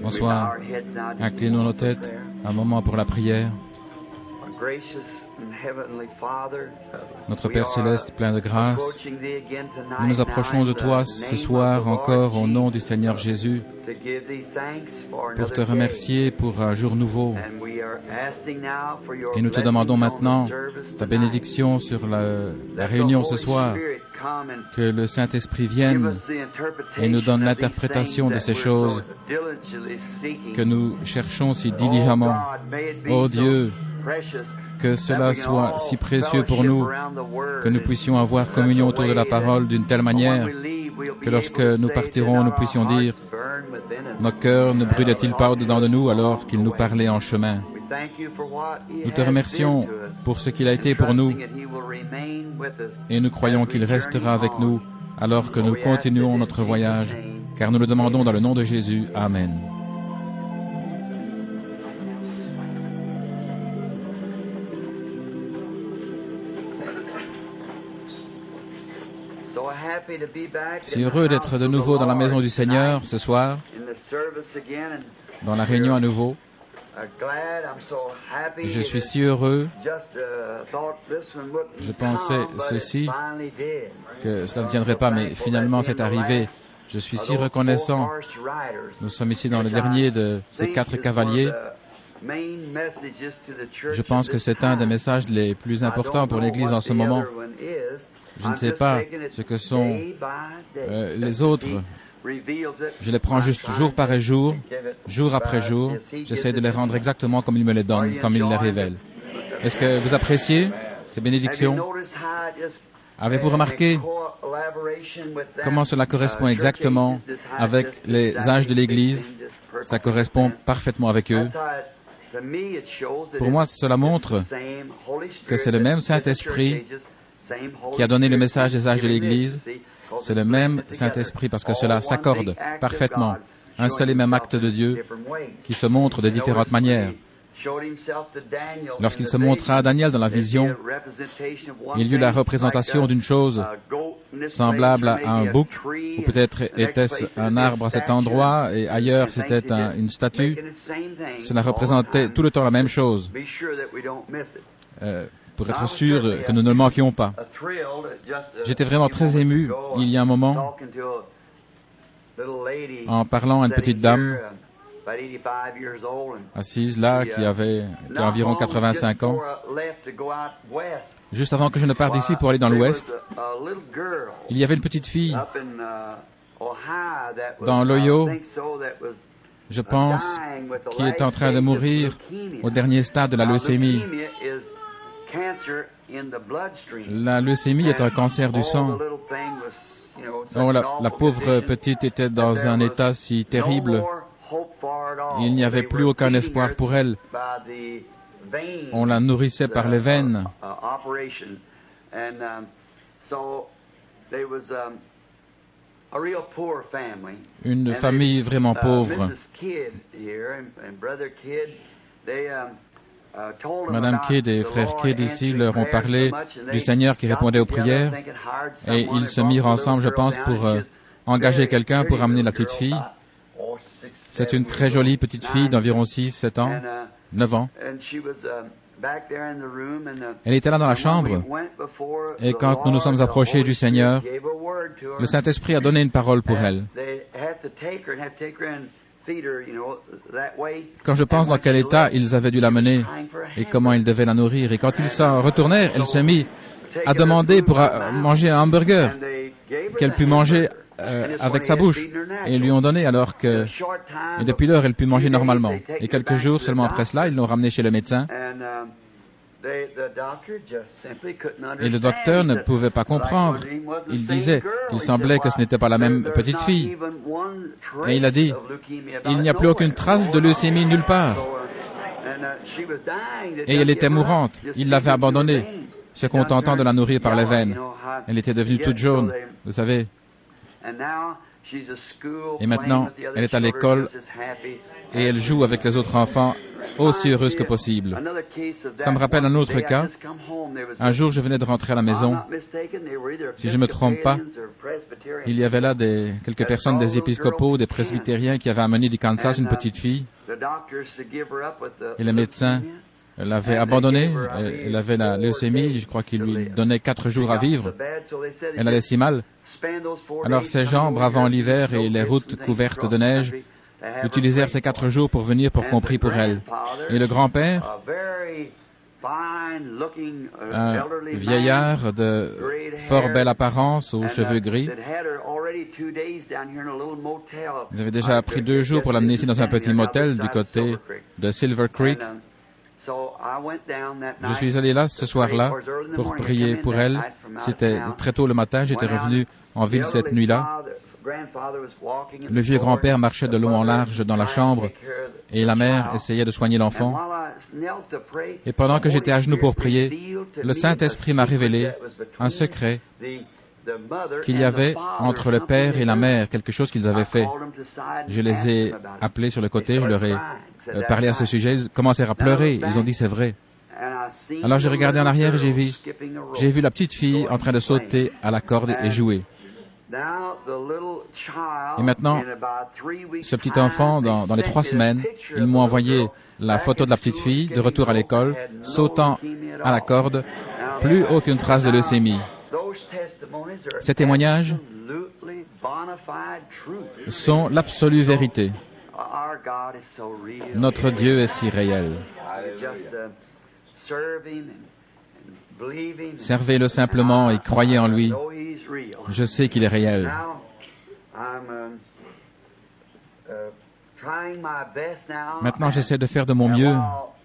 Bonsoir. Inclinons nos têtes. Un moment pour la prière. Notre Père Céleste, plein de grâce, nous nous approchons de toi ce soir encore au nom du Seigneur Jésus pour te remercier pour un jour nouveau. Et nous te demandons maintenant ta bénédiction sur la réunion ce soir, que le Saint-Esprit vienne et nous donne l'interprétation de ces choses que nous cherchons si diligemment. Ô Dieu, que cela soit si précieux pour nous, que nous puissions avoir communion autour de la parole d'une telle manière que lorsque nous partirons, nous puissions dire « Nos cœurs ne brûlaient-ils pas au-dedans de nous alors qu'il nous parlait en chemin ?» Nous te remercions pour ce qu'il a été pour nous et nous croyons qu'il restera avec nous alors que nous continuons notre voyage, car nous le demandons dans le nom de Jésus. Amen. Si heureux d'être de nouveau dans la maison du Seigneur ce soir, dans la réunion à nouveau. Et je suis si heureux. Je pensais ceci, que cela ne viendrait pas, mais finalement c'est arrivé. Je suis si reconnaissant. Nous sommes ici dans le dernier de ces 4 cavaliers. Je pense que c'est un des messages les plus importants pour l'Église en ce moment. Je ne sais pas ce que sont les autres. Je les prends juste jour par jour, jour après jour. J'essaie de les rendre exactement comme il me les donne, comme il les révèle. Est-ce que vous appréciez ces bénédictions? Avez-vous remarqué comment cela correspond exactement avec les âges de l'Église? Ça correspond parfaitement avec eux. Pour moi, cela montre que c'est le même Saint-Esprit qui a donné le message des âges de l'Église. C'est le même Saint-Esprit parce que cela s'accorde parfaitement. Un seul et même acte de Dieu qui se montre de différentes manières. Lorsqu'il se montra à Daniel dans la vision, il y eut la représentation d'une chose semblable à un bouc, ou peut-être était-ce un arbre à cet endroit, et ailleurs c'était une statue. Cela représentait tout le temps la même chose. Pour être sûr que nous ne le manquions pas. J'étais vraiment très ému il y a un moment en parlant à une petite dame assise là qui avait environ 85 ans. Juste avant que je ne parte d'ici pour aller dans l'Ouest, il y avait une petite fille dans l'Ohio, je pense, qui est en train de mourir au dernier stade de la leucémie. La leucémie est un cancer du sang. Donc la pauvre petite était dans un état si terrible. Il n'y avait plus aucun espoir pour elle. On la nourrissait par les veines. Une famille vraiment pauvre. Madame Kidd et frère Kidd ici leur ont parlé du Seigneur qui répondait aux prières et ils se mirent ensemble, je pense, pour engager quelqu'un pour amener la petite fille. C'est une très jolie petite fille d'environ 6, 7 ans, 9 ans. Elle était là dans la chambre et quand nous nous sommes approchés du Seigneur, le Saint-Esprit a donné une parole pour elle. Quand je pense dans quel état ils avaient dû la mener et comment ils devaient la nourrir, et quand ils s'en retournèrent, elle se mit à demander pour manger un hamburger qu'elle put manger avec sa bouche. Et ils lui ont donné alors que, et depuis lors, elle put manger normalement. Et quelques jours seulement après cela, ils l'ont ramenée chez le médecin. Et le docteur ne pouvait pas comprendre. Il disait qu'il semblait que ce n'était pas la même petite fille. Et il a dit, il n'y a plus aucune trace de leucémie nulle part. Et elle était mourante. Il l'avait abandonnée, se contentant de la nourrir par les veines. Elle était devenue toute jaune, vous savez. Et maintenant, elle est à l'école et elle joue avec les autres enfants aussi heureuse que possible. Ça me rappelle un autre cas. Un jour, je venais de rentrer à la maison. Si je ne me trompe pas, il y avait là quelques personnes, des épiscopaux, des presbytériens qui avaient amené du Kansas une petite fille. Et le médecin l'avait abandonnée. Elle avait la leucémie. Je crois qu'il lui donnait 4 jours à vivre. Elle allait si mal. Alors ces gens, bravant l'hiver et les routes couvertes de neige, utilisèrent ces 4 jours pour venir pour qu'on prie pour elle. Et le grand-père, un vieillard de fort belle apparence, aux cheveux gris, ils avaient déjà pris 2 jours pour l'amener ici dans un petit motel du côté de Silver Creek. Je suis allé là ce soir-là pour prier pour elle. C'était très tôt le matin, j'étais revenu en ville cette nuit-là. Le vieux grand-père marchait de long en large dans la chambre et la mère essayait de soigner l'enfant. Et pendant que j'étais à genoux pour prier, le Saint-Esprit m'a révélé un secret qu'il y avait entre le père et la mère, quelque chose qu'ils avaient fait. Je les ai appelés sur le côté, je leur ai parlé à ce sujet, ils commencèrent à pleurer, ils ont dit c'est vrai. Alors j'ai regardé en arrière et j'ai vu la petite fille en train de sauter à la corde et jouer. Et maintenant, ce petit enfant, dans les 3 semaines, ils m'ont envoyé la photo de la petite fille, de retour à l'école, sautant à la corde, plus aucune trace de leucémie. Ces témoignages sont l'absolue vérité. Notre Dieu est si réel. Servez-le simplement et croyez en lui. Je sais qu'il est réel. Maintenant, j'essaie de faire de mon mieux.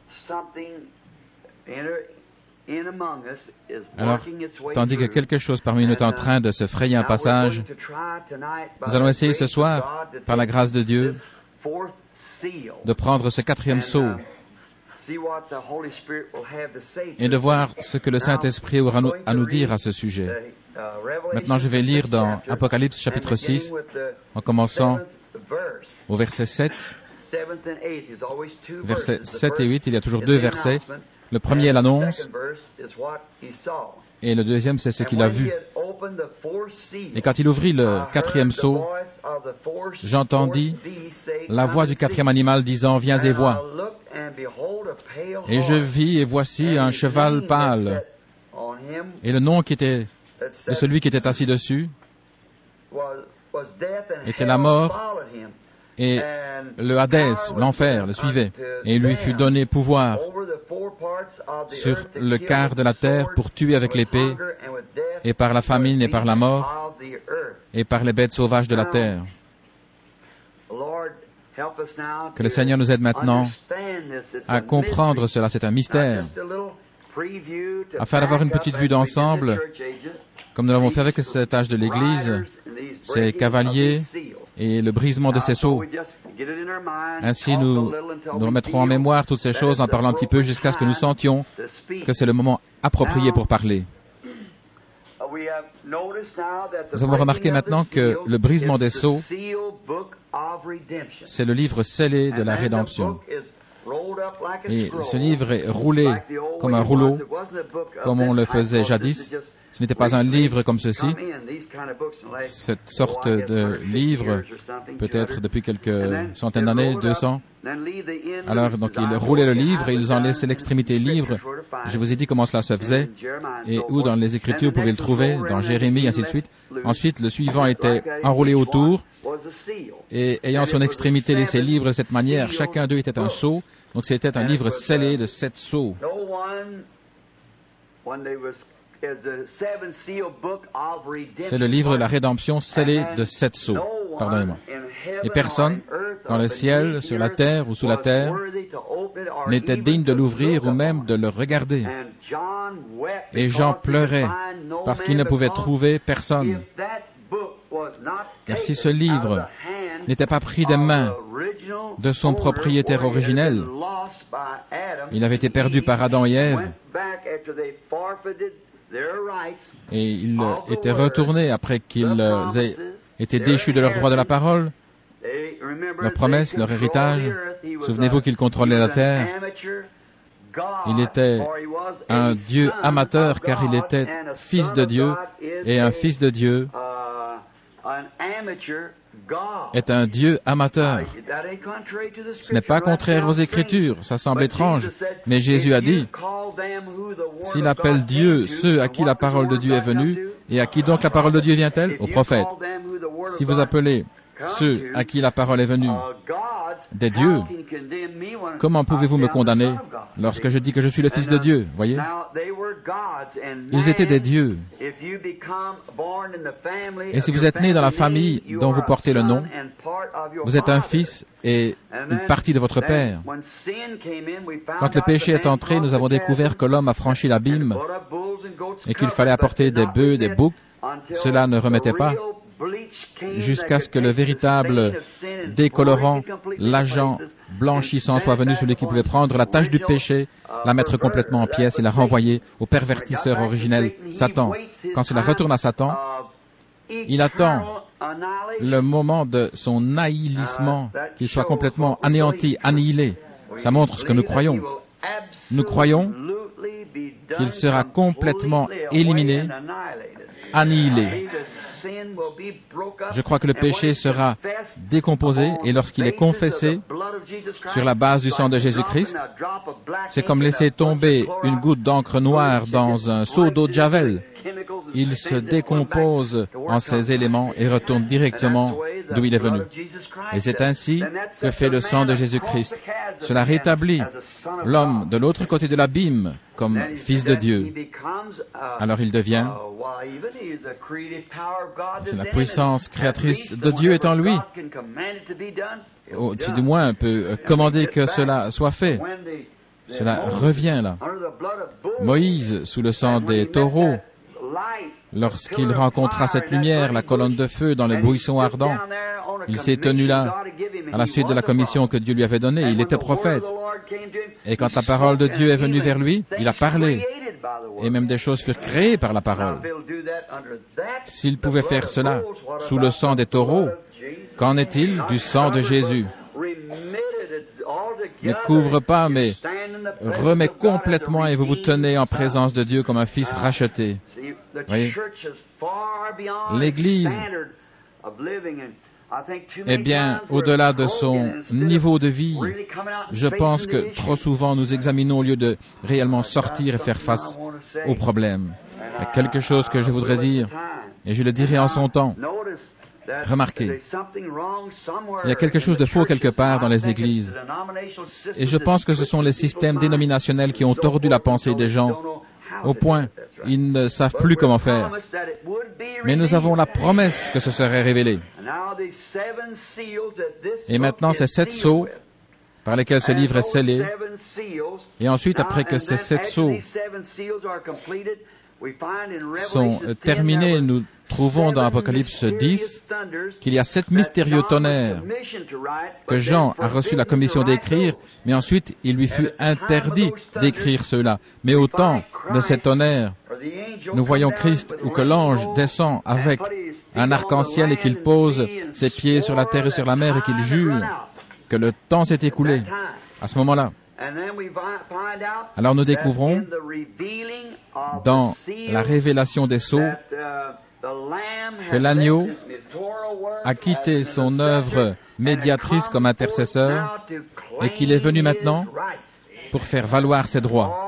Alors, tandis que quelque chose parmi nous est en train de se frayer un passage, nous allons essayer ce soir, par la grâce de Dieu, de prendre ce 4e sceau et de voir ce que le Saint-Esprit aura à nous dire à ce sujet. Maintenant, je vais lire dans Apocalypse chapitre 6, en commençant au verset 7. Versets 7 et 8, il y a toujours 2 versets. Le premier est l'annonce, et le deuxième, c'est ce qu'il a vu. Et quand il ouvrit le 4e sceau, j'entendis la voix du 4e animal disant, « Viens et vois. » Et je vis, et voici un cheval pâle. Et le nom de celui qui était assis dessus était la mort, et le Hadès, l'enfer, le suivait. Et il lui fut donné pouvoir sur le quart de la terre pour tuer avec l'épée, et par la famine, et par la mort, et par les bêtes sauvages de la terre. Que le Seigneur nous aide maintenant à comprendre cela. C'est un mystère. Afin d'avoir une petite vue d'ensemble, comme nous l'avons fait avec cet âge de l'Église, ces cavaliers et le brisement de ces sceaux. Ainsi, nous remettrons en mémoire toutes ces choses en parlant un petit peu jusqu'à ce que nous sentions que c'est le moment approprié pour parler. Nous avons remarqué maintenant que le brisement des sceaux, c'est le livre scellé de la rédemption. Et ce livre est roulé comme un rouleau, comme on le faisait jadis. Ce n'était pas un livre comme ceci. Cette sorte de livre, peut-être depuis quelques centaines d'années, 200. Alors, donc, ils roulaient le livre et ils en laissaient l'extrémité libre. Je vous ai dit comment cela se faisait et où dans les Écritures vous pouvez le trouver, dans Jérémie, ainsi de suite. Ensuite, le suivant était enroulé autour et ayant son extrémité laissée libre de cette manière, chacun d'eux était un sceau. Donc, c'était un livre scellé de 7 sceaux. C'est le livre de la rédemption scellé de 7 sceaux. Pardonnez-moi. Et personne, dans le ciel, sur la terre ou sous la terre, n'était digne de l'ouvrir ou même de le regarder. Et Jean pleurait parce qu'il ne pouvait trouver personne. Car si ce livre n'était pas pris des mains de son propriétaire originel, il avait été perdu par Adam et Ève, et il était retourné après qu'ils aient été déchus de leur droit de la parole, leur promesse, leur héritage. Souvenez-vous qu'il contrôlait la terre. Il était un Dieu amateur car il était fils de Dieu, et un fils de Dieu est un Dieu amateur. Ce n'est pas contraire aux Écritures, ça semble étrange, mais Jésus a dit, s'il appelle Dieu ceux à qui la parole de Dieu est venue, et à qui donc la parole de Dieu vient-elle? Aux prophètes. Si vous appelez ceux à qui la parole est venue des dieux, comment pouvez-vous me condamner lorsque je dis que je suis le Fils de Dieu? Voyez? Ils étaient des dieux. Et si vous êtes né dans la famille dont vous portez le nom, vous êtes un fils et une partie de votre père. Quand le péché est entré, nous avons découvert que l'homme a franchi l'abîme et qu'il fallait apporter des bœufs, des boucs. Cela ne remettait pas, jusqu'à ce que le véritable décolorant, l'agent blanchissant soit venu, celui qui pouvait prendre la tâche du péché, la mettre complètement en pièces et la renvoyer au pervertisseur originel, Satan. Quand cela retourne à Satan, il attend le moment de son annihilissement, qu'il soit complètement anéanti, annihilé. Ça montre ce que nous croyons. Nous croyons qu'il sera complètement éliminé, annihilé. Je crois que le péché sera décomposé et lorsqu'il est confessé sur la base du sang de Jésus-Christ, c'est comme laisser tomber une goutte d'encre noire dans un seau d'eau de Javel. Il se décompose en ses éléments et retourne directement d'où il est venu. Et c'est ainsi que fait le sang de Jésus-Christ. Cela rétablit l'homme de l'autre côté de l'abîme comme fils de Dieu. Alors il devient, c'est la puissance créatrice de Dieu est en lui. Si du moins peut commander que cela soit fait. Cela revient là. Moïse, sous le sang des taureaux, lorsqu'il rencontra cette lumière, la colonne de feu dans les buissons ardents, il s'est tenu là, à la suite de la commission que Dieu lui avait donnée. Il était prophète. Et quand la parole de Dieu est venue vers lui, il a parlé. Et même des choses furent créées par la parole. S'il pouvait faire cela sous le sang des taureaux, qu'en est-il du sang de Jésus? Ne couvre pas, mais remet complètement et vous vous tenez en présence de Dieu comme un fils racheté. Voyez? L'Église est bien au-delà de son niveau de vie. Je pense que trop souvent nous examinons au lieu de réellement sortir et faire face aux problèmes. Il y a quelque chose que je voudrais dire, et je le dirai en son temps. Remarquez, il y a quelque chose de faux quelque part dans les églises. Et je pense que ce sont les systèmes dénominationnels qui ont tordu la pensée des gens au point ils ne savent plus comment faire. Mais nous avons la promesse que ce serait révélé. Et maintenant, ces 7 sceaux par lesquels ce livre est scellé. Et ensuite, après que ces 7 sceaux sont terminés, nous trouvons dans Apocalypse 10 qu'il y a 7 mystérieux tonnerres que Jean a reçu la commission d'écrire, mais ensuite il lui fut interdit d'écrire ceux-là. Mais au temps de ces tonnerres, nous voyons Christ ou que l'ange descend avec un arc-en-ciel et qu'il pose ses pieds sur la terre et sur la mer et qu'il jure que le temps s'est écoulé à ce moment-là. Alors nous découvrons dans la révélation des sceaux que l'agneau a quitté son œuvre médiatrice comme intercesseur et qu'il est venu maintenant pour faire valoir ses droits.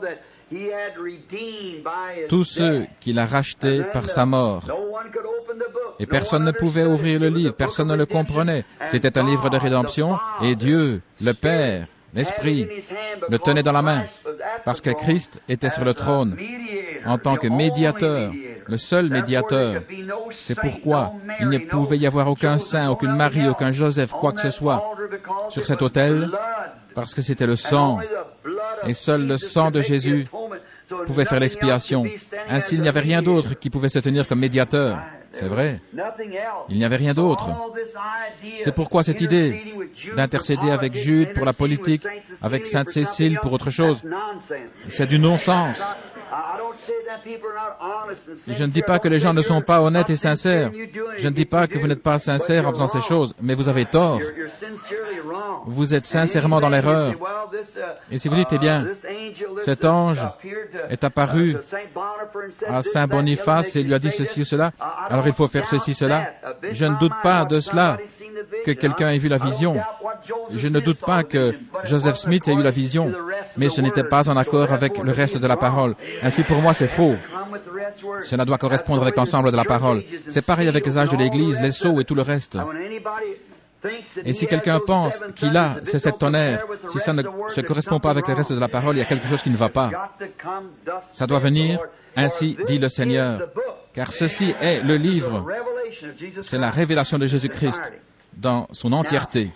Tous ceux qu'il a rachetés par sa mort. Et personne ne pouvait ouvrir le livre, personne ne le comprenait. C'était un livre de rédemption et Dieu, le Père, l'Esprit, le tenait dans la main parce que Christ était sur le trône en tant que médiateur, le seul médiateur. C'est pourquoi il ne pouvait y avoir aucun saint, aucune Marie, aucun Joseph, quoi que ce soit sur cet autel parce que c'était le sang. Et seul le sang de Jésus pouvait faire l'expiation. Ainsi, il n'y avait rien d'autre qui pouvait se tenir comme médiateur. C'est vrai. Il n'y avait rien d'autre. C'est pourquoi cette idée d'intercéder avec Jude pour la politique, avec Sainte Cécile pour autre chose, c'est du non-sens. Je ne dis pas que les gens ne sont pas honnêtes et sincères. Je ne dis pas que vous n'êtes pas sincères en faisant ces choses, mais vous avez tort. Vous êtes sincèrement dans l'erreur. Et si vous dites, eh bien, cet ange est apparu à Saint Boniface et lui a dit ceci ou cela, alors il faut faire ceci, cela. Je ne doute pas de cela, que quelqu'un ait vu la vision. Je ne doute pas que Joseph Smith ait eu la vision, mais ce n'était pas en accord avec le reste de la parole. Ainsi, pour moi, c'est faux. Cela doit correspondre avec l'ensemble de la parole. C'est pareil avec les âges de l'Église, les sceaux et tout le reste. Et si quelqu'un pense qu'il a ces 7 tonnerres, si ça ne se correspond pas avec le reste de la parole, il y a quelque chose qui ne va pas. Ça doit venir, ainsi dit le Seigneur. Car ceci est le livre. C'est la révélation de Jésus-Christ dans son entièreté.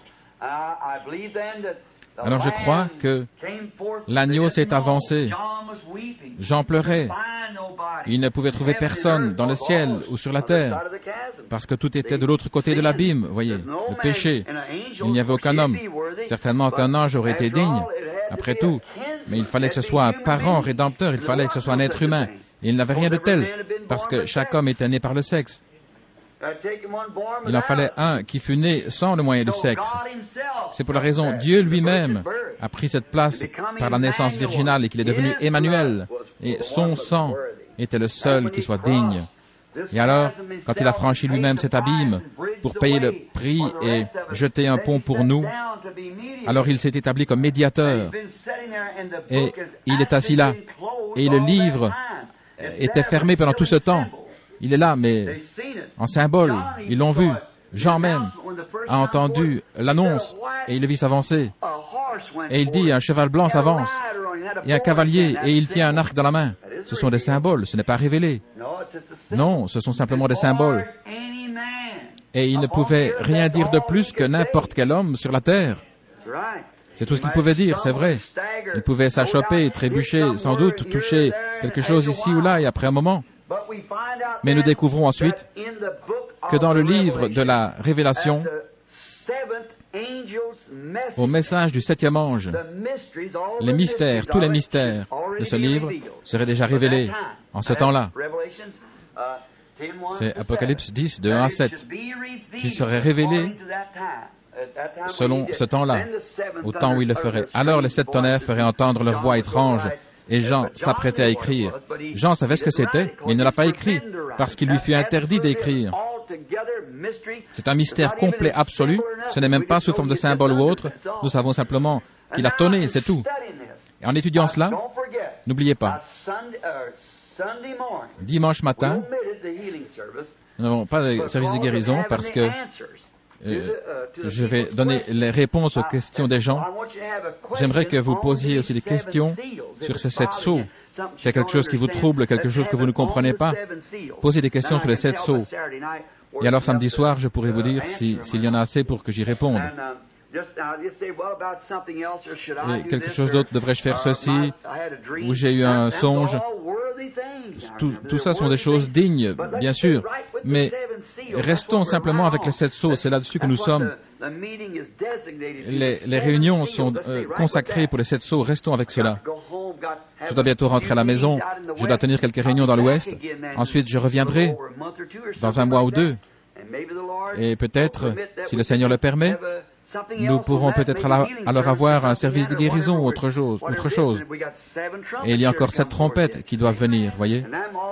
Alors je crois que l'agneau s'est avancé. Jean pleurait. Il ne pouvait trouver personne dans le ciel ou sur la terre, parce que tout était de l'autre côté de l'abîme, voyez, le péché. Il n'y avait aucun homme. Certainement aucun ange aurait été digne, après tout. Mais il fallait que ce soit un parent rédempteur, il fallait que ce soit un être humain. Et il n'avait rien de tel, parce que chaque homme était né par le sexe. Il en fallait un qui fut né sans le moyen du sexe. C'est pour la raison Dieu lui-même a pris cette place par la naissance virginale et qu'il est devenu Emmanuel. Et son sang était le seul qui soit digne. Et alors, quand il a franchi lui-même cet abîme pour payer le prix et jeter un pont pour nous, alors il s'est établi comme médiateur. Et il est assis là. Et le livre était fermé pendant tout ce temps. Il est là, mais en symbole. Ils l'ont vu. Jean même a entendu l'annonce et il le vit s'avancer. Et il dit, un cheval blanc s'avance et un cavalier et il tient un arc dans la main. Ce sont des symboles, ce n'est pas révélé. Non, ce sont simplement des symboles. Et il ne pouvait rien dire de plus que n'importe quel homme sur la terre. C'est tout ce qu'il pouvait dire, c'est vrai. Il pouvait s'achoper, trébucher, sans doute, toucher quelque chose ici ou là, et après un moment. Mais nous découvrons ensuite que dans le livre de la Révélation, au message du 7e ange, les mystères, tous les mystères de ce livre seraient déjà révélés en ce temps-là. C'est Apocalypse 10, de 1 à 7, qui seraient révélés selon ce temps-là, au temps où il le ferait. Alors les 7 tonnerres feraient entendre leur voix étrange, et Jean s'apprêtait à écrire. Jean savait ce que c'était, mais il ne l'a pas écrit, parce qu'il lui fut interdit d'écrire. C'est un mystère complet, absolu. Ce n'est même pas sous forme de symbole ou autre. Nous savons simplement qu'il a tonné, c'est tout. Et en étudiant cela, n'oubliez pas, dimanche matin, nous n'avons pas de service de guérison parce que je vais donner les réponses aux questions des gens. J'aimerais que vous posiez aussi des questions sur ces 7 sceaux. S'il y a quelque chose qui vous trouble, quelque chose que vous ne comprenez pas, posez des questions sur les 7 sceaux. Et alors samedi soir, je pourrai vous dire s'il y en a assez pour que j'y réponde. Et quelque chose d'autre, devrais-je faire ceci, ou j'ai eu un songe. Tout ça sont des choses dignes, bien sûr, mais restons simplement avec les 7 sceaux, c'est là-dessus que nous sommes. Les réunions sont consacrées pour les 7 sceaux, restons avec cela. Je dois bientôt rentrer à la maison, je dois tenir quelques réunions dans l'Ouest, ensuite je reviendrai dans un mois ou 2, et peut-être, si le Seigneur le permet, nous pourrons peut-être alors avoir un service de guérison ou autre chose. Et il y a encore 7 trompettes qui doivent venir, voyez.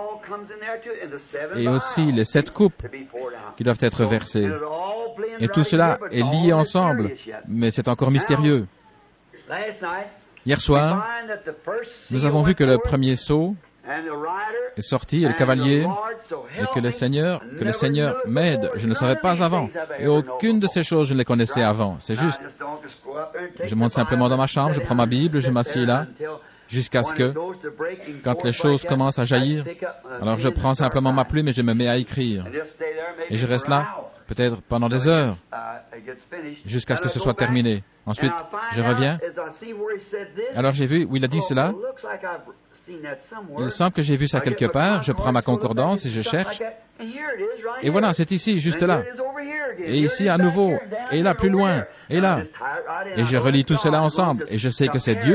Et aussi les 7 coupes qui doivent être versées. Et tout cela est lié ensemble, mais c'est encore mystérieux. Hier soir, nous avons vu que le premier sceau est sorti, et le cavalier, et que le Seigneur m'aide. Je ne savais pas avant. Et aucune de ces choses, je ne les connaissais avant. C'est juste. Je monte simplement dans ma chambre, je prends ma Bible, je m'assieds là, jusqu'à ce que, quand les choses commencent à jaillir, alors je prends simplement ma plume et je me mets à écrire. Et je reste là, peut-être pendant des heures, jusqu'à ce que ce soit terminé. Ensuite, je reviens. Alors j'ai vu où il a dit cela. Il semble que j'ai vu ça quelque part, je prends ma concordance et je cherche. Et voilà, c'est ici, juste là. Et ici à nouveau, et là plus loin, et là. Et je relis tout cela ensemble, et je sais que c'est Dieu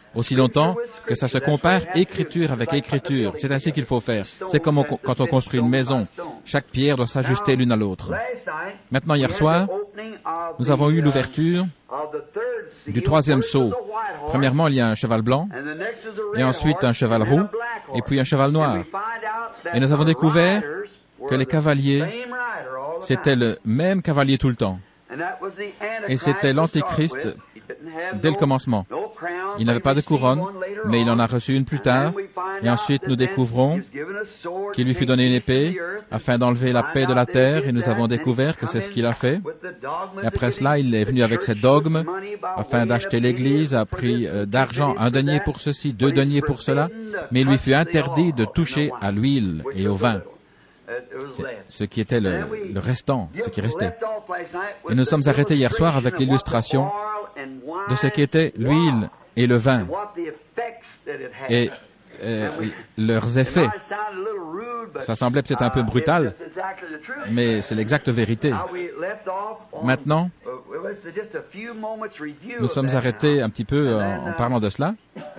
aussi longtemps que ça se compare écriture avec écriture. C'est ainsi qu'il faut faire. C'est comme quand on construit une maison. Chaque pierre doit s'ajuster l'une à l'autre. Maintenant, hier soir, nous avons eu l'ouverture du troisième sceau. Premièrement, il y a un cheval blanc, et ensuite un cheval roux, et puis un cheval noir. Et nous avons découvert que les cavaliers, c'était le même cavalier tout le temps. Et c'était l'Antéchrist dès le commencement. Il n'avait pas de couronne, mais il en a reçu une plus tard. Et ensuite, nous découvrons qu'il lui fut donné une épée afin d'enlever la paix de la terre. Et nous avons découvert que c'est ce qu'il a fait. Et après cela, il est venu avec ses dogmes afin d'acheter l'Église, a pris d'argent, 1 denier pour ceci, 2 deniers pour cela. Mais il lui fut interdit de toucher à l'huile et au vin. Ce qui était le restant, ce qui restait. Et nous sommes arrêtés hier soir avec l'illustration de ce qu'étaient l'huile et le vin et leurs effets. Ça semblait peut-être un peu brutal, mais c'est l'exacte vérité. Maintenant, nous sommes arrêtés un petit peu en parlant de cela.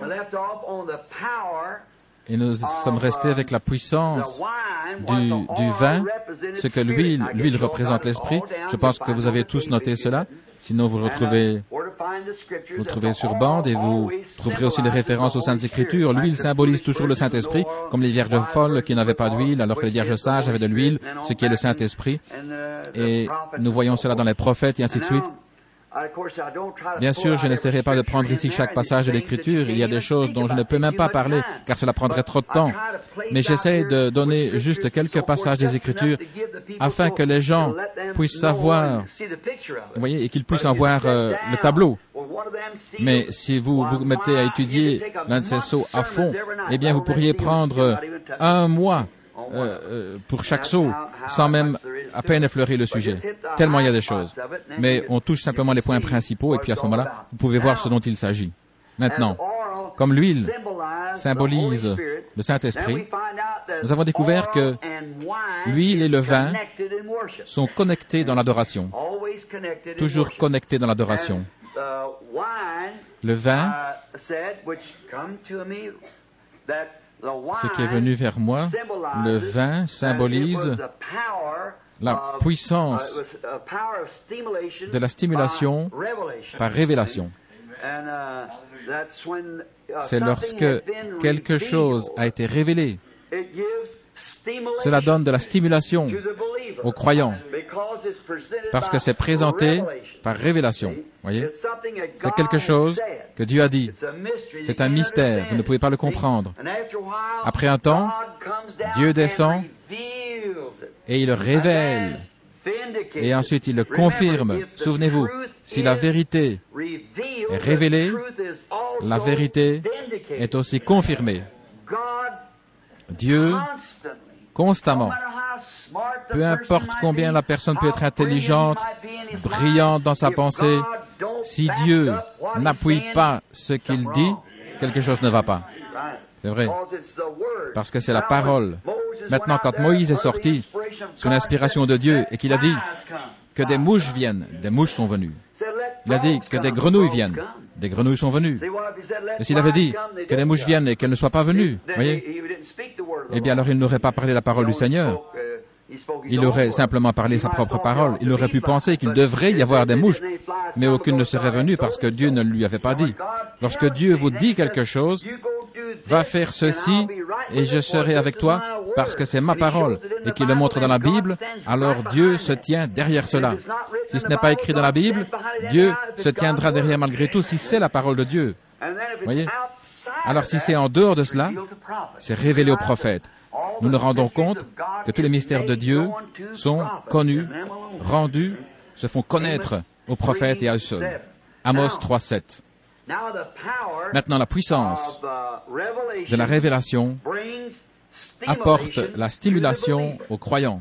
Et nous sommes restés avec la puissance du vin, ce que l'huile représente l'esprit. Je pense que vous avez tous noté cela. Sinon, vous le trouvez sur bande et vous trouverez aussi les références aux Saintes Écritures. L'huile symbolise toujours le Saint-Esprit, comme les vierges folles qui n'avaient pas d'huile, alors que les vierges sages avaient de l'huile, ce qui est le Saint-Esprit. Et nous voyons cela dans les prophètes et ainsi de suite. Bien sûr, je n'essaierai pas de prendre ici chaque passage de l'Écriture. Il y a des choses dont je ne peux même pas parler, car cela prendrait trop de temps. Mais j'essaie de donner juste quelques passages des Écritures, afin que les gens puissent savoir, vous voyez, et qu'ils puissent en voir le tableau. Mais si vous vous mettez à étudier l'un de ces sceaux à fond, eh bien, vous pourriez prendre 1 mois pour chaque sceau, sans même à peine effleurer le sujet. Tellement il y a des choses. Mais on touche simplement les points principaux, et puis à ce moment-là, vous pouvez voir ce dont il s'agit. Maintenant, comme l'huile symbolise le Saint-Esprit, nous avons découvert que l'huile et le vin sont connectés dans l'adoration. Toujours connectés dans l'adoration. Le vin, ce qui est venu vers moi, le vin symbolise la puissance de la stimulation par révélation. C'est lorsque quelque chose a été révélé, cela donne de la stimulation aux croyants, parce que c'est présenté par révélation. Voyez, c'est quelque chose que Dieu a dit. C'est un mystère, vous ne pouvez pas le comprendre. Après un temps, Dieu descend et il le révèle. Et ensuite, il le confirme. Souvenez-vous, si la vérité est révélée, la vérité est aussi confirmée. Dieu, constamment, peu importe combien la personne peut être intelligente, brillante dans sa pensée, si Dieu n'appuie pas ce qu'il dit, quelque chose ne va pas. C'est vrai, parce que c'est la parole. Maintenant, quand Moïse est sorti sous l'inspiration de Dieu et qu'il a dit que des mouches viennent, des mouches sont venues. Il a dit que des grenouilles viennent, des grenouilles sont venues. Et s'il avait dit que des mouches viennent et qu'elles ne soient pas venues, voyez, eh bien alors il n'aurait pas parlé la parole du Seigneur. Il aurait simplement parlé sa propre parole. Il aurait pu penser qu'il devrait y avoir des mouches, mais aucune ne serait venue parce que Dieu ne lui avait pas dit. Lorsque Dieu vous dit quelque chose, va faire ceci et je serai avec toi parce que c'est ma parole et qu'il le montre dans la Bible, alors Dieu se tient derrière cela. Si ce n'est pas écrit dans la Bible, Dieu se tiendra derrière malgré tout si c'est la parole de Dieu. Voyez? Alors si c'est en dehors de cela, c'est révélé aux prophètes. Nous nous rendons compte que tous les mystères de Dieu sont connus, rendus, se font connaître aux prophètes et à eux seuls. Amos 3:7. Maintenant, la puissance de la révélation apporte la stimulation aux croyants.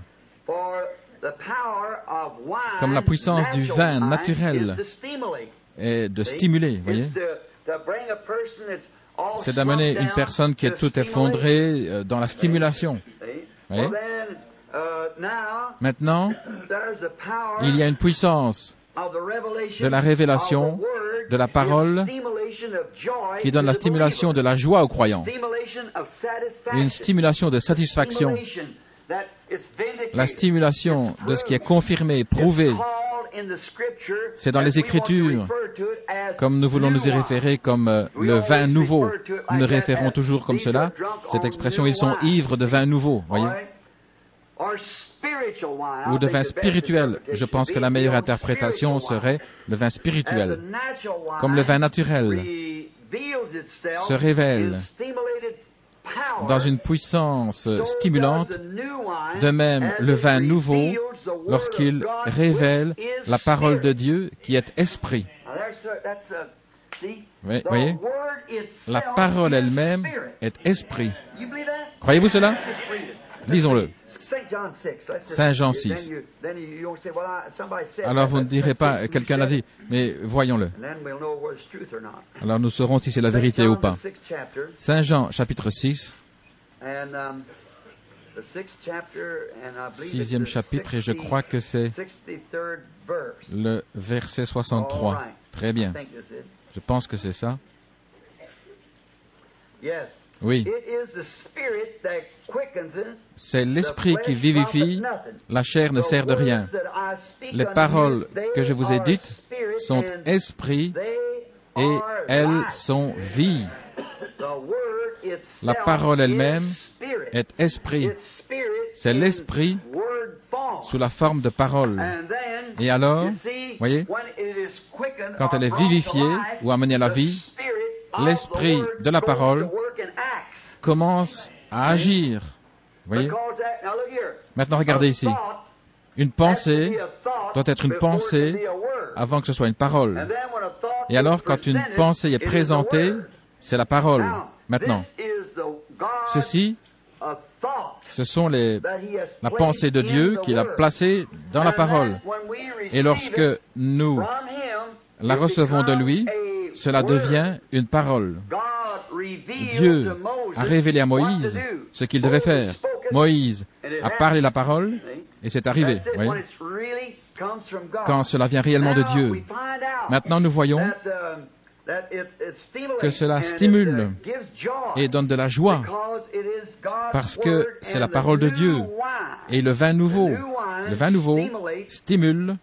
Comme la puissance du vin naturel est de stimuler, vous voyez. C'est d'amener une personne qui est toute effondrée dans la stimulation. Voyez? Maintenant, il y a une puissance de la révélation, de la parole, qui donne la stimulation de la joie aux croyants, une stimulation de satisfaction, la stimulation de ce qui est confirmé, prouvé. C'est dans les Écritures, comme nous voulons nous y référer, comme le vin nouveau. Nous nous référons toujours comme cela. Cette expression, ils sont ivres de vin nouveau, voyez, ou de vin spirituel. Je pense que la meilleure interprétation serait le vin spirituel. Comme le vin naturel se révèle dans une puissance stimulante, de même le vin nouveau, lorsqu'il révèle la parole de Dieu qui est esprit. Oui, voyez, la parole elle-même est esprit. Croyez-vous cela? Lisons-le. Saint Jean 6. Alors vous ne direz pas, quelqu'un l'a dit, mais voyons-le. Alors nous saurons si c'est la vérité ou pas. Saint Jean, chapitre 6. Sixième chapitre, et je crois que c'est le verset 63. Très bien. Je pense que c'est ça. Oui. C'est l'esprit qui vivifie, la chair ne sert de rien. Les paroles que je vous ai dites sont esprit et elles sont vie. La parole elle-même est esprit. C'est l'esprit sous la forme de parole. Et alors, voyez, quand elle est vivifiée ou amenée à la vie, l'esprit de la parole commence à agir. Voyez? Maintenant, regardez ici. Une pensée doit être une pensée avant que ce soit une parole. Et alors, quand une pensée est présentée, c'est la parole. Maintenant, ceci, ce sont la pensée de Dieu qu'il a placée dans la parole. Et lorsque nous la recevons de lui, cela devient une parole. Dieu a révélé à Moïse ce qu'il devait faire. Moïse a parlé la parole et c'est arrivé. Voyez? Quand cela vient réellement de Dieu. Maintenant, nous voyons que cela stimule et donne de la joie parce que c'est la parole de Dieu. Et le vin nouveau stimule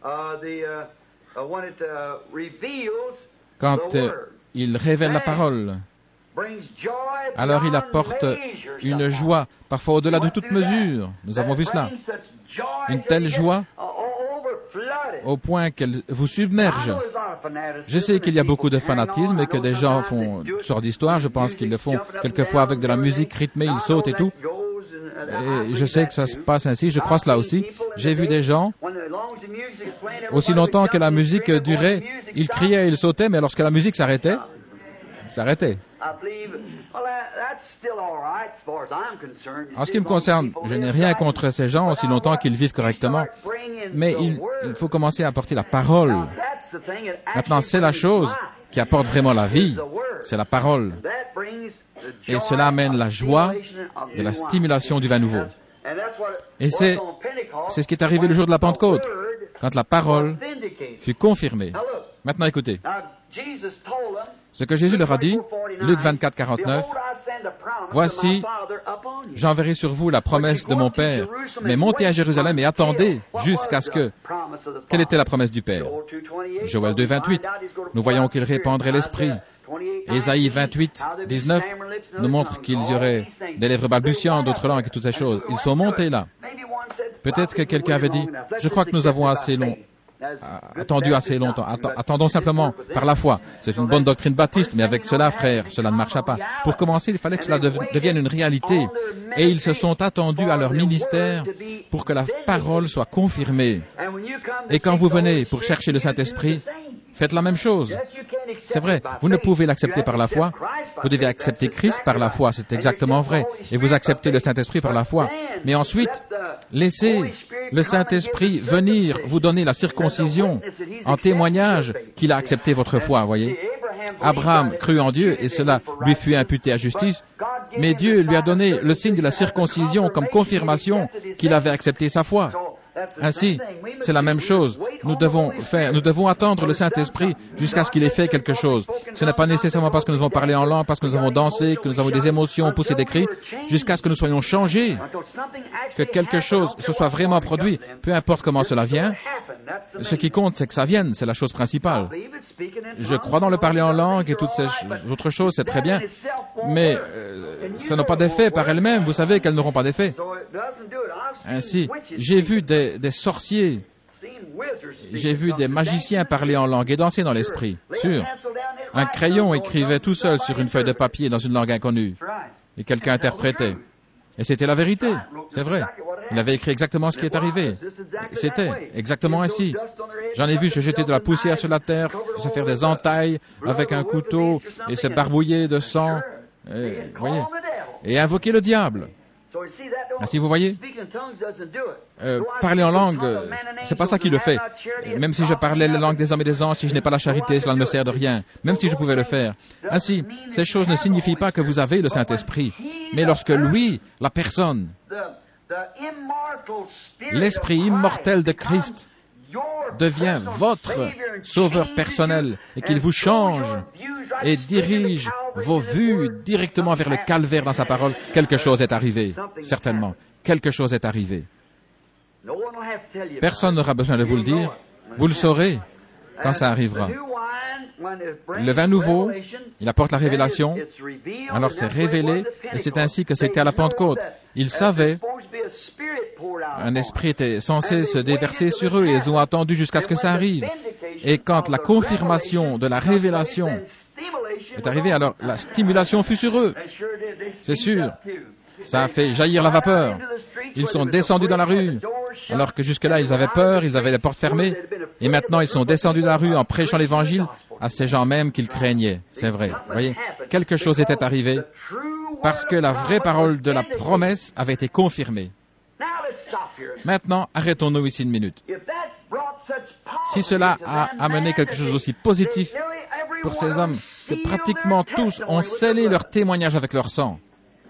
quand il révèle la parole. Alors il apporte une joie, parfois au-delà de toute mesure. Nous avons vu cela. Une telle joie au point qu'elle vous submerge. Je sais qu'il y a beaucoup de fanatisme et que des gens font toutes sortes d'histoires. Je pense qu'ils le font quelquefois avec de la musique rythmée, ils sautent et tout. Et je sais que ça se passe ainsi, je crois cela aussi. J'ai vu des gens, aussi longtemps que la musique durait, ils criaient et ils sautaient, mais lorsque la musique s'arrêtait, ils s'arrêtaient. En ce qui me concerne, je n'ai rien contre ces gens aussi longtemps qu'ils vivent correctement, mais il faut commencer à apporter la parole. Maintenant, c'est la chose qui apporte vraiment la vie, c'est la parole. Et cela amène la joie de la stimulation du vin nouveau. Et c'est ce qui est arrivé le jour de la Pentecôte, quand la parole fut confirmée. Maintenant, écoutez. Ce que Jésus leur a dit, Luc 24, 49, « Voici, j'enverrai sur vous la promesse de mon Père, mais montez à Jérusalem et attendez jusqu'à ce que... » Quelle était la promesse du Père? Joël 2, 28, nous voyons qu'il répandrait l'Esprit. Ésaïe 28, 19 nous montre qu'il y aurait des lèvres balbutiantes, d'autres langues et toutes ces choses. Ils sont montés là. Peut-être que quelqu'un avait dit, « Je crois que nous avons attendu assez longtemps. Attendons simplement par la foi. C'est une bonne doctrine baptiste, mais avec cela, frère, cela ne marcha pas. Pour commencer, il fallait que cela devienne une réalité. Et ils se sont attendus à leur ministère pour que la parole soit confirmée. Et quand vous venez pour chercher le Saint-Esprit, faites la même chose. C'est vrai, vous ne pouvez l'accepter par la foi. Vous devez accepter Christ par la foi, c'est exactement vrai. Et vous acceptez le Saint-Esprit par la foi. Mais ensuite, laissez le Saint-Esprit venir vous donner la circoncision en témoignage qu'il a accepté votre foi, voyez. Abraham crut en Dieu et cela lui fut imputé à justice, mais Dieu lui a donné le signe de la circoncision comme confirmation qu'il avait accepté sa foi. Ainsi, c'est la même chose. Nous devons attendre le Saint-Esprit jusqu'à ce qu'il ait fait quelque chose. Ce n'est pas nécessairement parce que nous avons parlé en langue, parce que nous avons dansé, que nous avons des émotions, poussé des cris, jusqu'à ce que nous soyons changés, que quelque chose se soit vraiment produit, peu importe comment cela vient. Ce qui compte, c'est que ça vienne, c'est la chose principale. Je crois dans le parler en langue et toutes ces autres choses, c'est très bien, mais ça n'a pas d'effet par elles-mêmes. Vous savez qu'elles n'auront pas d'effet. Ainsi, j'ai vu des sorciers, j'ai vu des magiciens parler en langue et danser dans l'esprit, sûr. Un crayon écrivait tout seul sur une feuille de papier dans une langue inconnue, et quelqu'un interprétait. Et c'était la vérité, c'est vrai. Il avait écrit exactement ce qui est arrivé. C'était exactement ainsi. J'en ai vu se jeter de la poussière sur la terre, se faire des entailles avec un couteau et se barbouiller de sang, voyez, et invoquer le diable. Ainsi, vous voyez, parler en langue, c'est pas ça qui le fait. Même si je parlais la langue des hommes et des anges, si je n'ai pas la charité, cela ne me sert de rien, même si je pouvais le faire. Ainsi, ces choses ne signifient pas que vous avez le Saint-Esprit, mais lorsque lui, la personne, l'Esprit immortel de Christ devient votre sauveur personnel et qu'il vous change et dirige vos vues directement vers le calvaire dans sa parole, quelque chose est arrivé, certainement. Quelque chose est arrivé. Personne n'aura besoin de vous le dire. Vous le saurez quand ça arrivera. Le vin nouveau, il apporte la révélation. Alors c'est révélé, et c'est ainsi que c'était à la Pentecôte. Ils savaient, un esprit était censé se déverser sur eux, et ils ont attendu jusqu'à ce que ça arrive. Et quand la confirmation de la révélation est arrivée, alors la stimulation fut sur eux. C'est sûr. Ça a fait jaillir la vapeur. Ils sont descendus dans la rue, alors que jusque-là, ils avaient peur, ils avaient les portes fermées. Et maintenant, ils sont descendus dans la rue en prêchant l'Évangile à ces gens mêmes qu'ils craignaient. C'est vrai. Vous voyez, quelque chose était arrivé parce que la vraie parole de la promesse avait été confirmée. Maintenant, arrêtons-nous ici une minute. Si cela a amené quelque chose d'aussi positif pour ces hommes, que pratiquement tous ont scellé leur témoignage avec leur sang,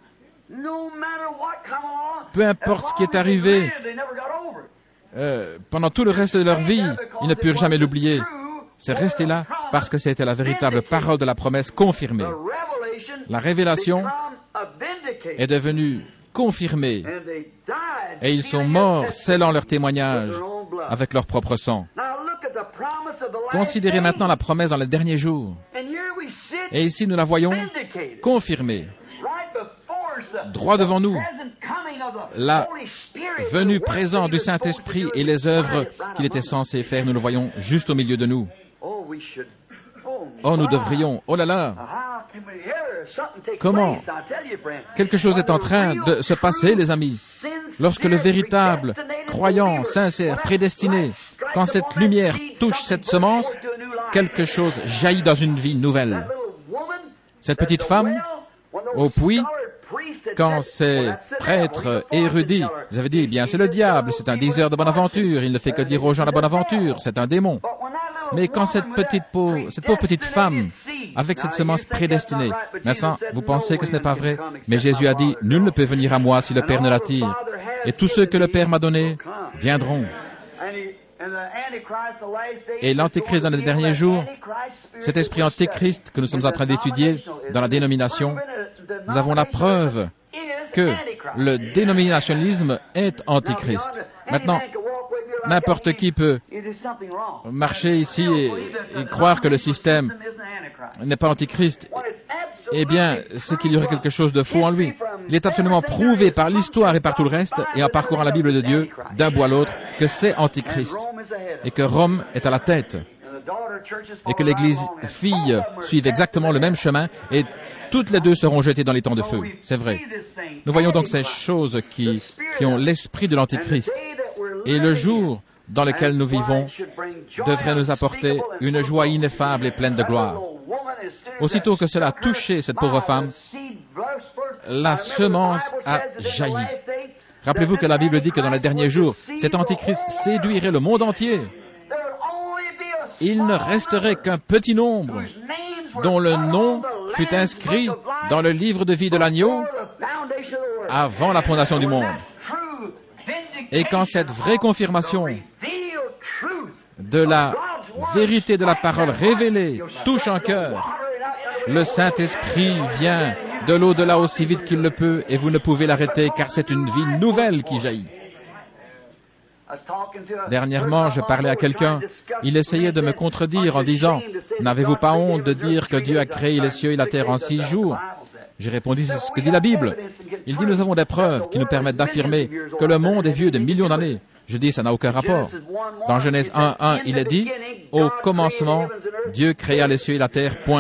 peu importe ce qui est arrivé, pendant tout le reste de leur vie, ils ne purent jamais l'oublier. C'est resté là parce que c'était la véritable parole de la promesse confirmée. La révélation est devenue confirmée et ils sont morts scellant leur témoignage avec leur propre sang. Considérez maintenant la promesse dans les derniers jours. Et ici, nous la voyons confirmée. Droit devant nous, la venue présente du Saint-Esprit et les œuvres qu'il était censé faire, nous le voyons juste au milieu de nous. Oh, nous devrions, oh là là, comment? Quelque chose est en train de se passer, les amis. Lorsque le véritable croyant, sincère, prédestiné, quand cette lumière touche cette semence, quelque chose jaillit dans une vie nouvelle. Cette petite femme, au puits, quand ces prêtres érudits, ils avaient dit, eh bien, c'est le diable, c'est un diseur de bonne aventure, il ne fait que dire aux gens la bonne aventure, c'est un démon. Mais quand cette pauvre petite femme, avec cette semence prédestinée, maintenant, vous pensez que ce n'est pas vrai, mais Jésus a dit, nul ne peut venir à moi si le Père ne l'attire. Et tous ceux que le Père m'a donnés viendront. Et l'Antéchrist dans les derniers jours, cet esprit Antéchrist que nous sommes en train d'étudier dans la dénomination, nous avons la preuve que le dénominationnalisme est Antéchrist. Maintenant, n'importe qui peut marcher ici et croire que le système n'est pas Antéchrist. Eh bien, c'est qu'il y aurait quelque chose de faux en lui. Il est absolument prouvé par l'histoire et par tout le reste, et en parcourant la Bible de Dieu, d'un bout à l'autre, que c'est Antichrist, et que Rome est à la tête, et que l'Église fille suivent exactement le même chemin, et toutes les deux seront jetées dans les temps de feu. C'est vrai. Nous voyons donc ces choses qui ont l'esprit de l'Antichrist. Et le jour dans lequel nous vivons devrait nous apporter une joie ineffable et pleine de gloire. Aussitôt que cela a touché cette pauvre femme, la semence a jailli. Rappelez-vous que la Bible dit que dans les derniers jours, cet Antichrist séduirait le monde entier. Il ne resterait qu'un petit nombre dont le nom fut inscrit dans le livre de vie de l'agneau avant la fondation du monde. Et quand cette vraie confirmation de la vérité de la parole révélée touche un cœur, le Saint-Esprit vient de l'au-delà aussi vite qu'il le peut et vous ne pouvez l'arrêter car c'est une vie nouvelle qui jaillit. Dernièrement, je parlais à quelqu'un. Il essayait de me contredire en disant « N'avez-vous pas honte de dire que Dieu a créé les cieux et la terre en 6 jours ?» J'ai répondu « C'est ce que dit la Bible. » Il dit « Nous avons des preuves qui nous permettent d'affirmer que le monde est vieux de millions d'années. » Je dis « Ça n'a aucun rapport. » Dans Genèse 1:1, il est dit « Au commencement, Dieu créa les cieux et la terre, point. »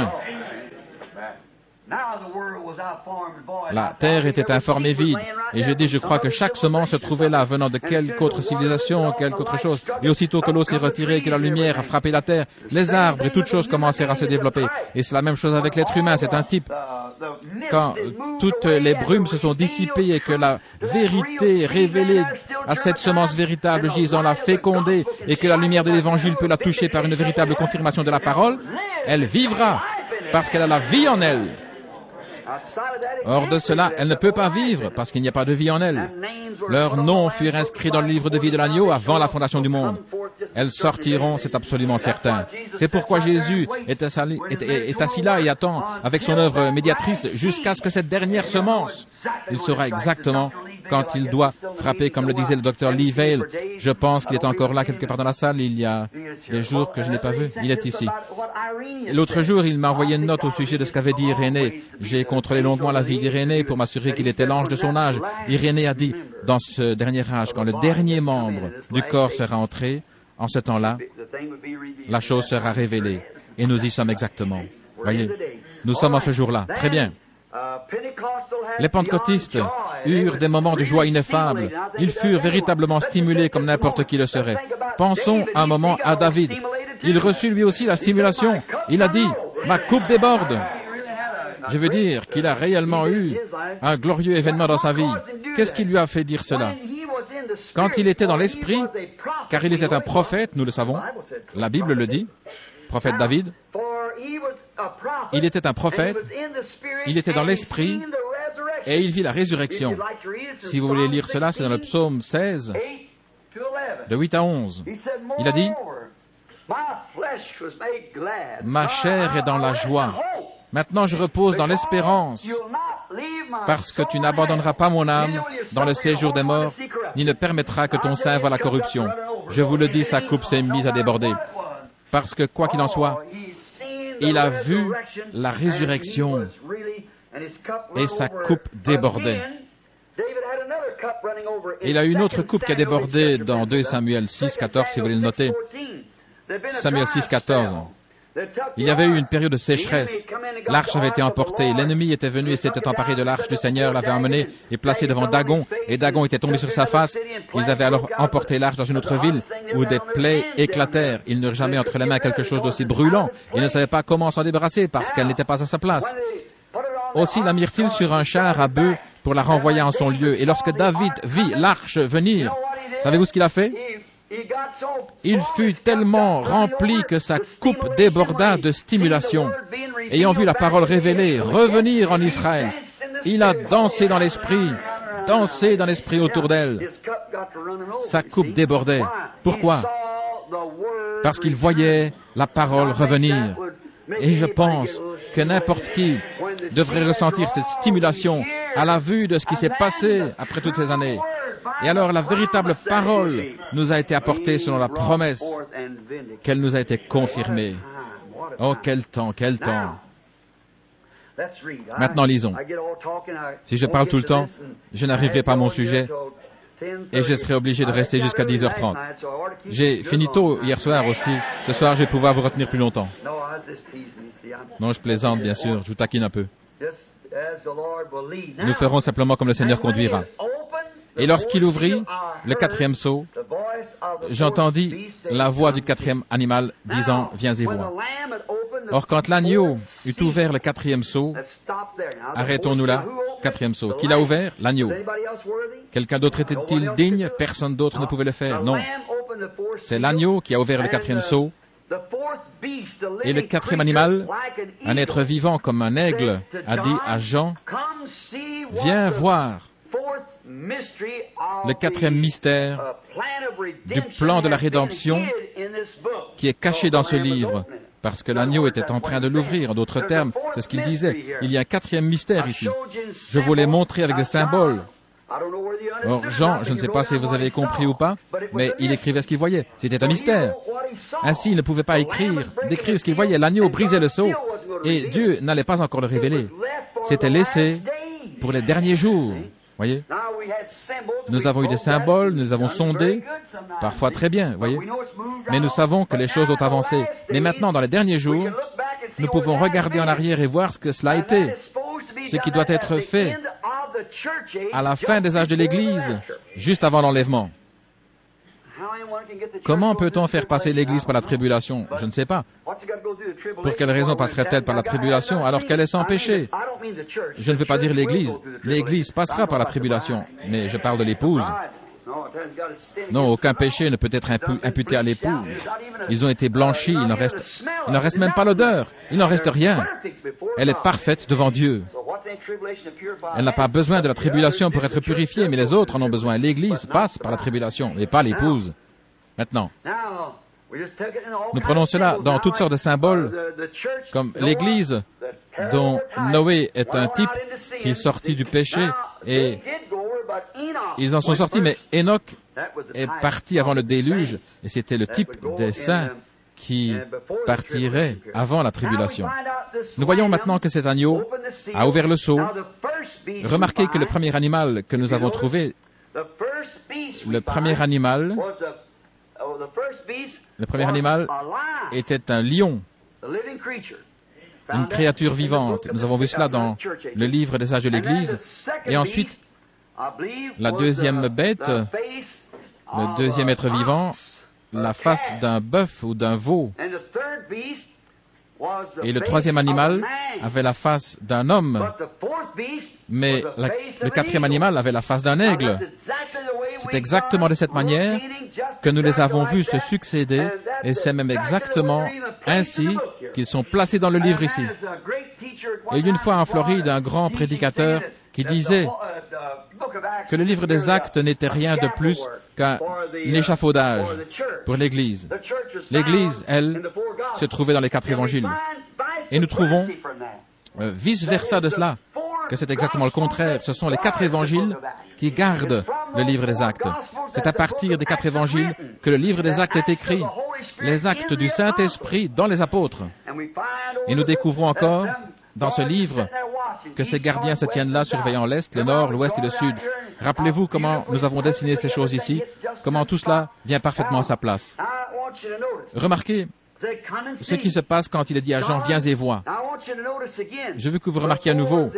La terre était informée vide. Et je dis, je crois que chaque semence se trouvait là, venant de quelque autre civilisation, quelque autre chose. Et aussitôt que l'eau s'est retirée, que la lumière a frappé la terre, les arbres et toutes choses commencèrent à se développer. Et c'est la même chose avec l'être humain, c'est un type. Quand toutes les brumes se sont dissipées et que la vérité révélée à cette semence véritable gisant l'a fécondée et que la lumière de l'Évangile peut la toucher par une véritable confirmation de la parole, elle vivra parce qu'elle a la vie en elle. Hors de cela, elle ne peut pas vivre parce qu'il n'y a pas de vie en elle. Leurs noms furent inscrits dans le livre de vie de l'agneau avant la fondation du monde. Elles sortiront, c'est absolument certain. C'est pourquoi Jésus est assis là et attend avec son œuvre médiatrice jusqu'à ce que cette dernière semence, il saura exactement quand il doit frapper, comme le disait le docteur Lee Vail. Je pense qu'il est encore là quelque part dans la salle. Il y a des jours que je ne l'ai pas vu. Il est ici. L'autre jour, il m'a envoyé une note au sujet de ce qu'avait dit Irénée. J'ai contrôlé longuement la vie d'Irénée pour m'assurer qu'il était l'ange de son âge. Irénée a dit, dans ce dernier âge, quand le dernier membre du corps sera entré, en ce temps-là, la chose sera révélée. Et nous y sommes exactement. Voyez, nous sommes en ce jour-là. Très bien. Les pentecôtistes eurent des moments de joie ineffables. Ils furent véritablement stimulés comme n'importe qui le serait. Pensons un moment à David. Il reçut lui aussi la stimulation. Il a dit, « Ma coupe déborde ». Je veux dire qu'il a réellement eu un glorieux événement dans sa vie. Qu'est-ce qui lui a fait dire cela? Quand il était dans l'esprit, car il était un prophète, nous le savons, la Bible le dit, prophète David, il était un prophète, il était dans l'esprit et il vit la résurrection. Si vous voulez lire cela, c'est dans le psaume 16, de 8 à 11. Il a dit, « Ma chair est dans la joie. Maintenant je repose dans l'espérance, parce que tu n'abandonneras pas mon âme dans le séjour des morts, ni ne permettras que ton sein voie la corruption. Je vous le dis, sa coupe s'est mise à déborder. Parce que, quoi qu'il en soit, il a vu la résurrection et sa coupe débordait. Il a une autre coupe qui a débordé dans 2 Samuel 6, 14, si vous voulez le noter. Samuel 6, 14. Il y avait eu une période de sécheresse. L'arche avait été emportée. L'ennemi était venu et s'était emparé de l'arche du Seigneur, l'avait emmenée et placée devant Dagon. Et Dagon était tombé sur sa face. Ils avaient alors emporté l'arche dans une autre ville où des plaies éclatèrent. Ils n'eurent jamais entre les mains quelque chose d'aussi brûlant. Ils ne savaient pas comment s'en débarrasser parce qu'elle n'était pas à sa place. Aussi la mirent-ils sur un char à bœufs pour la renvoyer en son lieu. Et lorsque David vit l'arche venir, savez-vous ce qu'il a fait? Il fut tellement rempli que sa coupe déborda de stimulation. Ayant vu la parole révélée revenir en Israël, il a dansé dans l'esprit autour d'elle. Sa coupe débordait. Pourquoi? Parce qu'il voyait la parole revenir. Et je pense que n'importe qui devrait ressentir cette stimulation à la vue de ce qui s'est passé après toutes ces années. Et alors la véritable parole nous a été apportée selon la promesse qu'elle nous a été confirmée. Oh, quel temps, quel temps! Maintenant, lisons. Si je parle tout le temps, je n'arriverai pas à mon sujet et je serai obligé de rester jusqu'à 10h30. J'ai fini tôt hier soir aussi. Ce soir, je vais pouvoir vous retenir plus longtemps. Non, je plaisante, bien sûr. Je vous taquine un peu. Nous ferons simplement comme le Seigneur conduira. Et lorsqu'il ouvrit le 4e sceau, j'entendis la voix du 4e animal disant « Viens et vois ». Or, quand l'agneau eut ouvert le 4e sceau, arrêtons-nous là, 4e sceau. Qui l'a ouvert? L'agneau. Quelqu'un d'autre était-il digne? Personne d'autre ne pouvait le faire. Non. C'est l'agneau qui a ouvert le 4e sceau. Et le 4e animal, un être vivant comme un aigle, a dit à Jean, « Viens voir le quatrième mystère du plan de la rédemption qui est caché dans ce livre, parce que l'agneau était en train de l'ouvrir. En d'autres termes, c'est ce qu'il disait. Il y a un quatrième mystère ici. Je vous l'ai montré avec des symboles. Or, Jean, je ne sais pas si vous avez compris ou pas, mais il écrivait ce qu'il voyait. C'était un mystère. Ainsi, il ne pouvait pas décrire ce qu'il voyait. L'agneau brisait le sceau, et Dieu n'allait pas encore le révéler. C'était laissé pour les derniers jours. Voyez? Nous avons eu des symboles, nous avons sondé, parfois très bien, voyez? Mais nous savons que les choses ont avancé. Mais maintenant, dans les derniers jours, nous pouvons regarder en arrière et voir ce que cela a été, ce qui doit être fait à la fin des âges de l'Église, juste avant l'enlèvement. Comment peut-on faire passer l'Église par la tribulation? Je ne sais pas. Pour quelle raison passerait-elle par la tribulation alors qu'elle est sans péché? Je ne veux pas dire l'Église. L'Église passera par la tribulation, mais je parle de l'épouse. Non, aucun péché ne peut être imputé à l'épouse. Ils ont été blanchis, il n'en reste même pas l'odeur, il n'en reste rien. Elle est parfaite devant Dieu. Elle n'a pas besoin de la tribulation pour être purifiée, mais les autres en ont besoin. L'Église passe par la tribulation, mais pas l'épouse. Maintenant, nous prenons cela dans toutes sortes de symboles, comme l'Église dont Noé est un type qui est sorti du péché, et ils en sont sortis, mais Enoch est parti avant le déluge, et c'était le type des saints qui partiraient avant la tribulation. Nous voyons maintenant que cet agneau a ouvert le sceau. Remarquez que le premier animal que nous avons trouvé, le premier animal était un lion, une créature vivante. Nous avons vu cela dans le livre des âges de l'Église. Et ensuite, la deuxième bête, le deuxième être vivant, la face d'un bœuf ou d'un veau. Et le troisième animal avait la face d'un homme, mais le quatrième animal avait la face d'un aigle. C'est exactement de cette manière que nous les avons vus se succéder, et c'est même exactement ainsi qu'ils sont placés dans le livre ici. Et une fois en Floride, un grand prédicateur qui disait que le livre des Actes n'était rien de plus qu'un échafaudage pour l'Église. L'Église, elle, se trouvait dans les 4 évangiles. Et nous trouvons, vice-versa de cela, que c'est exactement le contraire. Ce sont les 4 évangiles qui gardent le livre des Actes. C'est à partir des 4 évangiles que le livre des Actes est écrit. Les actes du Saint-Esprit dans les apôtres. Et nous découvrons encore, dans ce livre, que ces gardiens se tiennent là, surveillant l'Est, le Nord, l'Ouest et le Sud. Rappelez-vous comment nous avons dessiné ces choses ici, comment tout cela vient parfaitement à sa place. Remarquez ce qui se passe quand il est dit à Jean, viens et vois. Je veux que vous remarquiez à nouveau.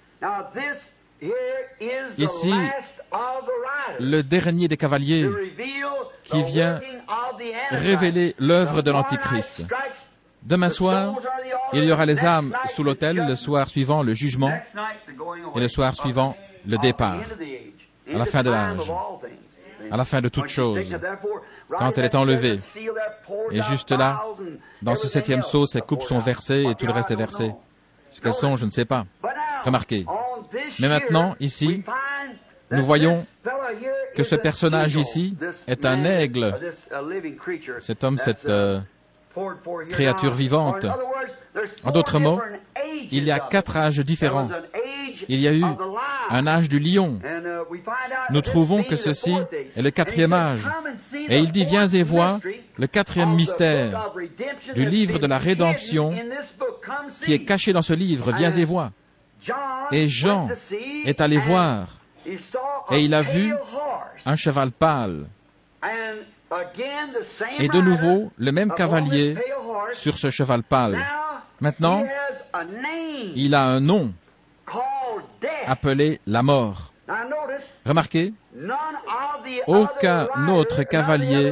Ici, le dernier des cavaliers qui vient révéler l'œuvre de l'Antichrist. Demain soir, il y aura les âmes sous l'autel, le soir suivant le jugement, et le soir suivant le départ, à la fin de l'âge, à la fin de toute chose, quand elle est enlevée. Et juste là, dans ce 7e sceau, ces coupes sont versées et tout le reste est versé. Ce qu'elles sont, je ne sais pas. Remarquez. Mais maintenant, ici, nous voyons que ce personnage ici est un aigle. Cet homme, cette créature vivante. En d'autres mots, il y a 4 âges différents. Il y a eu un âge du lion. Nous trouvons que ceci est le 4e âge. Et il dit, viens et vois le 4e mystère du livre de la rédemption qui est caché dans ce livre. Viens et vois. Et Jean est allé voir, et il a vu un cheval pâle. Et de nouveau, le même cavalier sur ce cheval pâle. Maintenant, il a un nom appelé la mort. Remarquez, aucun autre cavalier,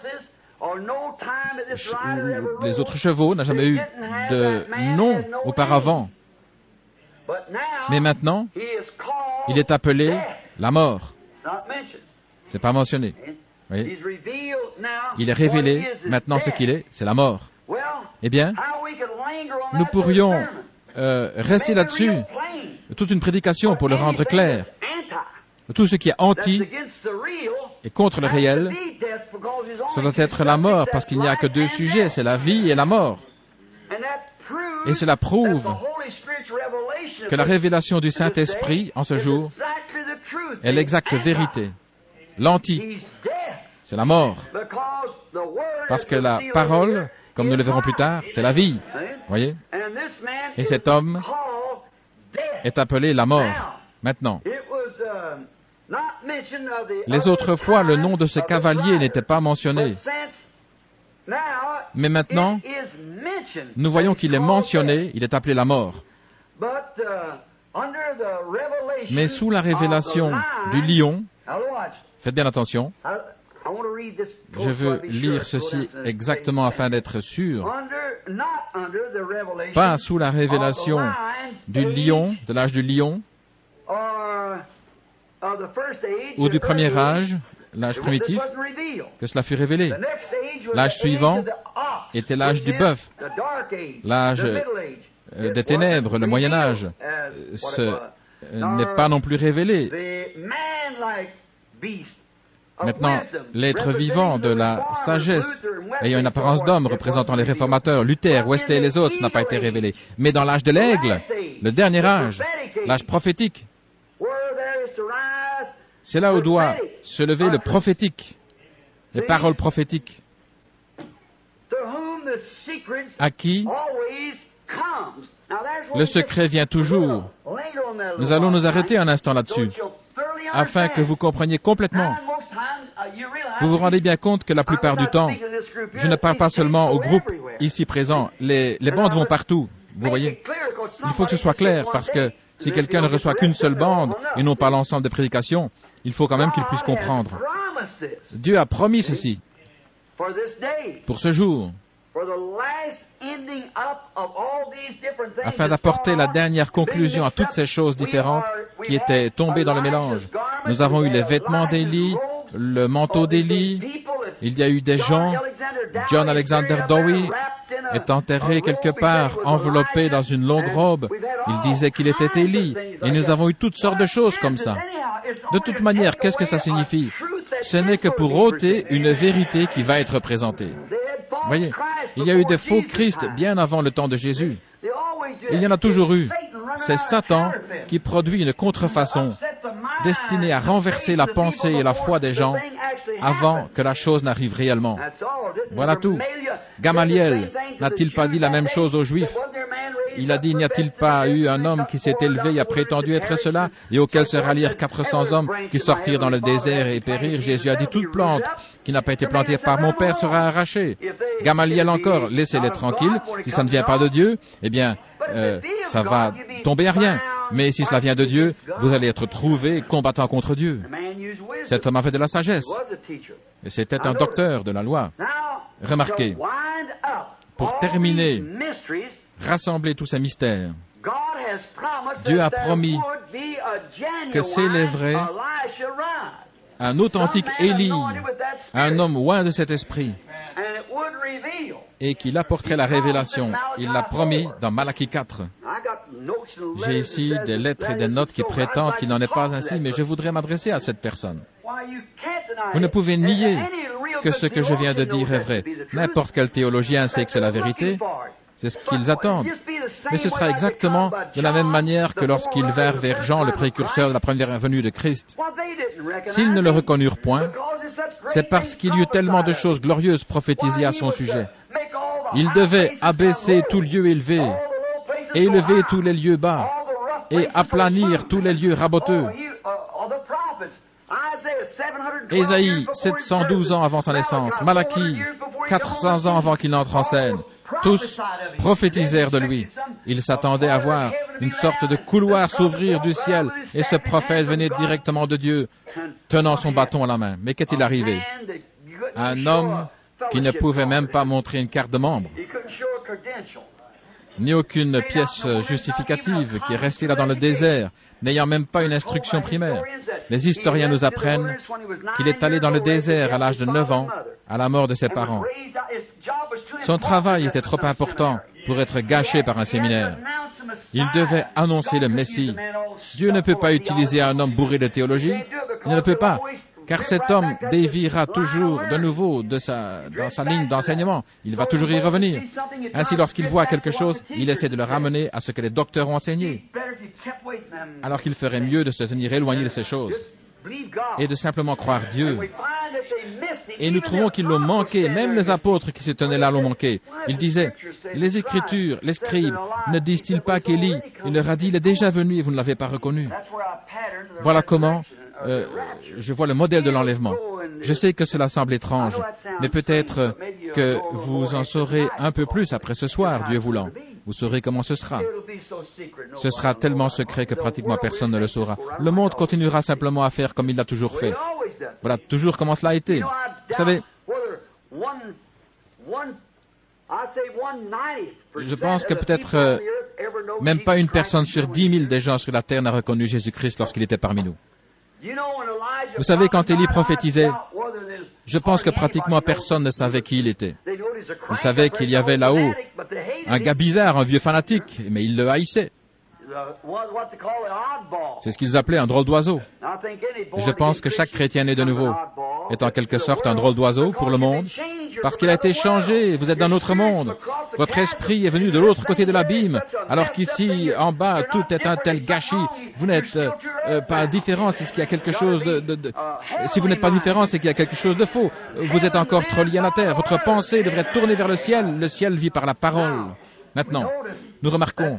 les autres chevaux, n'a jamais eu de nom auparavant. Mais maintenant, il est appelé la mort. C'est pas mentionné. Voyez? Il est révélé maintenant ce qu'il est, c'est la mort. Eh bien, nous pourrions rester là-dessus toute une prédication pour le rendre clair. tout ce qui est anti et contre le réel, ça doit être la mort, parce qu'il n'y a que deux sujets, c'est la vie et la mort. Et cela prouve que la révélation du Saint-Esprit, en ce jour, est l'exacte vérité. L'anti, c'est la mort. Parce que la parole, comme nous le verrons plus tard, c'est la vie. Voyez? Et cet homme est appelé la mort. Maintenant, les autres fois, le nom de ce cavalier n'était pas mentionné. Mais maintenant, nous voyons qu'il est mentionné, il est appelé la mort. Mais sous la révélation du lion, faites bien attention, je veux lire ceci exactement afin d'être sûr. Pas sous la révélation du lion, de l'âge du lion, ou du premier âge, l'âge primitif, que cela fut révélé. L'âge suivant était l'âge du bœuf, l'âge des ténèbres, le Moyen Âge. Ce n'est pas non plus révélé. Maintenant, l'être vivant de la sagesse, ayant une apparence d'homme, représentant les réformateurs, Luther, Wesley et les autres, ça n'a pas été révélé. Mais dans l'âge de l'aigle, le dernier âge, l'âge prophétique, c'est là où doit se lever le prophétique, les paroles prophétiques, à qui le secret vient toujours. Nous allons nous arrêter un instant là-dessus, afin que vous compreniez complètement. Vous vous rendez bien compte que la plupart du temps, je ne parle pas seulement au groupe ici présent, les bandes vont partout, vous voyez. Il faut que ce soit clair, parce que si quelqu'un ne reçoit qu'une seule bande, et non pas l'ensemble des prédications, il faut quand même qu'il puisse comprendre. Dieu a promis ceci, pour ce jour, afin d'apporter la dernière conclusion à toutes ces choses différentes qui étaient tombées dans le mélange. Nous avons eu les vêtements d'Élie, le manteau d'Élie, il y a eu des gens, John Alexander Dowie est enterré quelque part, enveloppé dans une longue robe, il disait qu'il était Élie, et nous avons eu toutes sortes de choses comme ça. De toute manière, qu'est-ce que ça signifie? Ce n'est que pour ôter une vérité qui va être présentée. Voyez, il y a eu des faux Christ bien avant le temps de Jésus. Il y en a toujours eu. C'est Satan qui produit une contrefaçon destinée à renverser la pensée et la foi des gens avant que la chose n'arrive réellement. Voilà tout. Gamaliel n'a-t-il pas dit la même chose aux Juifs? Il a dit, n'y a-t-il pas eu un homme qui s'est élevé et a prétendu être cela, et auquel se rallirent 400 hommes qui sortirent dans le désert et périrent? Jésus a dit, toute plante qui n'a pas été plantée par mon Père sera arrachée. Gamaliel encore, laissez-les tranquilles. Si ça ne vient pas de Dieu, eh bien, ça va tomber à rien. Mais si cela vient de Dieu, vous allez être trouvés combattant contre Dieu. Cet homme avait de la sagesse, et c'était un docteur de la loi. Remarquez, pour terminer, rassembler tous ces mystères, Dieu a promis que s'élèverait un authentique Élie, un homme loin de cet esprit, et qu'il apporterait la révélation. Il l'a promis dans Malachie 4. J'ai ici des lettres et des notes qui prétendent qu'il n'en est pas ainsi, mais je voudrais m'adresser à cette personne. Vous ne pouvez nier que ce que je viens de dire est vrai. N'importe quel théologien sait que c'est la vérité. C'est ce qu'ils attendent. Mais ce sera exactement de la même manière que lorsqu'ils vinrent vers Jean, le précurseur de la première venue de Christ. S'ils ne le reconnurent point, c'est parce qu'il y eut tellement de choses glorieuses prophétisées à son sujet. Il devait abaisser tout lieu élevé, élever tous les lieux bas, et aplanir tous les lieux raboteux. Ésaïe, 712 ans avant sa naissance, Malachie, 400 ans avant qu'il n'entre en scène, tous prophétisèrent de lui. Ils s'attendaient à voir une sorte de couloir s'ouvrir du ciel, et ce prophète venait directement de Dieu, tenant son bâton à la main. Mais qu'est-il arrivé? Un homme qui ne pouvait même pas montrer une carte de membre, ni aucune pièce justificative, qui est resté là dans le désert, n'ayant même pas une instruction primaire. Les historiens nous apprennent qu'il est allé dans le désert à l'âge de 9 ans, à la mort de ses parents. Son travail était trop important pour être gâché par un séminaire. Il devait annoncer le Messie. Dieu ne peut pas utiliser un homme bourré de théologie, Il ne peut pas, car cet homme déviera toujours de nouveau dans sa ligne d'enseignement. Il va toujours y revenir. Ainsi, lorsqu'il voit quelque chose, il essaie de le ramener à ce que les docteurs ont enseigné. Alors qu'il ferait mieux de se tenir éloigné de ces choses et de simplement croire Dieu. Et nous trouvons qu'ils l'ont manqué, même les apôtres qui se tenaient là l'ont manqué. Ils disaient, les Écritures, les scribes, ne disent-ils pas qu'Élie, il leur a dit, il est déjà venu et vous ne l'avez pas reconnu. Voilà comment je vois le modèle de l'enlèvement. Je sais que cela semble étrange, mais peut-être que vous en saurez un peu plus après ce soir, Dieu voulant. Vous saurez comment ce sera. Ce sera tellement secret que pratiquement personne ne le saura. Le monde continuera simplement à faire comme il l'a toujours fait. Voilà toujours comment cela a été. Vous savez, je pense que peut-être même pas une personne sur 10 000 des gens sur la terre n'a reconnu Jésus-Christ lorsqu'il était parmi nous. Vous savez, quand Élie prophétisait, je pense que pratiquement personne ne savait qui il était. Il savait qu'il y avait là-haut un gars bizarre, un vieux fanatique, mais il le haïssait. C'est ce qu'ils appelaient un drôle d'oiseau. Je pense que chaque chrétien né de nouveau est en quelque sorte un drôle d'oiseau pour le monde, parce qu'il a été changé, vous êtes dans notre monde. Votre esprit est venu de l'autre côté de l'abîme, alors qu'ici, en bas, tout est un tel gâchis. Vous n'êtes pas différent, c'est ce qu'il y a quelque chose Si vous n'êtes pas différent, c'est qu'il y a quelque chose de faux. Vous êtes encore trop lié à la terre. Votre pensée devrait tourner vers le ciel vit par la parole. Maintenant, nous remarquons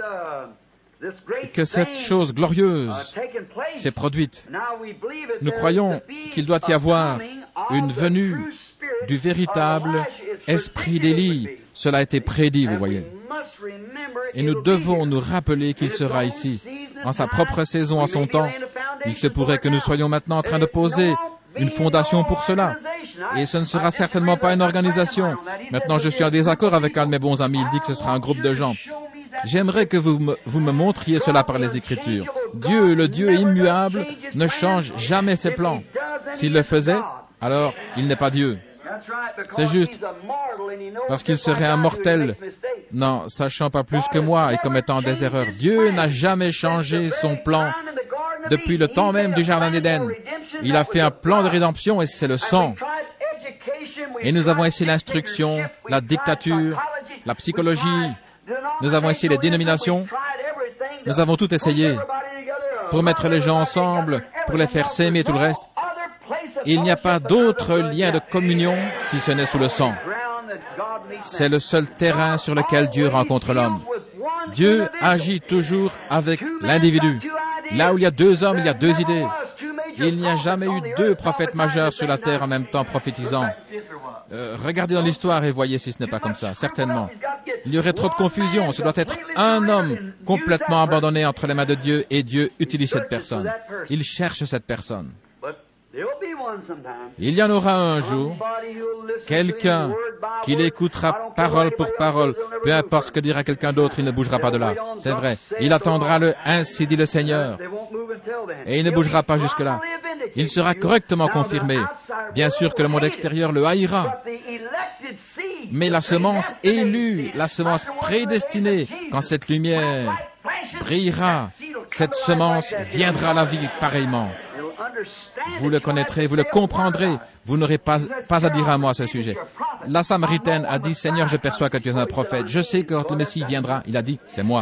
que cette chose glorieuse s'est produite. Nous croyons qu'il doit y avoir une venue du véritable esprit d'Élie. Cela a été prédit, vous voyez. Et nous devons nous rappeler qu'il sera ici, en sa propre saison, en son temps. Il se pourrait que nous soyons maintenant en train de poser une fondation pour cela. Et ce ne sera certainement pas une organisation. Maintenant, je suis en désaccord avec un de mes bons amis. Il dit que ce sera un groupe de gens. J'aimerais que vous me montriez cela par les Écritures. Dieu, le Dieu immuable, ne change jamais ses plans. S'il le faisait, alors il n'est pas Dieu. C'est juste parce qu'il serait un mortel, non, sachant pas plus que moi et commettant des erreurs. Dieu n'a jamais changé son plan depuis le temps même du Jardin d'Éden. Il a fait un plan de rédemption et c'est le sang. Et nous avons essayé l'instruction, la dictature, la psychologie. Nous avons essayé les dénominations. Nous avons tout essayé pour mettre les gens ensemble, pour les faire s'aimer et tout le reste. Il n'y a pas d'autre lien de communion si ce n'est sous le sang. C'est le seul terrain sur lequel Dieu rencontre l'homme. Dieu agit toujours avec l'individu. Là où il y a deux hommes, il y a deux idées. Il n'y a jamais eu deux prophètes majeurs sur la terre en même temps prophétisant. Regardez dans l'histoire et voyez si ce n'est pas comme ça, certainement. Il y aurait trop de confusion. Ce doit être un homme complètement abandonné entre les mains de Dieu et Dieu utilise cette personne. Il cherche cette personne. Il y en aura un jour, quelqu'un qui l'écoutera parole pour parole, peu importe ce que dira quelqu'un d'autre, il ne bougera pas de là. C'est vrai. Il attendra le « Ainsi dit le Seigneur » et il ne bougera pas jusque-là. Il sera correctement confirmé. Bien sûr que le monde extérieur le haïra, mais la semence élue, la semence prédestinée, quand cette lumière brillera, cette semence viendra à la vie pareillement. Vous le connaîtrez, vous le comprendrez. Vous n'aurez pas à dire à moi ce sujet. La Samaritaine a dit, « Seigneur, je perçois que tu es un prophète. Je sais que quand le Messie viendra, il a dit, « C'est moi. »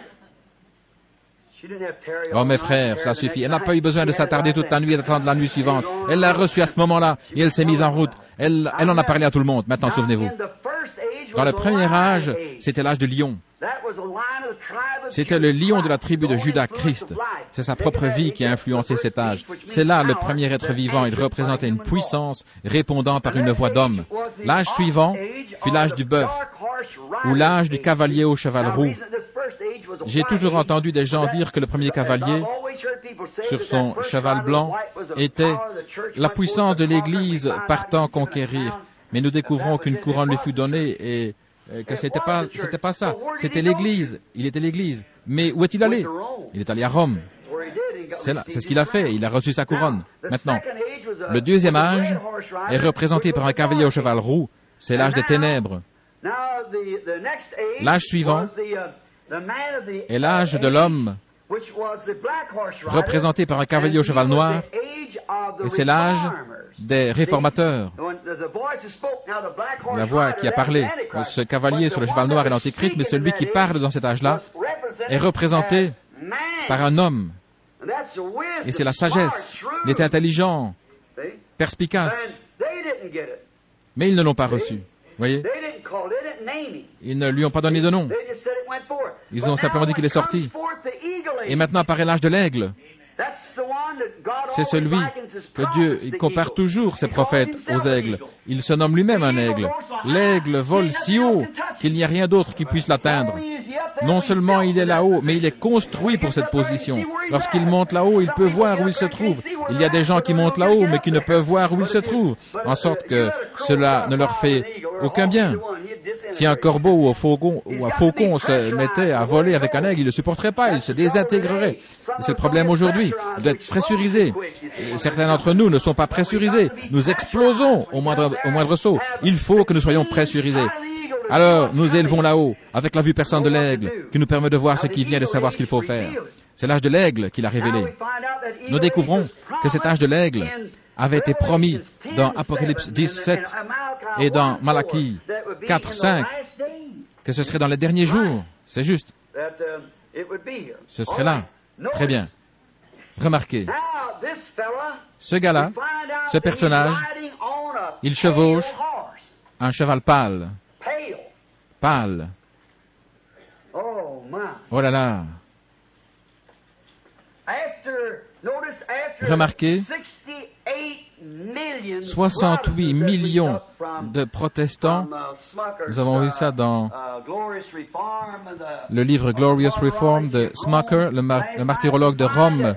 Oh, mes frères, cela suffit. Elle n'a pas eu besoin de s'attarder toute la nuit et d'attendre la nuit suivante. Elle l'a reçu à ce moment-là et elle s'est mise en route. Elle en a parlé à tout le monde. Maintenant, souvenez-vous. Dans le premier âge, c'était l'âge du lion. C'était le lion de la tribu de Judas, Christ. C'est sa propre vie qui a influencé cet âge. C'est là le premier être vivant. Il représentait une puissance répondant par une voix d'homme. L'âge suivant fut l'âge du bœuf ou l'âge du cavalier au cheval roux. J'ai toujours entendu des gens dire que le premier cavalier, sur son cheval blanc, était la puissance de l'Église partant conquérir. Mais nous découvrons qu'une couronne lui fut donnée et que c'était pas ça. C'était l'Église. Il était l'Église. Mais où est-il allé? Il est allé à Rome. C'est ce qu'il a fait. Il a reçu sa couronne. Maintenant, le deuxième âge est représenté par un cavalier au cheval roux. C'est l'âge des ténèbres. L'âge suivant est l'âge de l'homme représenté par un cavalier au cheval noir, et c'est l'âge des réformateurs. La voix qui a parlé, ce cavalier sur le cheval noir est l'Antéchrist, mais celui qui parle dans cet âge-là est représenté par un homme. Et c'est la sagesse. Il était intelligent, perspicace, mais ils ne l'ont pas reçu. Voyez? Ils ne lui ont pas donné de nom. Ils ont simplement dit qu'il est sorti. Et maintenant apparaît l'âge de l'aigle. C'est celui que Dieu compare toujours ses prophètes aux aigles. Il se nomme lui-même un aigle. L'aigle vole si haut qu'il n'y a rien d'autre qui puisse l'atteindre. Non seulement il est là-haut, mais il est construit pour cette position. Lorsqu'il monte là-haut, il peut voir où il se trouve. Il y a des gens qui montent là-haut, mais qui ne peuvent voir où ils se trouvent, en sorte que cela ne leur fait aucun bien. Si un corbeau ou un faucon se mettait à voler avec un aigle, il ne le supporterait pas, il se désintégrerait. C'est le problème aujourd'hui. Il doit être pressurisé. Et certains d'entre nous ne sont pas pressurisés. Nous explosons au moindre saut. Il faut que nous soyons pressurisés. Alors, nous élevons là-haut, avec la vue perçante de l'aigle, qui nous permet de voir ce qui vient et de savoir ce qu'il faut faire. C'est l'âge de l'aigle qu'il a révélé. Nous découvrons que cet âge de l'aigle avait été promis dans Apocalypse 17 et dans Malachie 4, 5, que ce serait dans les derniers jours. C'est juste. Ce serait là. Très bien. Remarquez, ce gars-là, ce personnage, il chevauche un cheval pâle. Pâle. Oh là là. Remarquez, 68 millions de protestants, nous avons vu ça dans le livre Glorious Reform de Smucker, le martyrologue de Rome,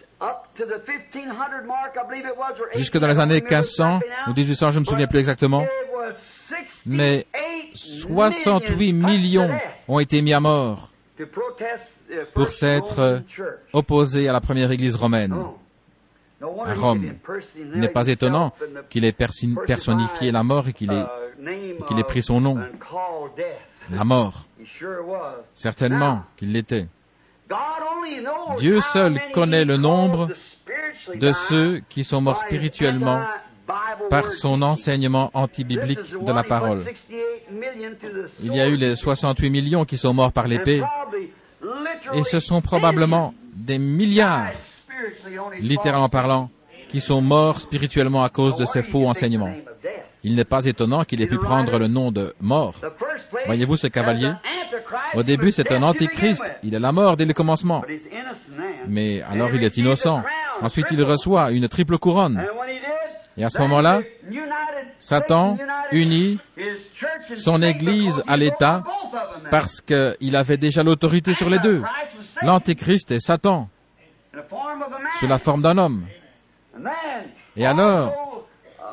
jusque dans les années 1500 ou 1800, je ne me souviens plus exactement, mais 68 millions ont été mis à mort pour s'être opposés à la première église romaine à Rome. Il n'est pas étonnant qu'il ait personnifié la mort et qu'il ait pris son nom. La mort. Certainement qu'il l'était. Dieu seul connaît le nombre de ceux qui sont morts spirituellement par son enseignement antibiblique de la parole. Il y a eu les 68 millions qui sont morts par l'épée, et ce sont probablement des milliards, littéralement parlant, qui sont morts spirituellement à cause de ces faux enseignements. Il n'est pas étonnant qu'il ait pu prendre le nom de mort. Voyez-vous ce cavalier? Au début, c'est un antéchrist. Il est la mort dès le commencement. Mais alors il est innocent. Ensuite, il reçoit une triple couronne. Et à ce moment-là, Satan unit son Église à l'État parce qu'il avait déjà l'autorité sur les deux. L'Antéchrist est Satan, sous la forme d'un homme. Et alors,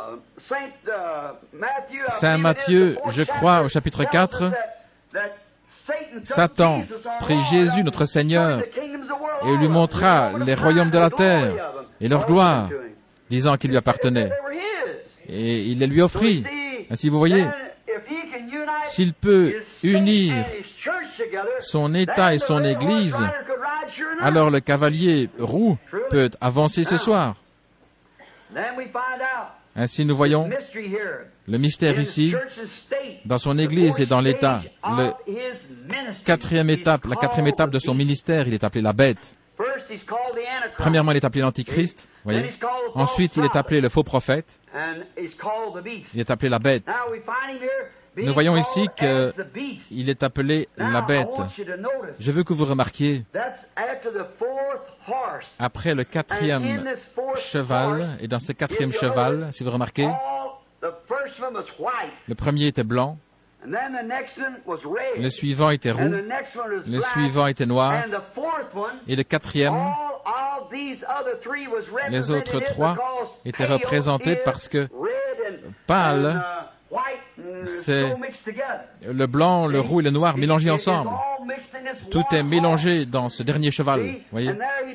Saint Matthieu, je crois, au chapitre 4, Satan prit Jésus, notre Seigneur, et lui montra les royaumes de la terre et leur gloire, disant qu'ils lui appartenaient. Et il les lui offrit. Ainsi, vous voyez, s'il peut unir son État et son Église, alors le cavalier roux peut avancer ce soir. Ainsi, nous voyons le mystère ici, dans son Église et dans l'État. La quatrième étape de son ministère, il est appelé la bête. Premièrement, il est appelé l'Antichrist, voyez. Ensuite, il est appelé le faux prophète. Il est appelé la bête. Nous voyons ici qu'il est appelé la bête. Je veux que vous remarquiez, après le quatrième cheval, et dans ce quatrième cheval, si vous remarquez, le premier était blanc, le suivant était roux, le suivant était noir, et le quatrième, les autres trois étaient représentés parce que pâle, c'est le blanc, le roux et le noir mélangés ensemble. Tout est mélangé dans ce dernier cheval, voyez.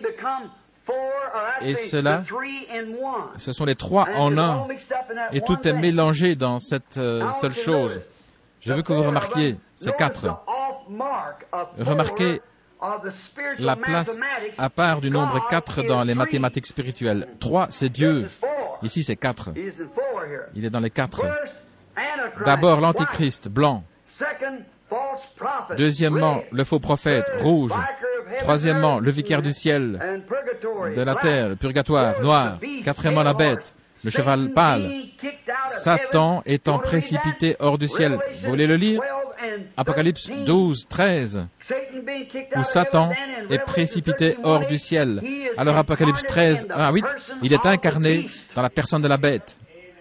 Et cela, ce sont les trois en un, et tout est mélangé dans cette seule chose. Je veux que vous remarquiez ces quatre. Remarquez la place à part du nombre 4 dans les mathématiques spirituelles. 3, c'est Dieu. Ici, c'est 4. Il est dans les 4. D'abord, l'Antichrist, blanc. Deuxièmement, le faux prophète, rouge. Troisièmement, le vicaire du ciel, de la terre, le purgatoire, noir. Quatrièmement, la bête, le cheval pâle. Satan étant précipité hors du ciel. Vous voulez le lire? Apocalypse 12, 13, où Satan est précipité hors du ciel. Alors Apocalypse 13, 1 à 8, il est incarné dans la personne de la bête.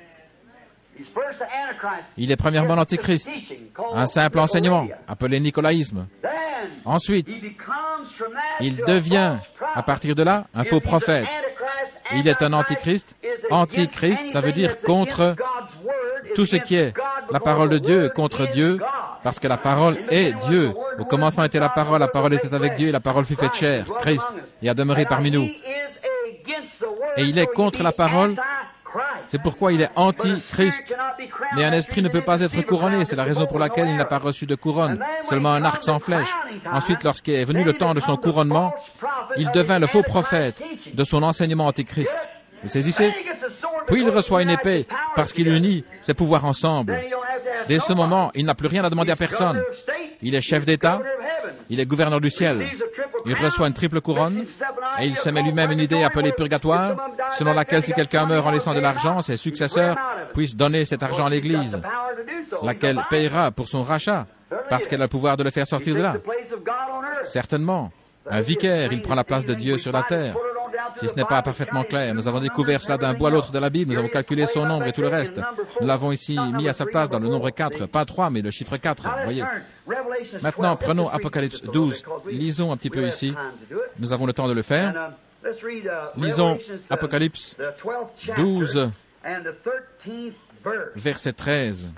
Il est premièrement l'Antéchrist, un simple enseignement, appelé nicolaïsme. Ensuite, il devient, à partir de là, un faux prophète. Il est un antichrist. Antichrist, ça veut dire contre tout ce qui est la parole de Dieu, contre Dieu, parce que la parole est Dieu. Au commencement était la parole était avec Dieu, et la parole fut faite chair, Christ, et a demeuré parmi nous. Et il est contre la parole. C'est pourquoi il est anti-Christ. Mais un esprit ne peut pas être couronné. C'est la raison pour laquelle il n'a pas reçu de couronne, seulement un arc sans flèche. Ensuite, lorsqu'est venu le temps de son couronnement, il devint le faux prophète de son enseignement anti-Christ. Vous saisissez? Puis il reçoit une épée parce qu'il unit ses pouvoirs ensemble. Dès ce moment, il n'a plus rien à demander à personne. Il est chef d'État, il est gouverneur du ciel. Il reçoit une triple couronne et il se met lui-même une idée appelée purgatoire, selon laquelle si quelqu'un meurt en laissant de l'argent, ses successeurs puissent donner cet argent à l'Église, laquelle payera pour son rachat, parce qu'elle a le pouvoir de le faire sortir de là. Certainement, un vicaire, il prend la place de Dieu sur la terre. Si ce n'est pas parfaitement clair, nous avons découvert cela d'un bout à l'autre de la Bible, nous avons calculé son nombre et tout le reste. Nous l'avons ici mis à sa place dans le nombre 4, pas 3, mais le chiffre 4, voyez. Maintenant, prenons Apocalypse 12, lisons un petit peu ici, nous avons le temps de le faire. Lisons Apocalypse 12, verset 13.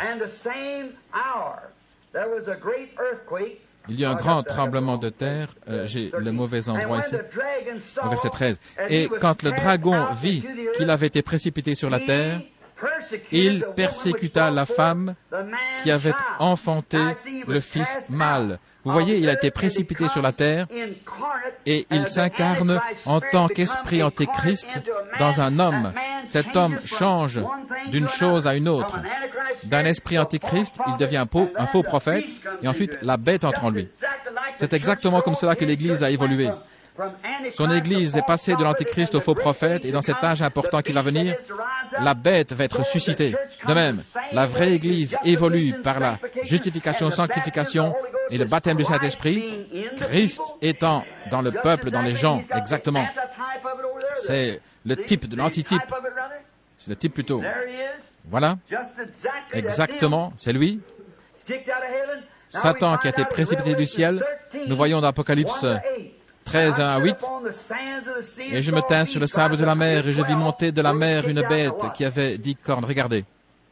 Il y a un grand tremblement de terre, j'ai le mauvais endroit ici, au verset 13. Et quand le dragon vit qu'il avait été précipité sur la terre, il persécuta la femme qui avait enfanté le fils mâle. Vous voyez, il a été précipité sur la terre et il s'incarne en tant qu'esprit antéchrist dans un homme. Cet homme change d'une chose à une autre. D'un esprit antéchrist, il devient un faux prophète et ensuite la bête entre en lui. C'est exactement comme cela que l'Église a évolué. Son Église est passée de l'Antéchrist au faux prophète et dans cet âge important qui va venir, la bête va être suscitée. De même, la vraie Église évolue par la justification, sanctification et le baptême du Saint-Esprit, Christ étant dans le peuple, dans les gens, exactement. C'est le type de l'antitype. C'est le type plutôt. Voilà. Exactement, c'est lui. Satan qui a été précipité du ciel. Nous voyons dans Apocalypse 13, 1 à 8. Et je me tins sur le sable de la mer, et je vis monter de la mer une bête qui avait 10 cornes. Regardez.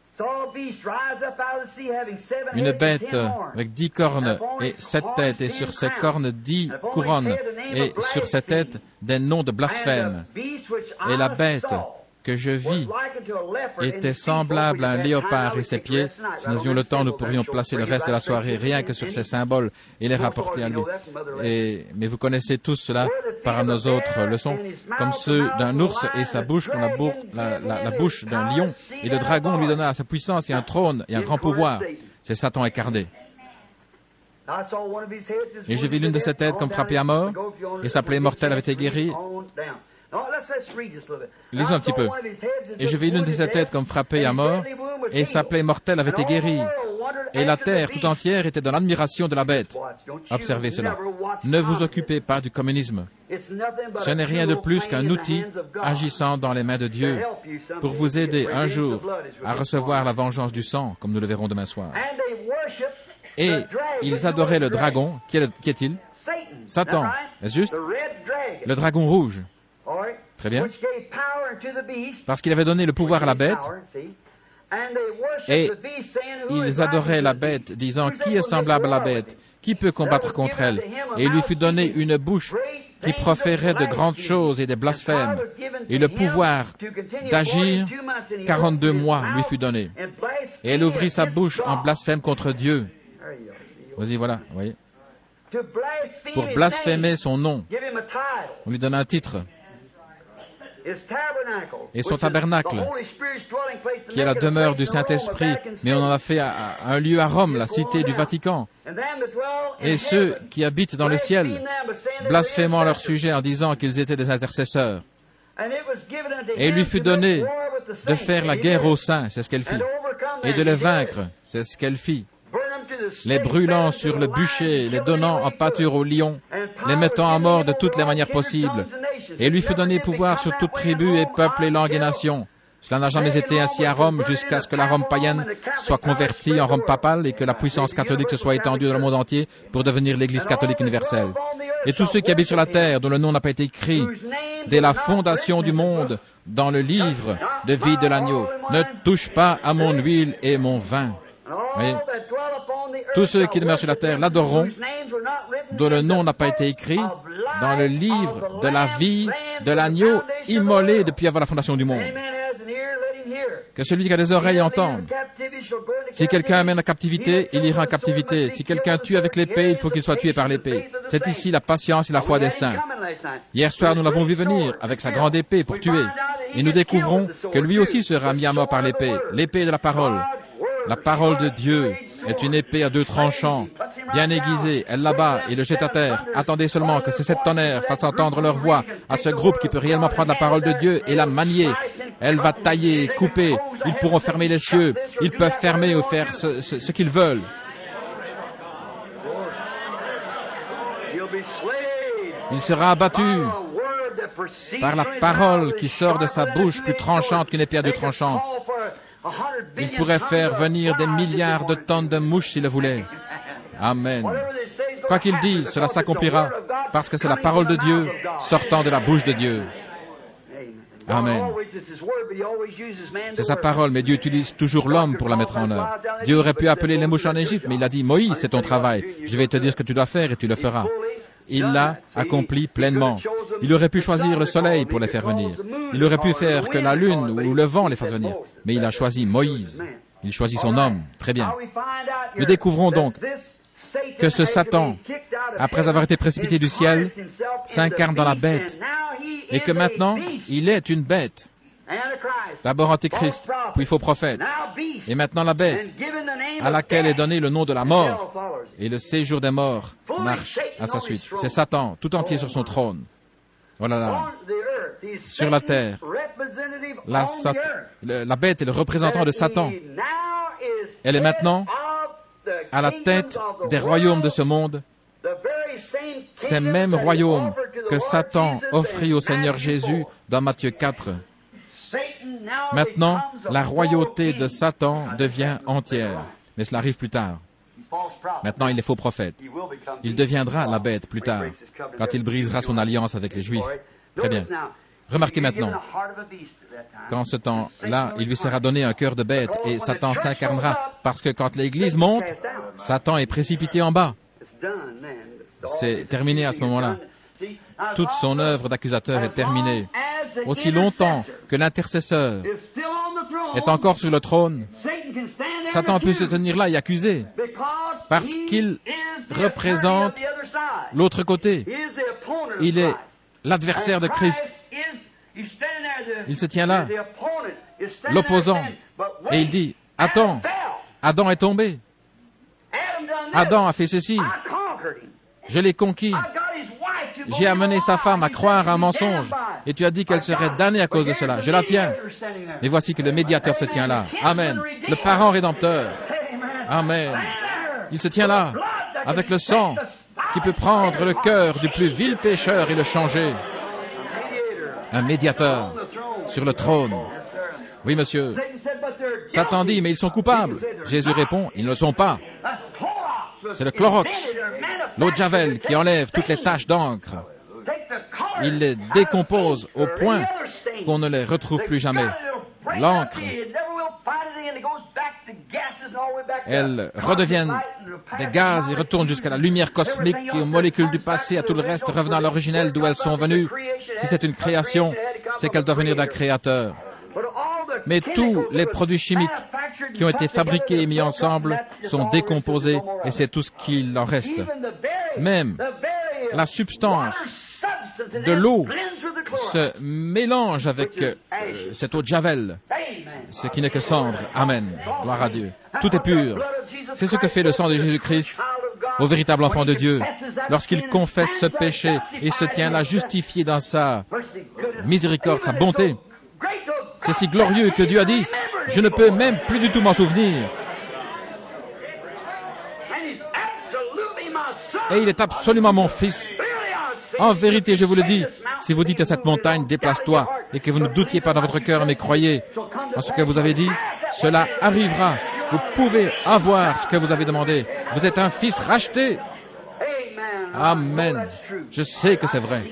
Une bête avec 10 cornes et 7 têtes, et sur ces cornes 10 couronnes, et sur ces têtes des noms de blasphème. Et la bête que je vis était semblable à un léopard et ses pieds. Si nous avions le temps, nous pourrions placer le reste de la soirée rien que sur ces symboles et les rapporter à lui. Mais vous connaissez tous cela par nos autres leçons, comme ceux d'un ours et sa bouche, comme la bouche d'un lion. Et le dragon lui donna sa puissance et un trône et un grand pouvoir. C'est Satan incarné. Et j'ai vu l'une de ses têtes comme frappée à mort, et sa plaie mortelle avait été guérie. Lisons un petit peu. Et je vis l'une de ses têtes comme frappée à mort, et sa plaie mortelle avait été guérie. Et la terre tout entière était dans l'admiration de la bête. Observez cela. Ne vous occupez pas du communisme. Ce n'est rien de plus qu'un outil agissant dans les mains de Dieu pour vous aider un jour à recevoir la vengeance du sang, comme nous le verrons demain soir. Et ils adoraient le dragon. Qui est-il? Satan. Est-ce juste? Le dragon rouge. Très bien. Parce qu'il avait donné le pouvoir à la bête. Et ils adoraient la bête, disant, qui est semblable à la bête? Qui peut combattre contre elle? Et il lui fut donné une bouche qui proférait de grandes choses et des blasphèmes. Et le pouvoir d'agir 42 mois lui fut donné. Et elle ouvrit sa bouche en blasphème contre Dieu. Vas-y, voilà, vous voyez. pour blasphémer son nom. On lui donne un titre. Et son tabernacle, qui est la demeure du Saint-Esprit, mais on en a fait un lieu à Rome, la cité du Vatican. Et ceux qui habitent dans le ciel, blasphémant leur sujet en disant qu'ils étaient des intercesseurs. Et il lui fut donné de faire la guerre aux saints, c'est ce qu'elle fit, et de les vaincre, c'est ce qu'elle fit, les brûlant sur le bûcher, les donnant en pâture aux lions, les mettant à mort de toutes les manières possibles. Et lui fut donné pouvoir sur toute tribu et peuple et langue et nation. Cela n'a jamais été ainsi à Rome jusqu'à ce que la Rome païenne soit convertie en Rome papale et que la puissance catholique se soit étendue dans le monde entier pour devenir l'Église catholique universelle. Et tous ceux qui habitent sur la terre, dont le nom n'a pas été écrit dès la fondation du monde dans le livre de vie de l'agneau, ne touchent pas à mon huile et mon vin. Oui. Tous ceux qui demeurent sur la terre l'adoreront, dont le nom n'a pas été écrit dans le livre de la vie de l'agneau immolé depuis avant la fondation du monde. Que celui qui a des oreilles entende. Si quelqu'un amène en captivité, il ira en captivité. Si quelqu'un tue avec l'épée, il faut qu'il soit tué par l'épée. C'est ici la patience et la foi des saints. Hier soir, nous l'avons vu venir avec sa grande épée pour tuer. Et nous découvrons que lui aussi sera mis à mort par l'épée, l'épée de la parole. La parole de Dieu est une épée à deux tranchants, bien aiguisée, elle l'abat et le jette à terre. Attendez seulement que ces sept tonnerres fassent entendre leur voix à ce groupe qui peut réellement prendre la parole de Dieu et la manier. Elle va tailler, couper, ils pourront fermer les cieux, ils peuvent fermer ou faire ce qu'ils veulent. Il sera abattu par la parole qui sort de sa bouche plus tranchante qu'une épée à deux tranchants. Il pourrait faire venir des milliards de tonnes de mouches s'il le voulait. Amen. Quoi qu'il dise, cela s'accomplira parce que c'est la parole de Dieu sortant de la bouche de Dieu. Amen. C'est sa parole, mais Dieu utilise toujours l'homme pour la mettre en œuvre. Dieu aurait pu appeler les mouches en Égypte, mais il a dit, Moïse, c'est ton travail. Je vais te dire ce que tu dois faire et tu le feras. Il l'a accompli pleinement. Il aurait pu choisir le soleil pour les faire venir. Il aurait pu faire que la lune ou le vent les fasse venir. Mais il a choisi Moïse. Il choisit son homme. Très bien. Nous découvrons donc que ce Satan, après avoir été précipité du ciel, s'incarne dans la bête et que maintenant, il est une bête. D'abord Antéchrist, puis faux prophète, et maintenant la bête, à laquelle est donné le nom de la mort, et le séjour des morts marche à sa suite. C'est Satan, tout entier sur son trône. Voilà là, sur la terre. La bête est le représentant de Satan. Elle est maintenant à la tête des royaumes de ce monde, ces mêmes royaumes que Satan offrit au Seigneur Jésus dans Matthieu 4. Maintenant, la royauté de Satan devient entière, mais cela arrive plus tard. Maintenant, il est faux prophète. Il deviendra la bête plus tard, quand il brisera son alliance avec les Juifs. Très bien. Remarquez maintenant, qu'en ce temps-là, il lui sera donné un cœur de bête et Satan s'incarnera, parce que quand l'Église monte, Satan est précipité en bas. C'est terminé à ce moment-là. Toute son œuvre d'accusateur est terminée. Aussi longtemps que l'intercesseur est encore sur le trône, Satan peut se tenir là et accuser, parce qu'il représente l'autre côté. Il est l'adversaire de Christ. Il se tient là, l'opposant, et il dit, « Attends, Adam est tombé. Adam a fait ceci. Je l'ai conquis. J'ai amené sa femme à croire à un mensonge, et tu as dit qu'elle serait damnée à cause de cela. Je la tiens. Et voici que le médiateur se tient là. Amen. Le parent rédempteur. Amen. Il se tient là, avec le sang qui peut prendre le cœur du plus vil pécheur et le changer. Un médiateur sur le trône. Oui, monsieur. Satan dit, mais ils sont coupables. Jésus répond, ils ne le sont pas. C'est le Clorox, l'eau de Javel qui enlève toutes les taches d'encre. Il les décompose au point qu'on ne les retrouve plus jamais. L'encre, elles redeviennent des gaz et retournent jusqu'à la lumière cosmique et aux molécules du passé, à tout le reste revenant à l'originel d'où elles sont venues. Si c'est une création, c'est qu'elle doit venir d'un créateur. Mais tous les produits chimiques qui ont été fabriqués et mis ensemble sont décomposés et c'est tout ce qu'il en reste. même la substance de l'eau se mélange avec cette eau de Javel, ce qui n'est que cendre. Amen. Gloire à Dieu. Tout est pur. C'est ce que fait le sang de Jésus-Christ au véritable enfant de Dieu. Lorsqu'il confesse ce péché et se tient là justifié dans sa miséricorde, sa bonté, c'est si glorieux que Dieu a dit, je ne peux même plus du tout m'en souvenir. Et il est absolument mon fils. En vérité, je vous le dis, si vous dites à cette montagne, déplace-toi, et que vous ne doutiez pas dans votre cœur, mais croyez en ce que vous avez dit, cela arrivera. Vous pouvez avoir ce que vous avez demandé. Vous êtes un fils racheté. Amen. Je sais que c'est vrai.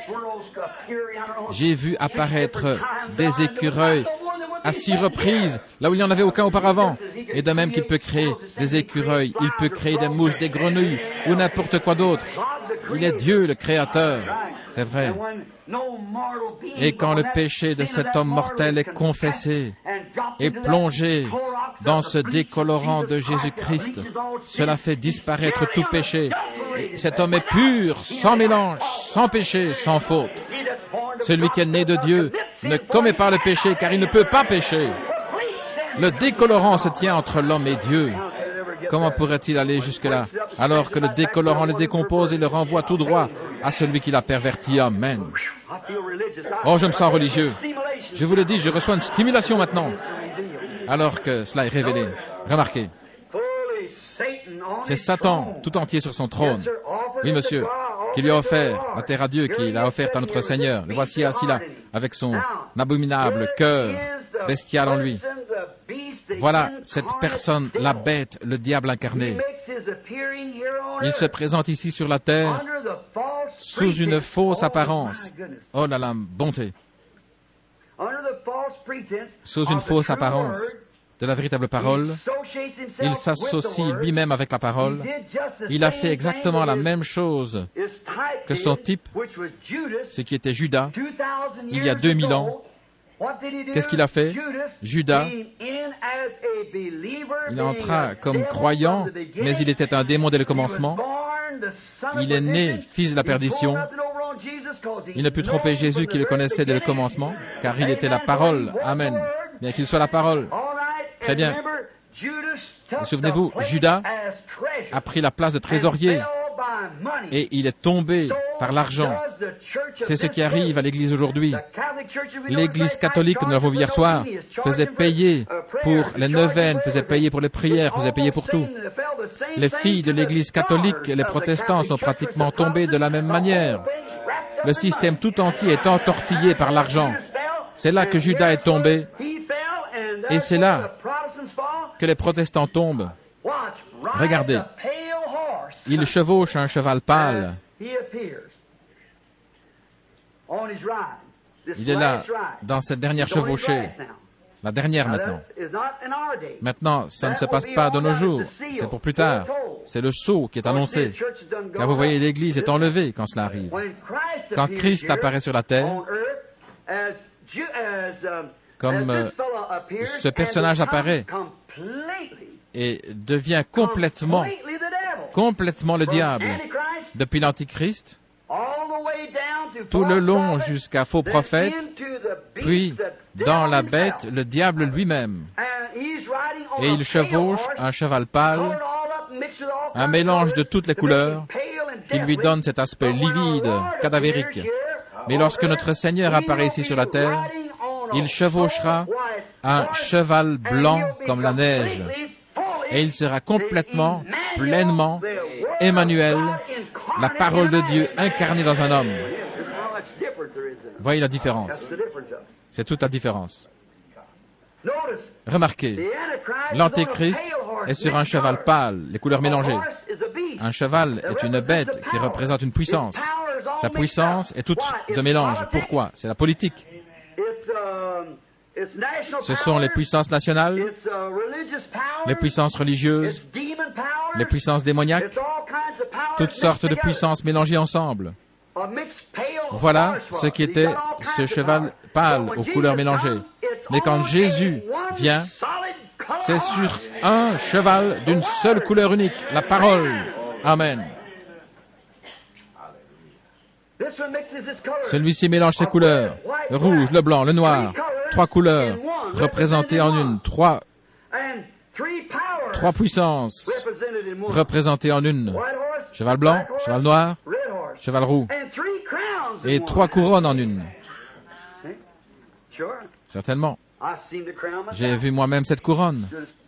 J'ai vu apparaître des écureuils à 6 reprises, là où il n'y en avait aucun auparavant. Et de même qu'il peut créer des écureuils, il peut créer des mouches, des grenouilles, ou n'importe quoi d'autre. Il est Dieu, le Créateur. C'est vrai. Et quand le péché de cet homme mortel est confessé et plongé dans ce décolorant de Jésus-Christ, cela fait disparaître tout péché. Et cet homme est pur, sans mélange, sans péché, sans faute. Celui qui est né de Dieu ne commet pas le péché, car il ne peut pas pécher. Le décolorant se tient entre l'homme et Dieu. Comment pourrait-il aller jusque-là, alors que le décolorant le décompose et le renvoie tout droit à celui qui l'a perverti? Amen. Oh, je me sens religieux. Je vous le dis, je reçois une stimulation maintenant, alors que cela est révélé. Remarquez, c'est Satan tout entier sur son trône. Oui, monsieur, qui lui a offert la terre à Dieu, qui l'a offerte à notre Seigneur. Le voici assis là, avec son abominable cœur bestial en lui. Voilà cette personne, la bête, le diable incarné. Il se présente ici sur la terre sous une fausse apparence. Oh là là, bonté. Sous une fausse apparence de la véritable parole, il s'associe lui-même avec la parole. Il a fait exactement la même chose que son type, ce qui était Judas, il y a 2000 ans. Qu'est-ce qu'il a fait? Judas, il entra comme croyant, mais il était un démon dès le commencement. Il est né fils de la perdition. Il ne put tromper Jésus qui le connaissait dès le commencement, car il était la parole. Amen. Bien qu'il soit la parole. Très bien. Et souvenez-vous, Judas a pris la place de trésorier et il est tombé par l'argent. C'est ce qui arrive à l'Église aujourd'hui. L'Église catholique, nous l'avons vu hier soir, faisait payer pour les neuvaines, faisait payer pour les prières, faisait payer pour tout. Les filles de l'Église catholique, les protestants, sont pratiquement tombés de la même manière. Le système tout entier est entortillé par l'argent. C'est là que Judas est tombé. Et c'est là que les protestants tombent. Regardez, il chevauche un cheval pâle. Il est là, dans cette dernière chevauchée. La dernière maintenant. Maintenant, ça ne se passe pas de nos jours. C'est pour plus tard. C'est le sceau qui est annoncé. Car vous voyez, l'Église est enlevée quand cela arrive. Quand Christ apparaît sur la terre, comme ce personnage apparaît et devient complètement le diable, depuis l'Antichrist, tout le long jusqu'à faux prophète, puis dans la bête, le diable lui-même. Et il chevauche un cheval pâle, un mélange de toutes les couleurs, qui lui donne cet aspect livide, cadavérique. Mais lorsque notre Seigneur apparaît ici sur la terre, il chevauchera un cheval blanc comme la neige. Et il sera complètement, pleinement, Emmanuel, la parole de Dieu incarnée dans un homme. Voyez la différence. C'est toute la différence. Remarquez, l'Antéchrist est sur un cheval pâle, les couleurs mélangées. Un cheval est une bête qui représente une puissance. Sa puissance est toute de mélange. Pourquoi? C'est la politique. Ce sont les puissances nationales, les puissances religieuses, les puissances démoniaques, toutes sortes de puissances mélangées ensemble. Voilà ce qui était ce cheval pâle aux couleurs mélangées. Mais quand Jésus vient, c'est sur un cheval d'une seule couleur unique, la parole. Amen. Celui-ci mélange ses couleurs, le rouge, le blanc, le noir, 3 couleurs représentées en une, trois puissances représentées en une. Cheval blanc, cheval noir, cheval roux. Et 3 couronnes en une. Certainement. J'ai vu moi-même cette couronne.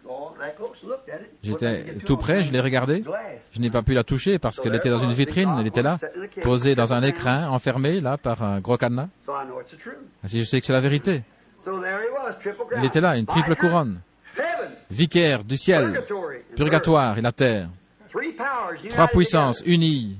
J'étais tout près, je l'ai regardée. Je n'ai pas pu la toucher parce qu'elle était dans une vitrine, elle était là, posée dans un écrin, enfermée là par un gros cadenas. Ainsi, je sais que c'est la vérité. Il était là, une triple couronne. Vicaire du ciel, purgatoire et la terre. 3 puissances unies,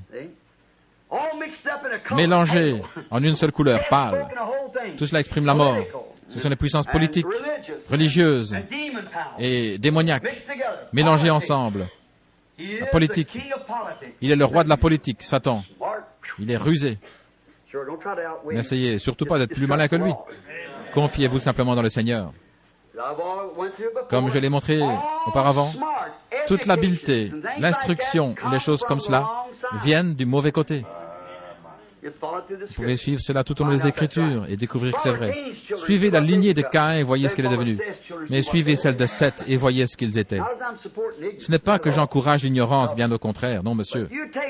mélangées en une seule couleur pâle. Tout cela exprime la mort. Ce sont les puissances politiques, religieuses et démoniaques, mélangées ensemble. La politique. Il est le roi de la politique, Satan. Il est rusé. N'essayez surtout pas d'être plus malin que lui. Confiez-vous simplement dans le Seigneur. Comme je l'ai montré auparavant, toute l'habileté, l'instruction et les choses comme cela viennent du mauvais côté. Vous pouvez suivre cela tout au long des Écritures et découvrir que c'est vrai. Suivez la lignée de Caïn et voyez ce qu'elle est devenue. Mais suivez celle de Seth et voyez ce qu'ils étaient. Ce n'est pas que j'encourage l'ignorance, bien au contraire, non monsieur.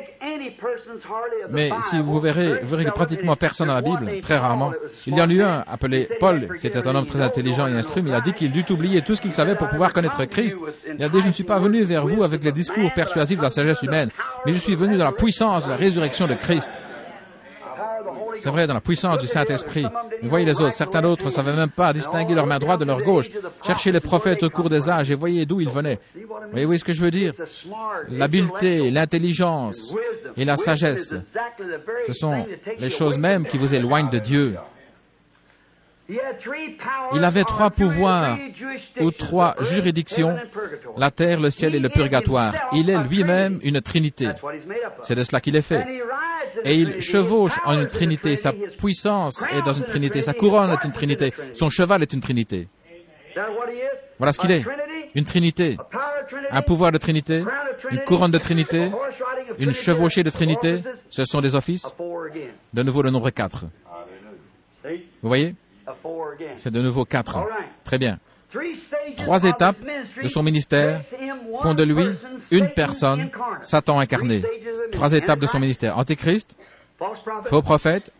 Mais si vous verrez que pratiquement personne dans la Bible, très rarement, il y en a eu un appelé Paul, c'était un homme très intelligent et instruit, mais il a dit qu'il dut oublier tout ce qu'il savait pour pouvoir connaître Christ. Il a dit, je ne suis pas venu vers vous avec les discours persuasifs de la sagesse humaine, mais je suis venu dans la puissance de la résurrection de Christ. C'est vrai, dans la puissance du Saint-Esprit. Vous voyez les autres, certains d'autres ne savaient même pas distinguer leur main droite de leur gauche. Cherchez les prophètes au cours des âges et voyez d'où ils venaient. Voyez ce que je veux dire? L'habileté, l'intelligence et la sagesse, ce sont les choses mêmes qui vous éloignent de Dieu. Il avait 3 pouvoirs ou 3 juridictions, la terre, le ciel et le purgatoire. Il est lui-même une trinité. C'est de cela qu'il est fait. Et il chevauche en une trinité. Sa puissance est dans une trinité. Sa couronne est une trinité. Son cheval est une trinité. Voilà ce qu'il est. Une trinité. Un pouvoir de trinité. Une couronne de trinité. Une chevauchée de trinité. Ce sont des offices. De nouveau le nombre 4. Vous voyez? C'est de nouveau 4. Très bien. 3 étapes de son ministère font de lui une personne, Satan incarné. 3 étapes de son ministère. Antéchrist, faux prophète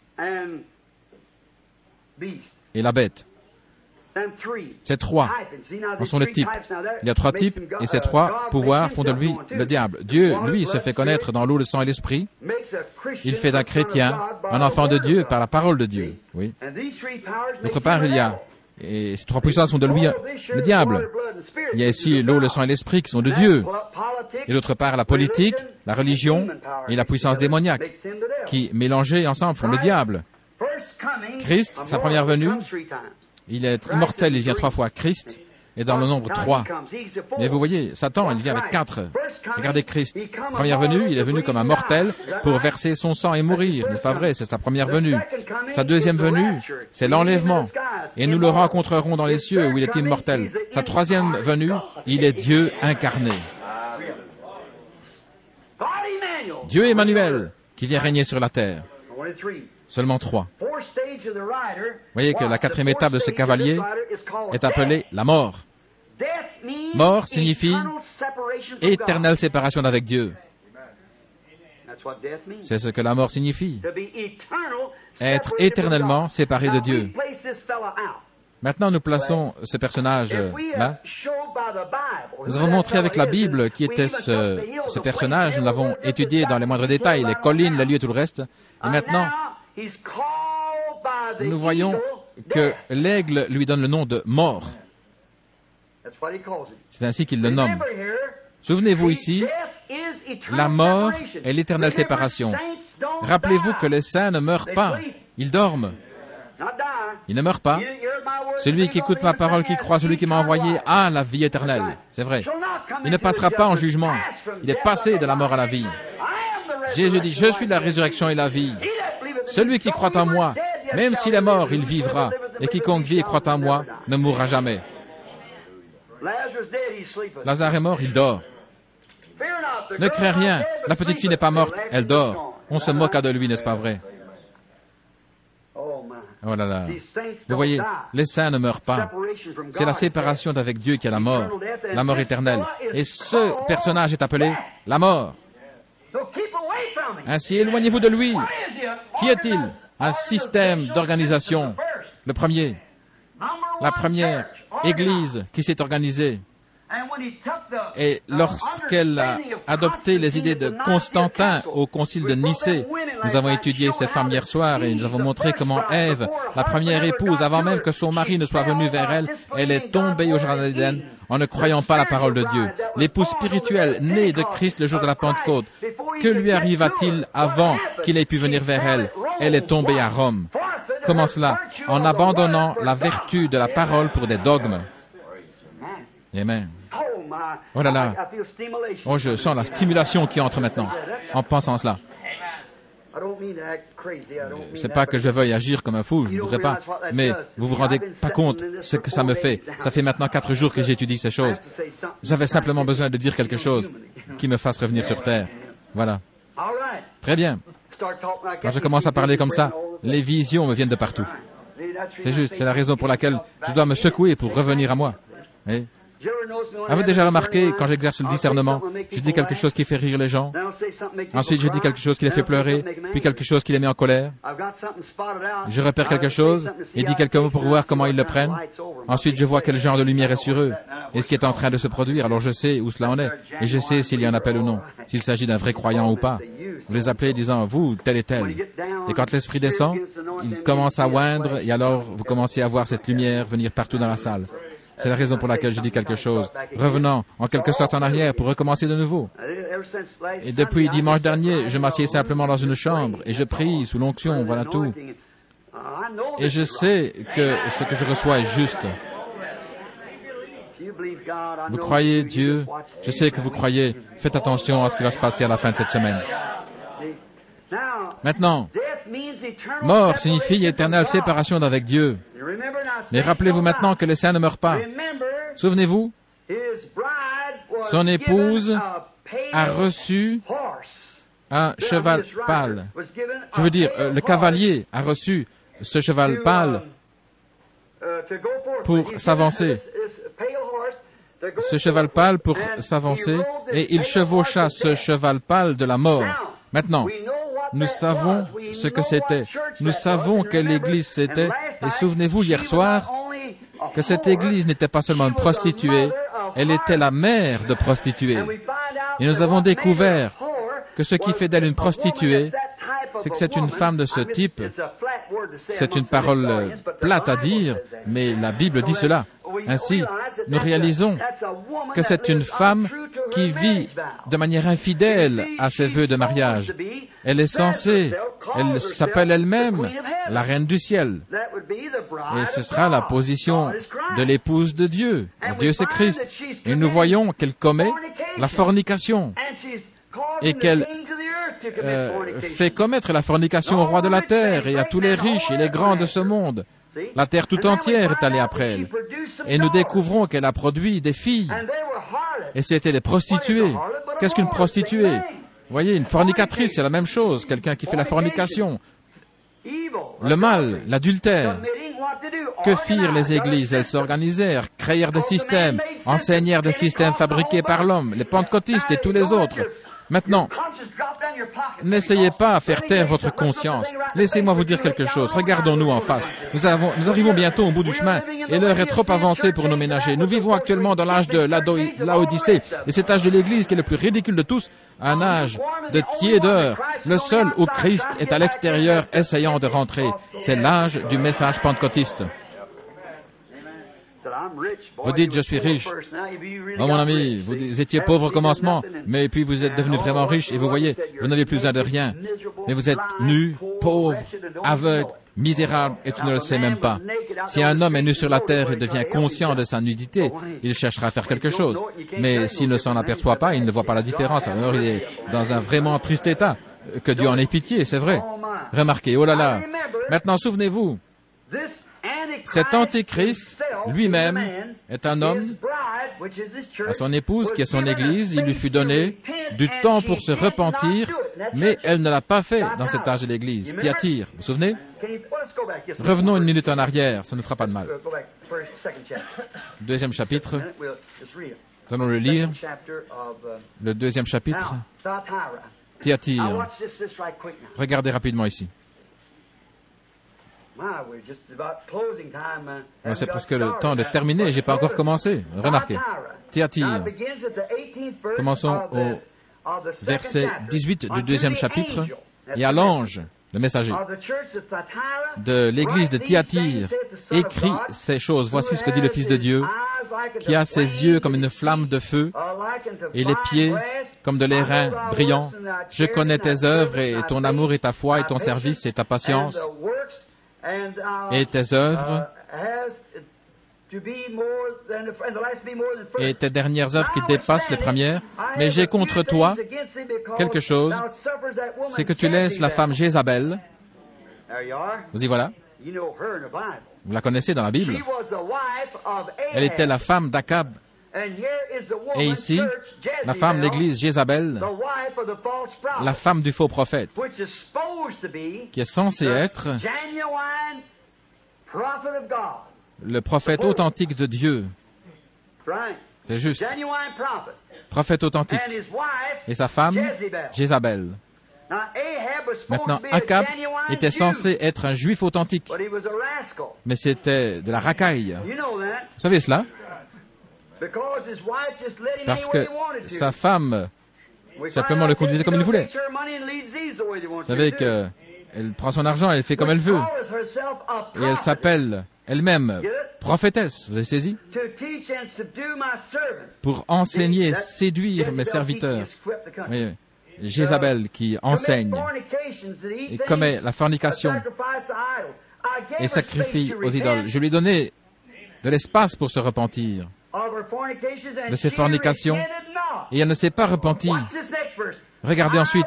et la bête. Ces 3 en sont les types. Il y a 3 types et ces 3 pouvoirs font de lui le diable. Dieu, lui, se fait connaître dans l'eau, le sang et l'esprit. Il fait d'un chrétien un enfant de Dieu par la parole de Dieu. Oui. D'autre part, il y a, et ces 3 puissances font de lui le diable. Il y a ici l'eau, le sang et l'esprit qui sont de Dieu. Et d'autre part, la politique, la religion et la puissance démoniaque qui, mélangées ensemble, font le diable. Christ, sa première venue, il est immortel, il vient 3 fois. Christ est dans le nombre 3. Mais vous voyez, Satan, il vient avec 4. Regardez Christ. Première venue, il est venu comme un mortel pour verser son sang et mourir. N'est-ce pas vrai? C'est sa première venue. Sa deuxième venue, c'est l'enlèvement. Et nous le rencontrerons dans les cieux où il est immortel. Sa troisième venue, il est Dieu incarné. Dieu Emmanuel, qui vient régner sur la terre. Seulement 3. Vous voyez que la 4e étape de ce cavalier est appelée la mort. Mort signifie éternelle séparation d'avec Dieu. C'est ce que la mort signifie. Être éternellement séparé de Dieu. Maintenant, nous plaçons ce personnage-là. Nous avons montré avec la Bible qui était ce personnage. Nous l'avons étudié dans les moindres détails, les collines, les lieux, tout le reste. Et maintenant, nous voyons que l'aigle lui donne le nom de mort. C'est ainsi qu'il le nomme. Souvenez-vous ici, la mort est l'éternelle séparation. Rappelez-vous que les saints ne meurent pas, ils dorment. Ils ne meurent pas. Celui qui écoute ma parole, qui croit, celui qui m'a envoyé, a la vie éternelle. C'est vrai. Il ne passera pas en jugement. Il est passé de la mort à la vie. Jésus dit, je suis la résurrection et la vie. Celui qui croit en moi, même s'il est mort, il vivra. Et quiconque vit et croit en moi ne mourra jamais. Lazare est mort, il dort. Ne crains rien. La petite fille n'est pas morte, elle dort. On se moqua de lui, n'est-ce pas vrai? Oh là là. Vous voyez, les saints ne meurent pas. C'est la séparation d'avec Dieu qui est la mort éternelle. Et ce personnage est appelé la mort. Ainsi, éloignez-vous de lui. Qui est-il? Un système d'organisation. Le premier, la première Église qui s'est organisée. Et lorsqu'elle a adopté les idées de Constantin au concile de Nicée, nous avons étudié ces femmes hier soir et nous avons montré comment Ève, la première épouse, avant même que son mari ne soit venu vers elle, elle est tombée au jardin d'Éden en ne croyant pas la parole de Dieu. L'épouse spirituelle née de Christ le jour de la Pentecôte, que lui arriva-t-il avant qu'il ait pu venir vers elle? Elle est tombée à Rome. Comment cela? En abandonnant la vertu de la parole pour des dogmes. Amen. Oh là là. Oh, je sens la stimulation qui entre maintenant, en pensant cela. C'est pas que je veuille agir comme un fou, je ne voudrais pas, mais vous vous rendez pas compte ce que ça me fait. Ça fait maintenant 4 jours que j'étudie ces choses. J'avais simplement besoin de dire quelque chose qui me fasse revenir sur terre. Voilà. Très bien. Quand je commence à parler comme ça, les visions me viennent de partout. C'est juste, c'est la raison pour laquelle je dois me secouer pour revenir à moi. Et avez-vous déjà remarqué, quand j'exerce le discernement, je dis quelque chose qui fait rire les gens, ensuite je dis quelque chose qui les fait pleurer, puis quelque chose qui les met en colère. Je repère quelque chose et dis quelques mots pour voir comment ils le prennent. Ensuite je vois quel genre de lumière est sur eux et ce qui est en train de se produire. Alors je sais où cela en est et je sais s'il y a un appel ou non, s'il s'agit d'un vrai croyant ou pas. Vous les appelez disant, vous, tel et tel. Et quand l'esprit descend, il commence à oindre et alors vous commencez à voir cette lumière venir partout dans la salle. C'est la raison pour laquelle je dis quelque chose, revenant en quelque sorte en arrière pour recommencer de nouveau. Et depuis dimanche dernier, je m'assieds simplement dans une chambre et je prie sous l'onction, voilà tout. Et je sais que ce que je reçois est juste. Vous croyez Dieu? Je sais que vous croyez. Faites attention à ce qui va se passer à la fin de cette semaine. Maintenant, mort signifie éternelle séparation d'avec Dieu. Mais rappelez-vous maintenant que les saints ne meurent pas. Souvenez-vous, son épouse a reçu un cheval pâle. Je veux dire, le cavalier a reçu ce cheval pâle pour s'avancer. Ce cheval pâle pour s'avancer, et il chevaucha ce cheval pâle de la mort. Maintenant, nous savons ce que c'était. Nous savons quelle église c'était. Et souvenez-vous, hier soir, que cette église n'était pas seulement une prostituée, elle était la mère de prostituées. Et nous avons découvert que ce qui fait d'elle une prostituée, c'est que c'est une femme de ce type. C'est une parole plate à dire, mais la Bible dit cela. Ainsi, nous réalisons que c'est une femme qui vit de manière infidèle à ses vœux de mariage. Elle est censée, elle s'appelle elle-même la reine du ciel. Et ce sera la position de l'épouse de Dieu. Dieu c'est Christ. Et nous voyons qu'elle commet la fornication et qu'elle fait commettre la fornication au roi de la terre et à tous les riches et les grands de ce monde. La terre tout entière est allée après elle. Et nous découvrons qu'elle a produit des filles. Et c'était des prostituées. Qu'est-ce qu'une prostituée? Vous voyez, une fornicatrice, c'est la même chose. Quelqu'un qui fait la fornication. Le mal, l'adultère. Que firent les églises? Elles s'organisèrent, créèrent des systèmes, enseignèrent des systèmes fabriqués par l'homme, les pentecôtistes et tous les autres. Maintenant, n'essayez pas à faire taire votre conscience. Laissez-moi vous dire quelque chose. Regardons-nous en face. Nous arrivons bientôt au bout du chemin et l'heure est trop avancée pour nous ménager. Nous vivons actuellement dans l'âge de Laodicée et cet âge de l'Église qui est le plus ridicule de tous, un âge de tiédeur. Le seul où Christ est à l'extérieur essayant de rentrer. C'est l'âge du message pentecôtiste. Vous dites, je suis riche. Oh mon ami, vous étiez pauvre au commencement, mais puis vous êtes devenu vraiment riche et vous voyez, vous n'avez plus besoin de rien. Mais vous êtes nu, pauvre, aveugle, misérable et tu ne le sais même pas. Si un homme est nu sur la terre et devient conscient de sa nudité, il cherchera à faire quelque chose. Mais s'il ne s'en aperçoit pas, il ne voit pas la différence. Alors il est dans un vraiment triste état. Que Dieu en ait pitié, c'est vrai. Remarquez, oh là là. Maintenant, souvenez-vous, cet Antéchrist lui-même est un homme. À son épouse, qui est son Église, il lui fut donné du temps pour se repentir, mais elle ne l'a pas fait dans cet âge de l'Église. Thyatire, vous vous souvenez? Revenons une minute en arrière, ça ne fera pas de mal. Deuxième chapitre, nous allons le lire. Le deuxième chapitre, Thyatire. Regardez rapidement ici. C'est presque le temps de terminer, je n'ai pas encore commencé. Remarquez. Thyatire. Commençons au verset 18 du deuxième chapitre. Et à l'ange, le messager de l'église de Thyatire, écrit ces choses. Voici ce que dit le Fils de Dieu, qui a ses yeux comme une flamme de feu et les pieds comme de l'airain brillant. Je connais tes œuvres et ton amour et ta foi et ton service et ta patience et tes œuvres et tes dernières œuvres qui dépassent les premières. Mais j'ai contre toi quelque chose, c'est que tu laisses la femme Jézabel. Vous y voilà. Vous la connaissez dans la Bible. Elle était la femme d'Akab. Et ici, la femme de l'église Jézabel, la femme du faux prophète, qui est censée être le prophète authentique de Dieu. C'est juste. Prophète authentique. Et sa femme, Jézabel. Maintenant, Akab était censé être un juif authentique, mais c'était de la racaille. Vous savez cela? Parce que sa femme simplement le conduisait comme il voulait. Vous savez qu'elle prend son argent, elle fait comme elle veut. Et elle s'appelle elle-même prophétesse, vous avez saisi? Pour enseigner et séduire mes serviteurs. Oui, Jézabel qui enseigne et commet la fornication et sacrifie aux idoles. Je lui ai donné de l'espace pour se repentir de ses fornications et elle ne s'est pas repentie. Regardez ensuite.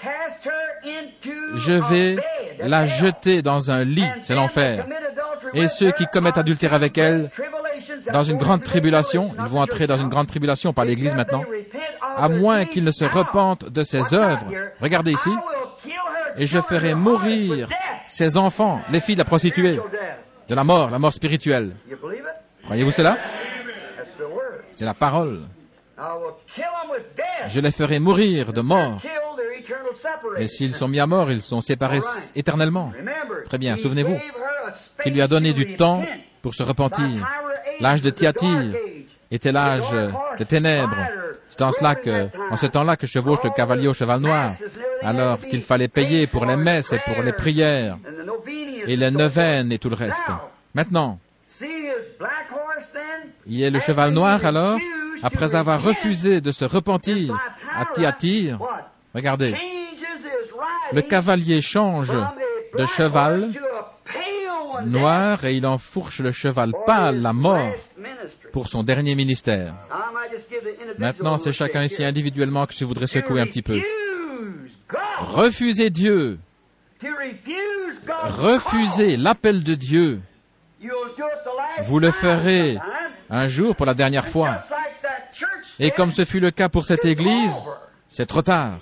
Je vais la jeter dans un lit, c'est l'enfer. Et ceux qui commettent adultère avec elle, dans une grande tribulation, ils vont entrer dans une grande tribulation par l'Église maintenant, à moins qu'ils ne se repentent de ses œuvres. Regardez ici. Et je ferai mourir ses enfants, les filles de la prostituée, de la mort spirituelle. Croyez-vous cela? C'est la parole. Je les ferai mourir de mort. Et s'ils sont mis à mort, ils sont séparés éternellement. Très bien, souvenez-vous qu'il lui a donné du temps pour se repentir. L'âge de Thyatire était l'âge de ténèbres. C'est en ce temps-là que chevauche le cavalier au cheval noir, alors qu'il fallait payer pour les messes et pour les prières, et les neuvaines et tout le reste. Maintenant, il y a le cheval noir alors, après avoir refusé de se repentir à Thyatire. Regardez, le cavalier change de cheval noir et il enfourche le cheval pâle, la mort, pour son dernier ministère. Maintenant, c'est chacun ici individuellement que je voudrais secouer un petit peu. Refusez Dieu. Refusez l'appel de Dieu. Vous le ferez un jour pour la dernière fois. Et comme ce fut le cas pour cette Église, c'est trop tard.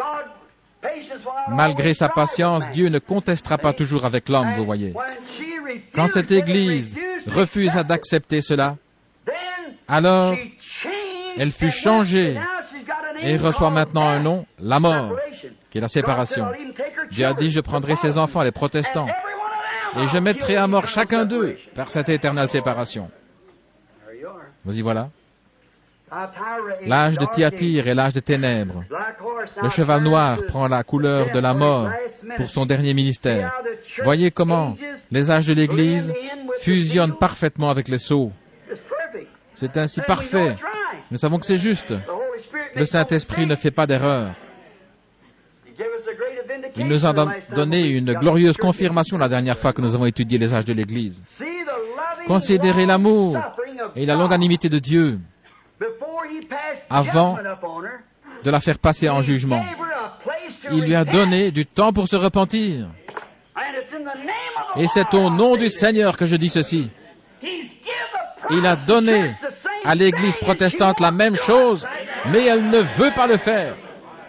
Malgré sa patience, Dieu ne contestera pas toujours avec l'homme, vous voyez. Quand cette Église refusa d'accepter cela, alors elle fut changée et reçoit maintenant un nom, la mort, qui est la séparation. Dieu a dit, je prendrai ses enfants, les protestants, et je mettrai à mort chacun d'eux par cette éternelle séparation. Vous y voilà. L'âge de Thyatire est l'âge de ténèbres. Le cheval noir prend la couleur de la mort pour son dernier ministère. Voyez comment les âges de l'Église fusionnent parfaitement avec les sceaux. C'est ainsi parfait. Nous savons que c'est juste. Le Saint-Esprit ne fait pas d'erreur. Il nous a donné une glorieuse confirmation la dernière fois que nous avons étudié les âges de l'Église. Considérez l'amour et la longanimité de Dieu avant de la faire passer en jugement. Il lui a donné du temps pour se repentir. Et c'est au nom du Seigneur que je dis ceci. Il a donné à l'Église protestante la même chose, mais elle ne veut pas le faire.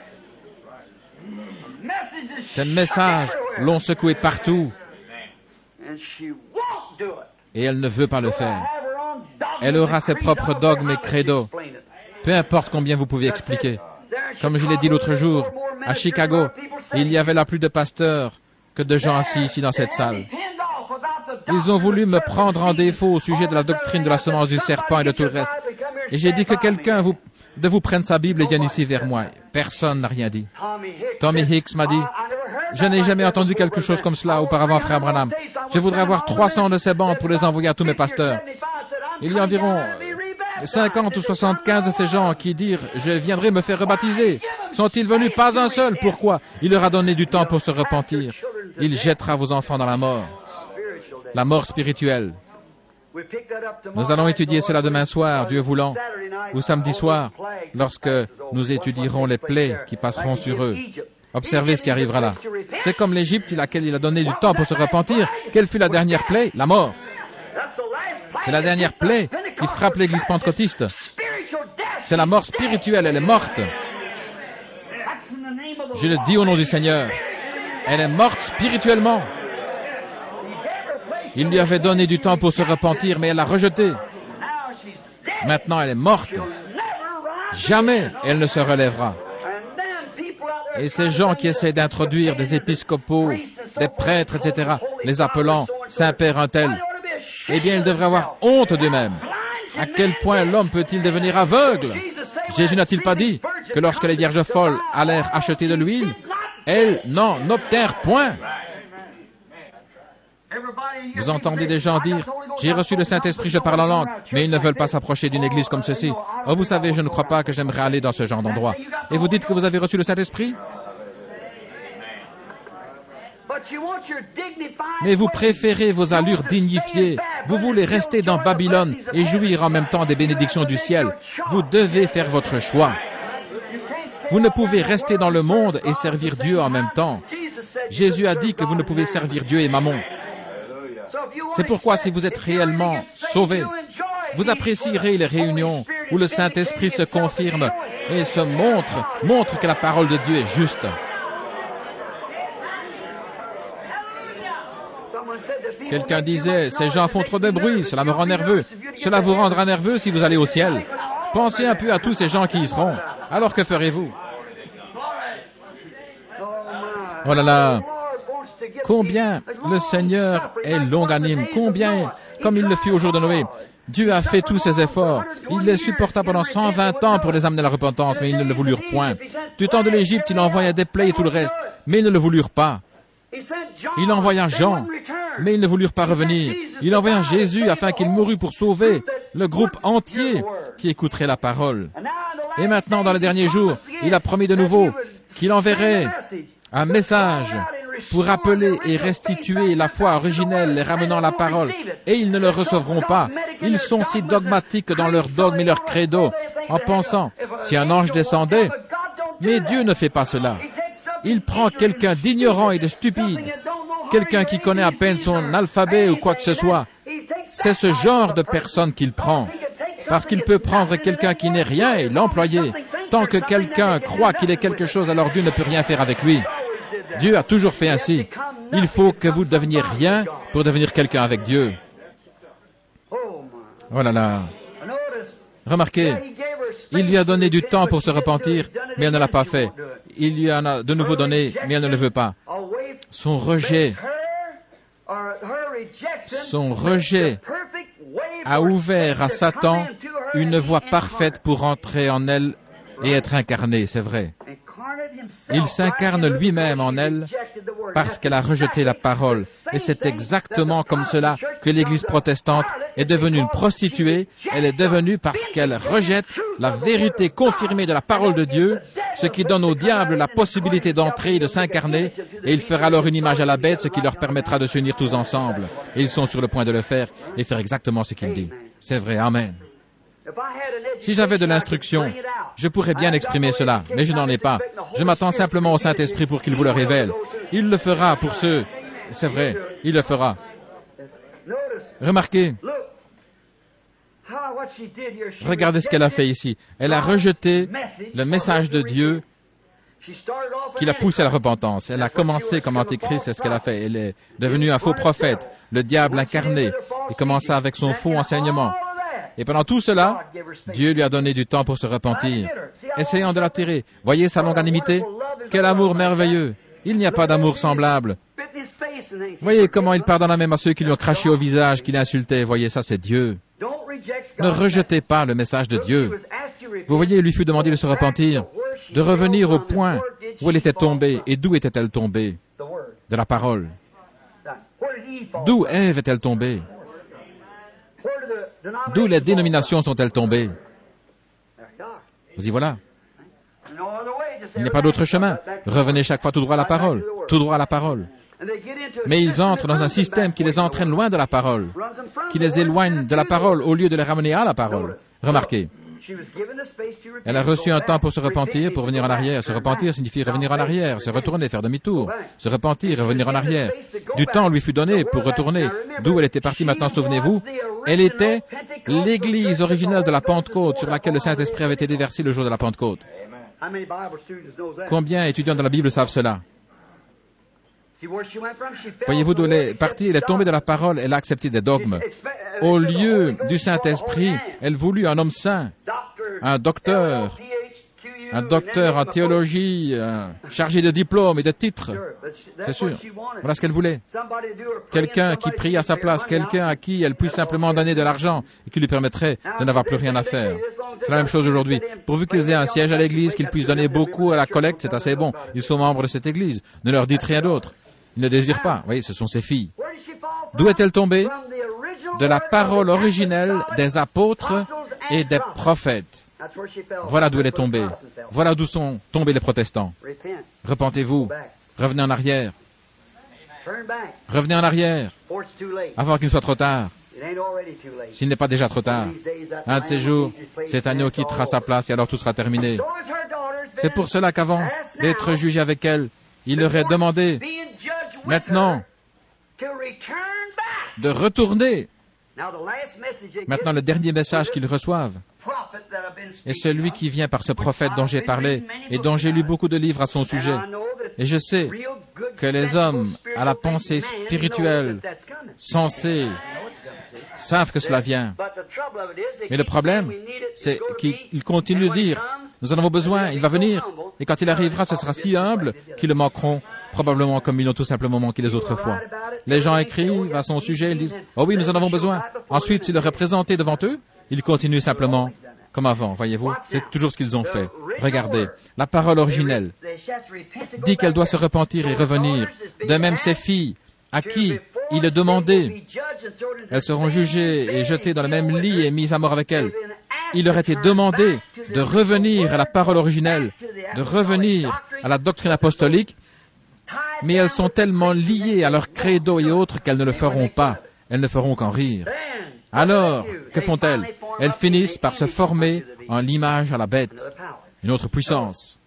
Ces messages l'ont secoué partout. Et elle ne veut pas le faire. Elle aura ses propres dogmes et credos. Peu importe combien vous pouvez expliquer. Comme je l'ai dit l'autre jour, à Chicago, il y avait là plus de pasteurs que de gens assis ici dans cette salle. Ils ont voulu me prendre en défaut au sujet de la doctrine de la semence du serpent et de tout le reste. Et j'ai dit que quelqu'un de vous prenne sa Bible et vienne ici vers moi. Personne n'a rien dit. Tommy Hicks m'a dit, je n'ai jamais entendu quelque chose comme cela auparavant, frère Branham. Je voudrais avoir 300 de ces bandes pour les envoyer à tous mes pasteurs. Il y a environ 50 ou 75 de ces gens qui dirent « Je viendrai me faire rebaptiser ». Sont-ils venus? Pas un seul. Pourquoi? Il leur a donné du temps pour se repentir. Il jettera vos enfants dans la mort spirituelle. Nous allons étudier cela demain soir, Dieu voulant, ou samedi soir, lorsque nous étudierons les plaies qui passeront sur eux. Observez ce qui arrivera là. C'est comme l'Égypte à laquelle il a donné du temps pour se repentir. Quelle fut la dernière plaie? La mort. C'est la dernière plaie qui frappe l'Église pentecôtiste. C'est la mort spirituelle, elle est morte. Je le dis au nom du Seigneur. Elle est morte spirituellement. Il lui avait donné du temps pour se repentir, mais elle l'a rejeté. Maintenant, elle est morte. Jamais elle ne se relèvera. Et ces gens qui essaient d'introduire des épiscopaux, des prêtres, etc., les appelant Saint-Père un tel, eh bien, ils devraient avoir honte d'eux-mêmes. À quel point l'homme peut-il devenir aveugle? Jésus n'a-t-il pas dit que lorsque les vierges folles allèrent acheter de l'huile, elles n'en obtinrent point? Vous entendez des gens dire, j'ai reçu le Saint-Esprit, je parle en langue, mais ils ne veulent pas s'approcher d'une église comme ceci. Oh, vous savez, je ne crois pas que j'aimerais aller dans ce genre d'endroit. Et vous dites que vous avez reçu le Saint-Esprit? Mais vous préférez vos allures dignifiées. Vous voulez rester dans Babylone et jouir en même temps des bénédictions du ciel. Vous devez faire votre choix. Vous ne pouvez rester dans le monde et servir Dieu en même temps. Jésus a dit que vous ne pouvez servir Dieu et Mammon. C'est pourquoi si vous êtes réellement sauvés, vous apprécierez les réunions où le Saint-Esprit se confirme et se montre que la parole de Dieu est juste. Quelqu'un disait, ces gens font trop de bruit, cela me rend nerveux. Cela vous rendra nerveux si vous allez au ciel. Pensez un peu à tous ces gens qui y seront. Alors que ferez-vous? Oh là là! Combien le Seigneur est longanime, combien, comme il le fit au jour de Noé. Dieu a fait tous ses efforts. Il les supporta pendant 120 ans pour les amener à la repentance, mais ils ne le voulurent point. Du temps de l'Égypte, il envoya des plaies et tout le reste, mais ils ne le voulurent pas. Il envoya Jean, mais ils ne voulurent pas revenir. Il envoya Jésus afin qu'il mourût pour sauver le groupe entier qui écouterait la parole. Et maintenant, dans les derniers jours, il a promis de nouveau qu'il enverrait un message pour rappeler et restituer la foi originelle, les ramenant à la parole. Et ils ne le recevront pas. Ils sont si dogmatiques dans leur dogme et leur credo, en pensant, si un ange descendait, mais Dieu ne fait pas cela. Il prend quelqu'un d'ignorant et de stupide, quelqu'un qui connaît à peine son alphabet ou quoi que ce soit. C'est ce genre de personne qu'il prend. Parce qu'il peut prendre quelqu'un qui n'est rien et l'employer. Tant que quelqu'un croit qu'il est quelque chose, alors Dieu ne peut rien faire avec lui. Dieu a toujours fait ainsi. Il faut que vous deveniez rien pour devenir quelqu'un avec Dieu. Oh là là. Remarquez, il lui a donné du temps pour se repentir, mais elle ne l'a pas fait. Il lui en a de nouveau donné, mais elle ne le veut pas. Son rejet a ouvert à Satan une voie parfaite pour entrer en elle et être incarné, c'est vrai. Il s'incarne lui-même en elle parce qu'elle a rejeté la parole. Et c'est exactement comme cela que l'Église protestante est devenue une prostituée. Elle est devenue parce qu'elle rejette la vérité confirmée de la parole de Dieu, ce qui donne au diable la possibilité d'entrer et de s'incarner, et il fera alors une image à la bête, ce qui leur permettra de s'unir tous ensemble. Et ils sont sur le point de le faire et faire exactement ce qu'il dit. C'est vrai, Amen. Si j'avais de l'instruction, je pourrais bien exprimer cela, mais je n'en ai pas. Je m'attends simplement au Saint-Esprit pour qu'il vous le révèle. Il le fera pour ceux... C'est vrai, il le fera. Remarquez, regardez ce qu'elle a fait ici. Elle a rejeté le message de Dieu qui l'a poussé à la repentance. Elle a commencé comme Antéchrist, c'est ce qu'elle a fait. Elle est devenue un faux prophète, le diable incarné, et commença avec son faux enseignement. Et pendant tout cela, Dieu lui a donné du temps pour se repentir, essayant de l'attirer. Voyez sa longanimité? Quel amour merveilleux! Il n'y a pas d'amour semblable. Voyez comment il pardonne même à ceux qui lui ont craché au visage, qui l'insultaient. Voyez, ça c'est Dieu. Ne rejetez pas le message de Dieu. Vous voyez, il lui fut demandé de se repentir, de revenir au point où elle était tombée. Et d'où était-elle tombée? De la parole. D'où Ève est-elle tombée? D'où les dénominations sont-elles tombées? Vous y voilà. Il n'y a pas d'autre chemin. Revenez chaque fois tout droit à la parole. Tout droit à la parole. Mais ils entrent dans un système qui les entraîne loin de la parole, qui les éloigne de la parole au lieu de les ramener à la parole. Remarquez. Elle a reçu un temps pour se repentir, pour venir en arrière. Se repentir signifie revenir en arrière, se retourner, faire demi-tour. Se repentir et revenir en arrière. Du temps lui fut donné pour retourner. D'où elle était partie maintenant, souvenez-vous? Elle était l'église originale de la Pentecôte sur laquelle le Saint-Esprit avait été déversé le jour de la Pentecôte. Combien d'étudiants de la Bible savent cela? Voyez-vous d'où elle est partie? Elle est tombée de la parole, elle a accepté des dogmes. Au lieu du Saint-Esprit, elle voulut un homme saint, un docteur en théologie, chargé de diplômes et de titres. C'est sûr. Voilà ce qu'elle voulait. Quelqu'un qui prie à sa place, quelqu'un à qui elle puisse simplement donner de l'argent et qui lui permettrait de n'avoir plus rien à faire. C'est la même chose aujourd'hui. Pourvu qu'ils aient un siège à l'église, qu'ils puissent donner beaucoup à la collecte, c'est assez bon. Ils sont membres de cette église. Ne leur dites rien d'autre. Ils ne désirent pas. Oui, ce sont ses filles. D'où est-elle tombée? De la parole originelle des apôtres et des prophètes. Voilà d'où elle est tombée. Voilà d'où sont tombés les protestants. Repentez-vous. Revenez en arrière. Revenez en arrière. Avant qu'il ne soit trop tard. S'il n'est pas déjà trop tard. Un de ces jours, cet agneau quittera sa place et alors tout sera terminé. C'est pour cela qu'avant d'être jugé avec elle, il leur est demandé maintenant de retourner. Maintenant, le dernier message qu'ils reçoivent est celui qui vient par ce prophète dont j'ai parlé et dont j'ai lu beaucoup de livres à son sujet. Et je sais que les hommes à la pensée spirituelle sensée savent que cela vient. Mais le problème, c'est qu'ils continuent de dire, nous en avons besoin, il va venir, et quand il arrivera, ce sera si humble qu'ils le manqueront, probablement comme ils l'ont tout simplement manqué les autres fois. Les gens écrivent à son sujet, ils disent, oh oui, nous en avons besoin. Ensuite, s'il le représentait devant eux, ils continuent simplement comme avant, voyez-vous. C'est toujours ce qu'ils ont fait. Regardez, la parole originelle dit qu'elle doit se repentir et revenir. De même, ces filles, à qui il est demandé, elles seront jugées et jetées dans le même lit et mises à mort avec elles. Il leur était demandé de revenir à la parole originelle, de revenir à la doctrine apostolique, mais elles sont tellement liées à leur credo et autres qu'elles ne le feront pas. Elles ne feront qu'en rire. Alors, que font-elles? Elles finissent par se former en l'image à la bête, une autre puissance,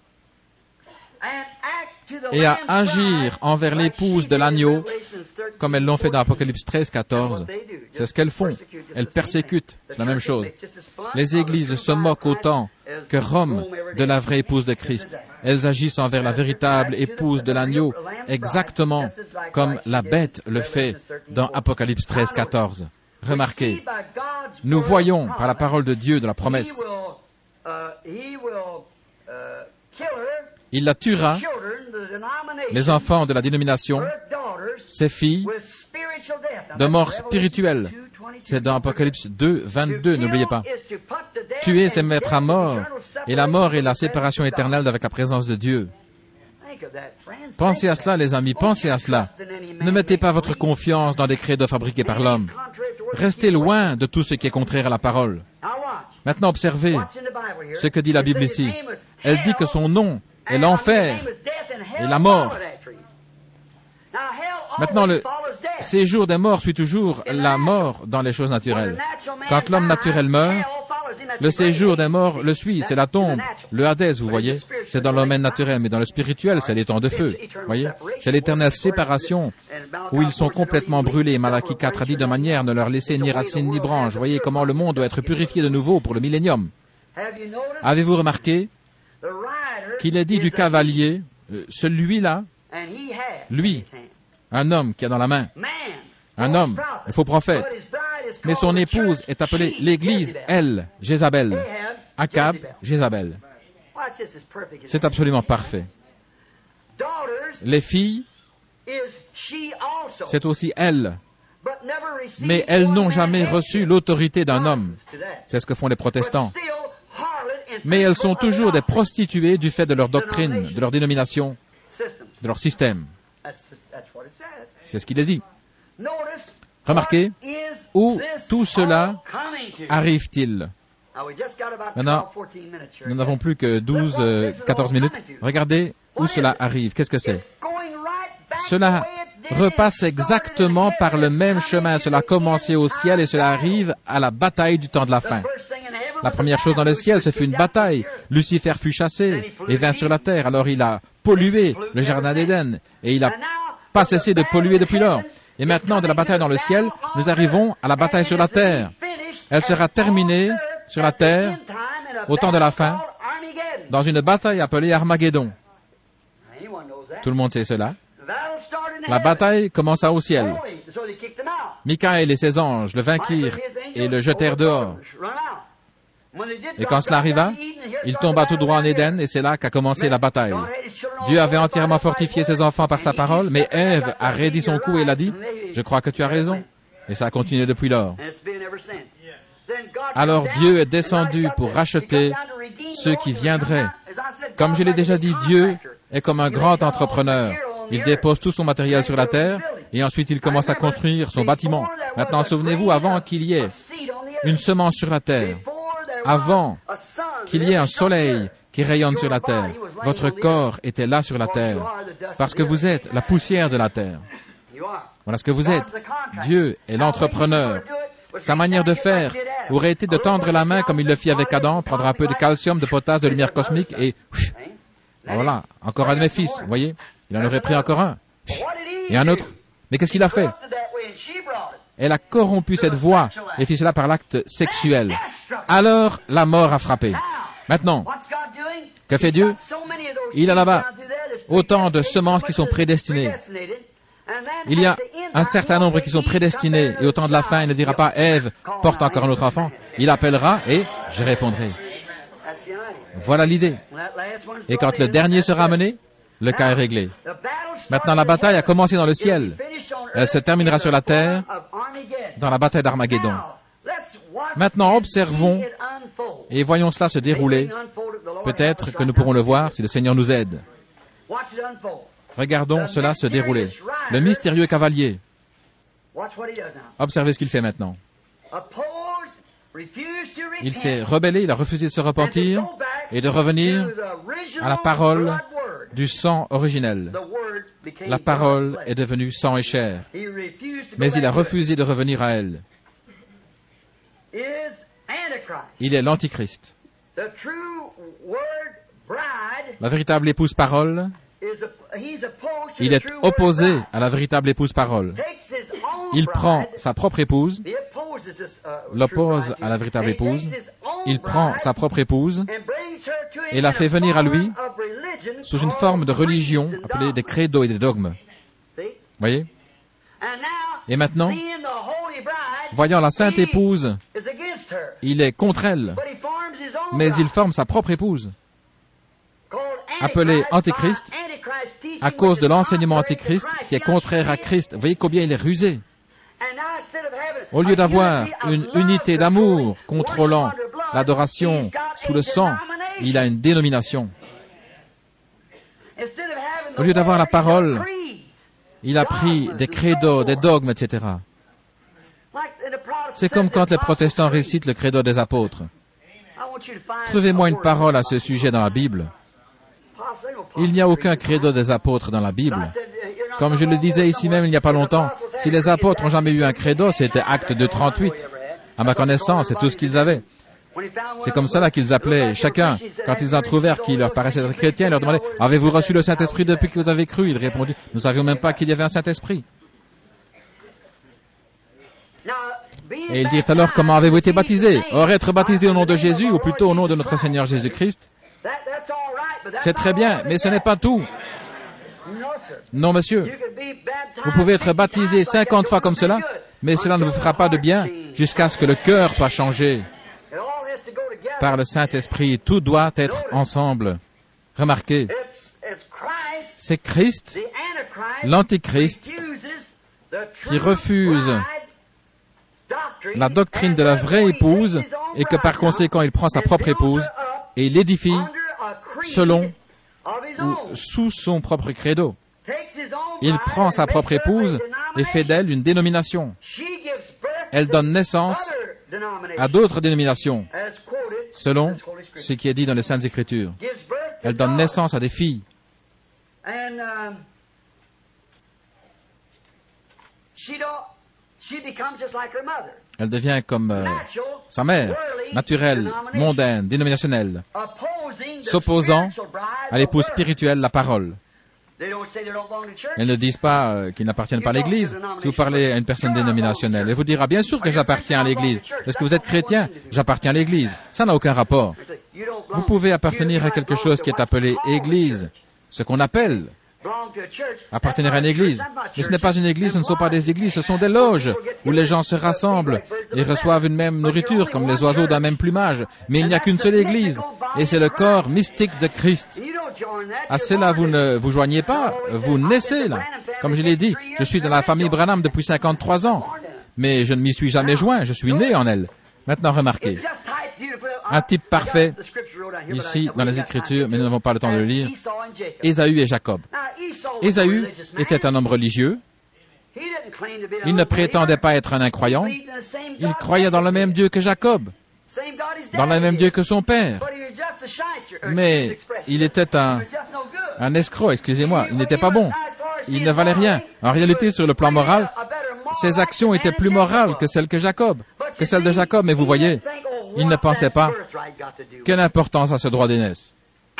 et à agir envers l'épouse de l'agneau, comme elles l'ont fait dans Apocalypse 13, 14. C'est ce qu'elles font. Elles persécutent. C'est la même chose. Les églises se moquent autant que Rome de la vraie épouse de Christ. Elles agissent envers la véritable épouse de l'agneau, exactement comme la bête le fait dans Apocalypse 13, 14. Remarquez, nous voyons par la parole de Dieu de la promesse. Il la tuera, les enfants de la dénomination, ses filles, de mort spirituelle. C'est dans Apocalypse 2, 22, n'oubliez pas. Tuer, c'est mettre à mort, et la mort est la séparation éternelle avec la présence de Dieu. Pensez à cela, les amis, pensez à cela. Ne mettez pas votre confiance dans des credos fabriqués par l'homme. Restez loin de tout ce qui est contraire à la parole. Maintenant, observez ce que dit la Bible ici. Elle dit que son nom est l'enfer et la mort. Maintenant, le séjour des morts suit toujours la mort dans les choses naturelles. Quand l'homme naturel meurt, le séjour des morts le suit, c'est la tombe, le Hadès, vous voyez. C'est dans le domaine naturel, mais dans le spirituel, c'est les temps de feu. Voyez, c'est l'éternelle séparation où ils sont complètement brûlés. Malachie 4 a dit de manière ne leur laisser ni racine ni branche. Voyez comment le monde doit être purifié de nouveau pour le millénium. Avez-vous remarqué qu'il ait dit du cavalier, celui-là, lui, un homme qui a dans la main, un homme, un faux prophète, mais son épouse est appelée l'Église, elle, Jézabel, Akab, Jézabel. C'est absolument parfait. Les filles, c'est aussi elles, mais elles n'ont jamais reçu l'autorité d'un homme. C'est ce que font les protestants. Mais elles sont toujours des prostituées du fait de leur doctrine, de leur dénomination, de leur système. C'est ce qu'il est dit. Remarquez, où tout cela arrive-t-il? Maintenant, nous n'avons plus que 14 minutes. Regardez où cela arrive. Qu'est-ce que c'est? Cela repasse exactement par le même chemin. Cela a commencé au ciel et cela arrive à la bataille du temps de la fin. La première chose dans le ciel, ce fut une bataille. Lucifer fut chassé et vint sur la terre. Alors il a pollué le jardin d'Éden et il n'a pas cessé de polluer depuis lors. Et maintenant, de la bataille dans le ciel, nous arrivons à la bataille sur la terre. Elle sera terminée sur la terre au temps de la fin dans une bataille appelée Armageddon. Tout le monde sait cela. La bataille commença au ciel. Michaël et ses anges le vainquirent et le jetèrent dehors. Et quand cela arriva, il tomba tout droit en Éden et c'est là qu'a commencé la bataille. Dieu avait entièrement fortifié ses enfants par sa parole, mais Ève a raidi son cou et elle a dit, « Je crois que tu as raison. » Et ça a continué depuis lors. Alors Dieu est descendu pour racheter ceux qui viendraient. Comme je l'ai déjà dit, Dieu est comme un grand entrepreneur. Il dépose tout son matériel sur la terre et ensuite il commence à construire son bâtiment. Maintenant, souvenez-vous, avant qu'il y ait une semence sur la terre, avant qu'il y ait un soleil qui rayonne sur la terre, votre corps était là sur la terre, parce que vous êtes la poussière de la terre. Voilà ce que vous êtes. Dieu est l'entrepreneur. Sa manière de faire aurait été de tendre la main comme il le fit avec Adam, prendre un peu de calcium, de potasse, de lumière cosmique et voilà, encore un de mes fils, vous voyez. Il en aurait pris encore un. Et un autre. Mais qu'est-ce qu'il a fait? Elle a corrompu cette voie et fit cela par l'acte sexuel. Alors, la mort a frappé. Maintenant, que fait Dieu? Il a là-bas autant de semences qui sont prédestinées. Il y a un certain nombre qui sont prédestinés et au temps de la fin, il ne dira pas « Ève, porte encore un autre enfant ». Il appellera et je répondrai. Voilà l'idée. Et quand le dernier sera amené, le cas est réglé. Maintenant, la bataille a commencé dans le ciel. Elle se terminera sur la terre dans la bataille d'Armageddon. Maintenant, observons et voyons cela se dérouler. Peut-être que nous pourrons le voir si le Seigneur nous aide. Regardons cela se dérouler. Le mystérieux cavalier. Observez ce qu'il fait maintenant. Il s'est rebellé, il a refusé de se repentir et de revenir à la parole du sang originel. La parole est devenue sang et chair. Mais il a refusé de revenir à elle. Il est l'Antichrist. La véritable épouse parole, il est opposé à la véritable épouse parole. Il prend sa propre épouse, l'oppose à la véritable épouse, il prend sa propre épouse et la fait venir à lui sous une forme de religion appelée des credos et des dogmes. Voyez? Et maintenant, voyant la sainte épouse, il est contre elle, mais il forme sa propre épouse, appelée Antéchrist, à cause de l'enseignement Antéchrist qui est contraire à Christ. Vous voyez combien il est rusé. Au lieu d'avoir une unité d'amour contrôlant l'adoration sous le sang, il a une dénomination. Au lieu d'avoir la parole, il a pris des credos, des dogmes, etc. C'est comme quand les protestants récitent le credo des apôtres. Trouvez-moi une parole à ce sujet dans la Bible. Il n'y a aucun credo des apôtres dans la Bible. Comme je le disais ici même il n'y a pas longtemps, si les apôtres n'ont jamais eu un credo, c'était Acte 2:38. À ma connaissance, c'est tout ce qu'ils avaient. C'est comme ça là qu'ils appelaient chacun. Quand ils en trouvèrent qui leur paraissait être chrétien, ils leur demandaient « Avez-vous reçu le Saint-Esprit depuis que vous avez cru ?» Ils répondaient « Nous ne savions même pas qu'il y avait un Saint-Esprit. » Et ils dirent alors « Comment avez-vous été baptisés ?» Or, être baptisé au nom de Jésus, ou plutôt au nom de notre Seigneur Jésus-Christ, C'est très bien, mais ce n'est pas tout. Non, monsieur. Vous pouvez être baptisé 50 fois comme cela, mais cela ne vous fera pas de bien jusqu'à ce que le cœur soit changé par le Saint-Esprit. Tout doit être ensemble. Remarquez, c'est Christ, l'Antichrist, qui refuse la doctrine de la vraie épouse et que par conséquent il prend sa propre épouse et il l'édifie selon ou sous son propre credo. Il prend sa propre épouse et fait d'elle une dénomination. Elle donne naissance à d'autres dénominations, selon ce qui est dit dans les Saintes Écritures. Elle donne naissance à des filles. Elle devient comme sa mère, naturelle, mondaine, dénominationnelle, s'opposant à l'épouse spirituelle, la parole. Elles ne disent pas qu'ils n'appartiennent pas à l'Église. Si vous parlez à une personne dénominationnelle, elle vous dira, bien sûr que j'appartiens à l'Église. Est-ce que vous êtes chrétien? J'appartiens à l'Église. Ça n'a aucun rapport. Vous pouvez appartenir à quelque chose qui est appelé Église, ce qu'on appelle appartenir à une église. Mais ce n'est pas une église, ce ne sont pas des églises, ce sont des loges où les gens se rassemblent et reçoivent une même nourriture comme les oiseaux d'un même plumage. Mais il n'y a qu'une seule église et c'est le corps mystique de Christ. À cela, vous ne vous joignez pas, vous naissez là. Comme je l'ai dit, je suis dans la famille Branham depuis 53 ans, mais je ne m'y suis jamais joint, je suis né en elle. Maintenant, remarquez, un type parfait, ici, dans les Écritures, mais nous n'avons pas le temps de le lire, Ésaü et Jacob. Ésaü était un homme religieux. Il ne prétendait pas être un incroyant. Il croyait dans le même Dieu que Jacob, dans le même Dieu que son père. Mais il était un escroc, excusez-moi, il n'était pas bon. Il ne valait rien. En réalité, sur le plan moral, ses actions étaient plus morales que celles de Jacob. Mais vous voyez, il ne pensait pas quelle importance a ce droit d'aînesse.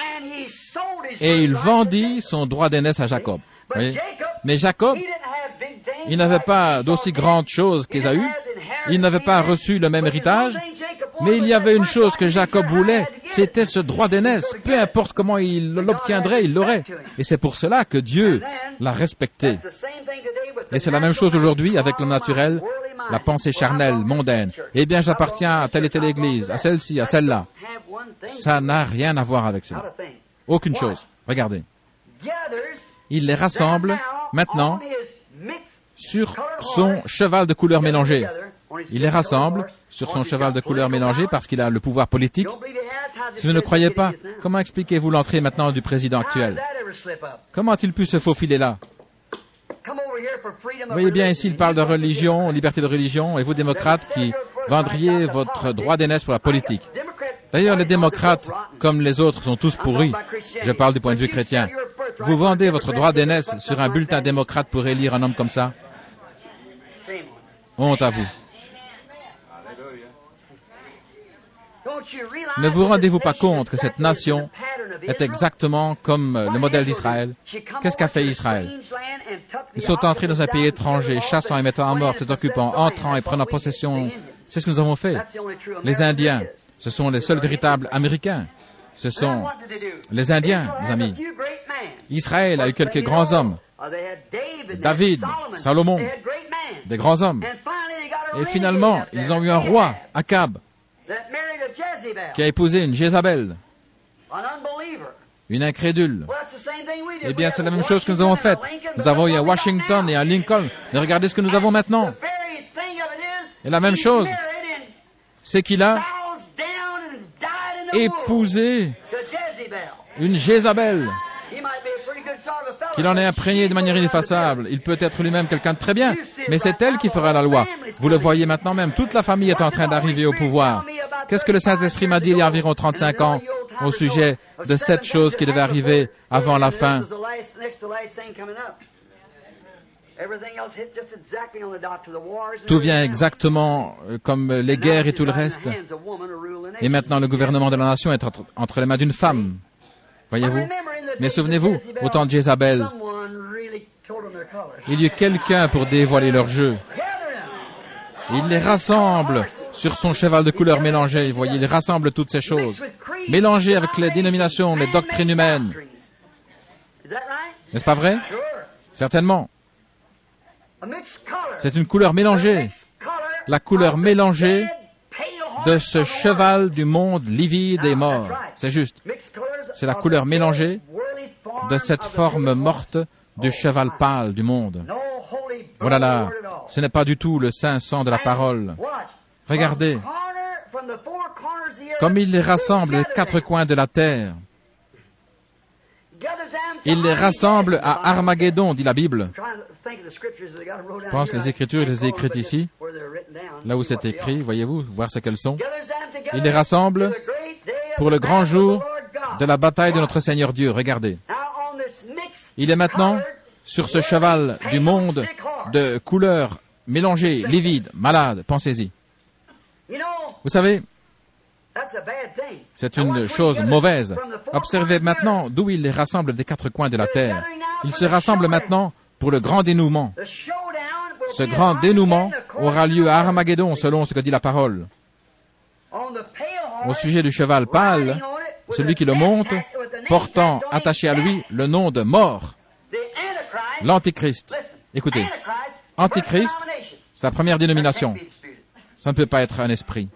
Et il vendit son droit d'aînesse à Jacob. Voyez? Mais Jacob, il n'avait pas d'aussi grande chose qu'Ésaü. Il n'avait pas reçu le même héritage. Mais il y avait une chose que Jacob voulait, c'était ce droit d'aînesse. Peu importe comment il l'obtiendrait, il l'aurait. Et c'est pour cela que Dieu l'a respecté. Et c'est la même chose aujourd'hui avec le naturel, la pensée charnelle, mondaine. Eh bien, j'appartiens à telle et telle église, à celle-ci, à celle-là. Ça n'a rien à voir avec cela. Aucune chose. Regardez. Il les rassemble maintenant sur son cheval de couleur mélangée. Il les rassemble sur son cheval de couleur mélangée parce qu'il a le pouvoir politique. Si vous ne croyez pas, comment expliquez-vous l'entrée maintenant du président actuel? Comment a-t-il pu se faufiler là? Vous voyez bien ici, il parle de religion, liberté de religion, et vous, démocrates, qui vendriez votre droit d'aînesse pour la politique. D'ailleurs, les démocrates, comme les autres, sont tous pourris. Je parle du point de vue chrétien. Vous vendez votre droit d'aînesse sur un bulletin démocrate pour élire un homme comme ça? Honte à vous. Ne vous rendez-vous pas compte que cette nation est exactement comme le modèle d'Israël? Qu'est-ce qu'a fait Israël? Ils sont entrés dans un pays étranger, chassant et mettant à mort ses occupants, entrant et prenant possession. C'est ce que nous avons fait. Les Indiens, ce sont les seuls véritables Américains. Ce sont les Indiens, mes amis. Israël a eu quelques grands hommes. David, Salomon, des grands hommes. Et finalement, ils ont eu un roi, Akab, qui a épousé une Jézabel, une incrédule. Eh bien, c'est la même chose que nous avons faite. Nous avons eu un Washington et un Lincoln. Mais regardez ce que nous avons maintenant. Et la même chose, c'est qu'il a épousé une Jézabel, qu'il en est imprégné de manière ineffaçable. Il peut être lui-même quelqu'un de très bien, mais c'est elle qui fera la loi. Vous le voyez maintenant même, toute la famille est en train d'arriver au pouvoir. Qu'est-ce que le Saint-Esprit m'a dit il y a environ 35 ans au sujet de cette chose qui devait arriver avant la fin? Tout vient exactement comme les guerres et tout le reste. Et maintenant, le gouvernement de la nation est entre les mains d'une femme. Voyez-vous? Mais souvenez-vous, au temps de Jézabel, il y eut quelqu'un pour dévoiler leur jeu. Il les rassemble sur son cheval de couleur mélangée. Vous voyez, il rassemble toutes ces choses, mélangées avec les dénominations, les doctrines humaines. N'est-ce pas vrai? Certainement. C'est une couleur mélangée. La couleur mélangée de ce cheval du monde livide et mort. C'est juste. C'est la couleur mélangée de cette forme morte du cheval pâle du monde. Voilà là. Ce n'est pas du tout le saint sang de la parole. Regardez. Comme il les rassemble des quatre coins de la terre. Il les rassemble à Armageddon, dit la Bible. Je pense que les Écritures, je les ai écrites ici, là où c'est écrit, voyez-vous, voir ce qu'elles sont. Il les rassemble pour le grand jour de la bataille de notre Seigneur Dieu. Regardez. Il est maintenant sur ce cheval du monde de couleurs mélangées, livides, malades. Pensez-y. Vous savez, c'est une chose mauvaise. Observez maintenant d'où il les rassemble des quatre coins de la terre. Il se rassemble maintenant pour le grand dénouement. Ce grand dénouement aura lieu à Armageddon, selon ce que dit la parole. Au sujet du cheval pâle, celui qui le monte, portant attaché à lui le nom de mort, l'Antichrist. Écoutez, Antichrist, c'est la première dénomination. Ça ne peut pas être un esprit.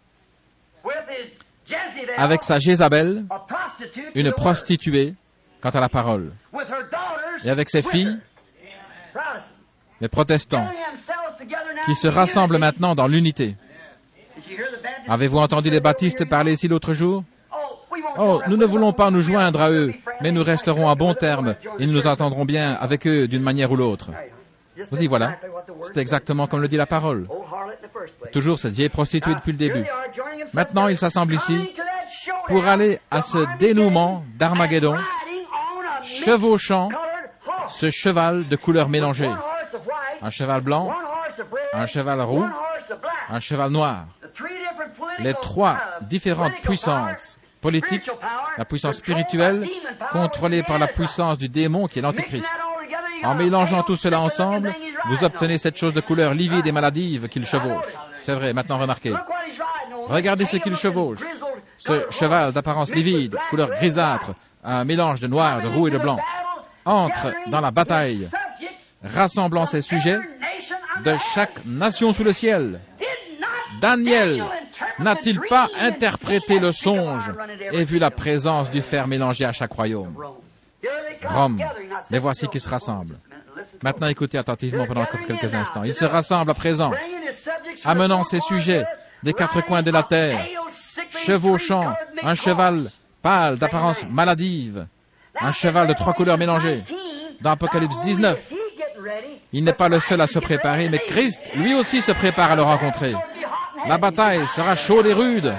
Avec sa Jézabel, une prostituée, quant à la parole. Et avec ses filles, les protestants, qui se rassemblent maintenant dans l'unité. Avez-vous entendu les baptistes parler ici l'autre jour? Oh, nous ne voulons pas nous joindre à eux, mais nous resterons à bon terme et nous nous entendrons bien avec eux d'une manière ou l'autre. Voici, voilà. C'est exactement comme le dit la parole. Toujours cette vieille prostituée depuis le début. Maintenant, ils s'assemblent ici pour aller à ce dénouement d'Armageddon, chevauchant ce cheval de couleur mélangée. Un cheval blanc, un cheval roux, un cheval noir. Les trois différentes puissances politiques, la puissance spirituelle, contrôlée par la puissance du démon qui est l'Antichrist. En mélangeant tout cela ensemble, vous obtenez cette chose de couleur livide et maladive qu'il chevauche. C'est vrai, maintenant remarquez. Regardez ce qu'il chevauche. Ce cheval d'apparence livide, couleur grisâtre, un mélange de noir, de roux et de blanc, entre dans la bataille, rassemblant ses sujets de chaque nation sous le ciel. Daniel n'a-t-il pas interprété le songe et vu la présence du fer mélangé à chaque royaume? Rome, les voici qui se rassemblent. Maintenant, écoutez attentivement pendant encore quelques instants. Ils se rassemblent à présent, amenant ces sujets des quatre coins de la terre, chevauchant un cheval pâle d'apparence maladive, un cheval de trois couleurs mélangées. Dans Apocalypse 19, il n'est pas le seul à se préparer, mais Christ, lui aussi, se prépare à le rencontrer. La bataille sera chaude et rude.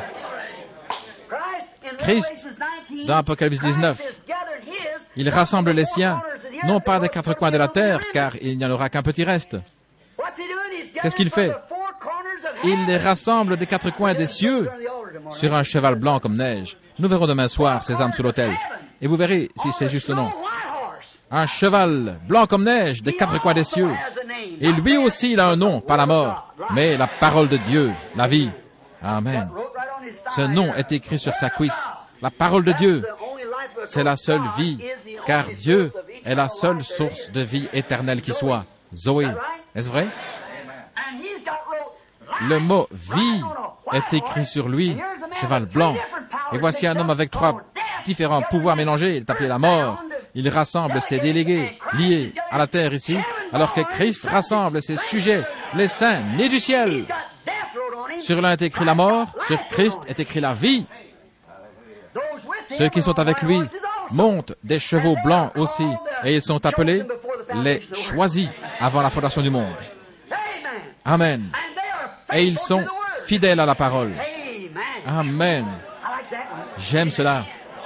Christ, dans Apocalypse 19, il rassemble les siens, non pas des quatre coins de la terre, car il n'y en aura qu'un petit reste. Qu'est-ce qu'il fait? Il les rassemble des quatre coins des cieux sur un cheval blanc comme neige. Nous verrons demain soir ces âmes sur l'autel. Et vous verrez si c'est juste ou non. Un cheval blanc comme neige des quatre coins des cieux. Et lui aussi, il a un nom, pas la mort, mais la parole de Dieu, la vie. Amen. Ce nom est écrit sur sa cuisse. La parole de Dieu, c'est la seule vie, car Dieu est la seule source de vie éternelle qui soit. Zoé, est-ce vrai? Le mot « vie » est écrit sur lui, cheval blanc. Et voici un homme avec trois différents pouvoirs mélangés. Il est appelé la mort. Il rassemble ses délégués liés à la terre ici, alors que Christ rassemble ses sujets, les saints nés du ciel. Sur l'un est écrit la mort, sur Christ est écrit la vie. Ceux qui sont avec lui montent des chevaux blancs aussi, et ils sont appelés les choisis avant la fondation du monde. Amen. Et ils sont fidèles à la parole. Amen. J'aime cela.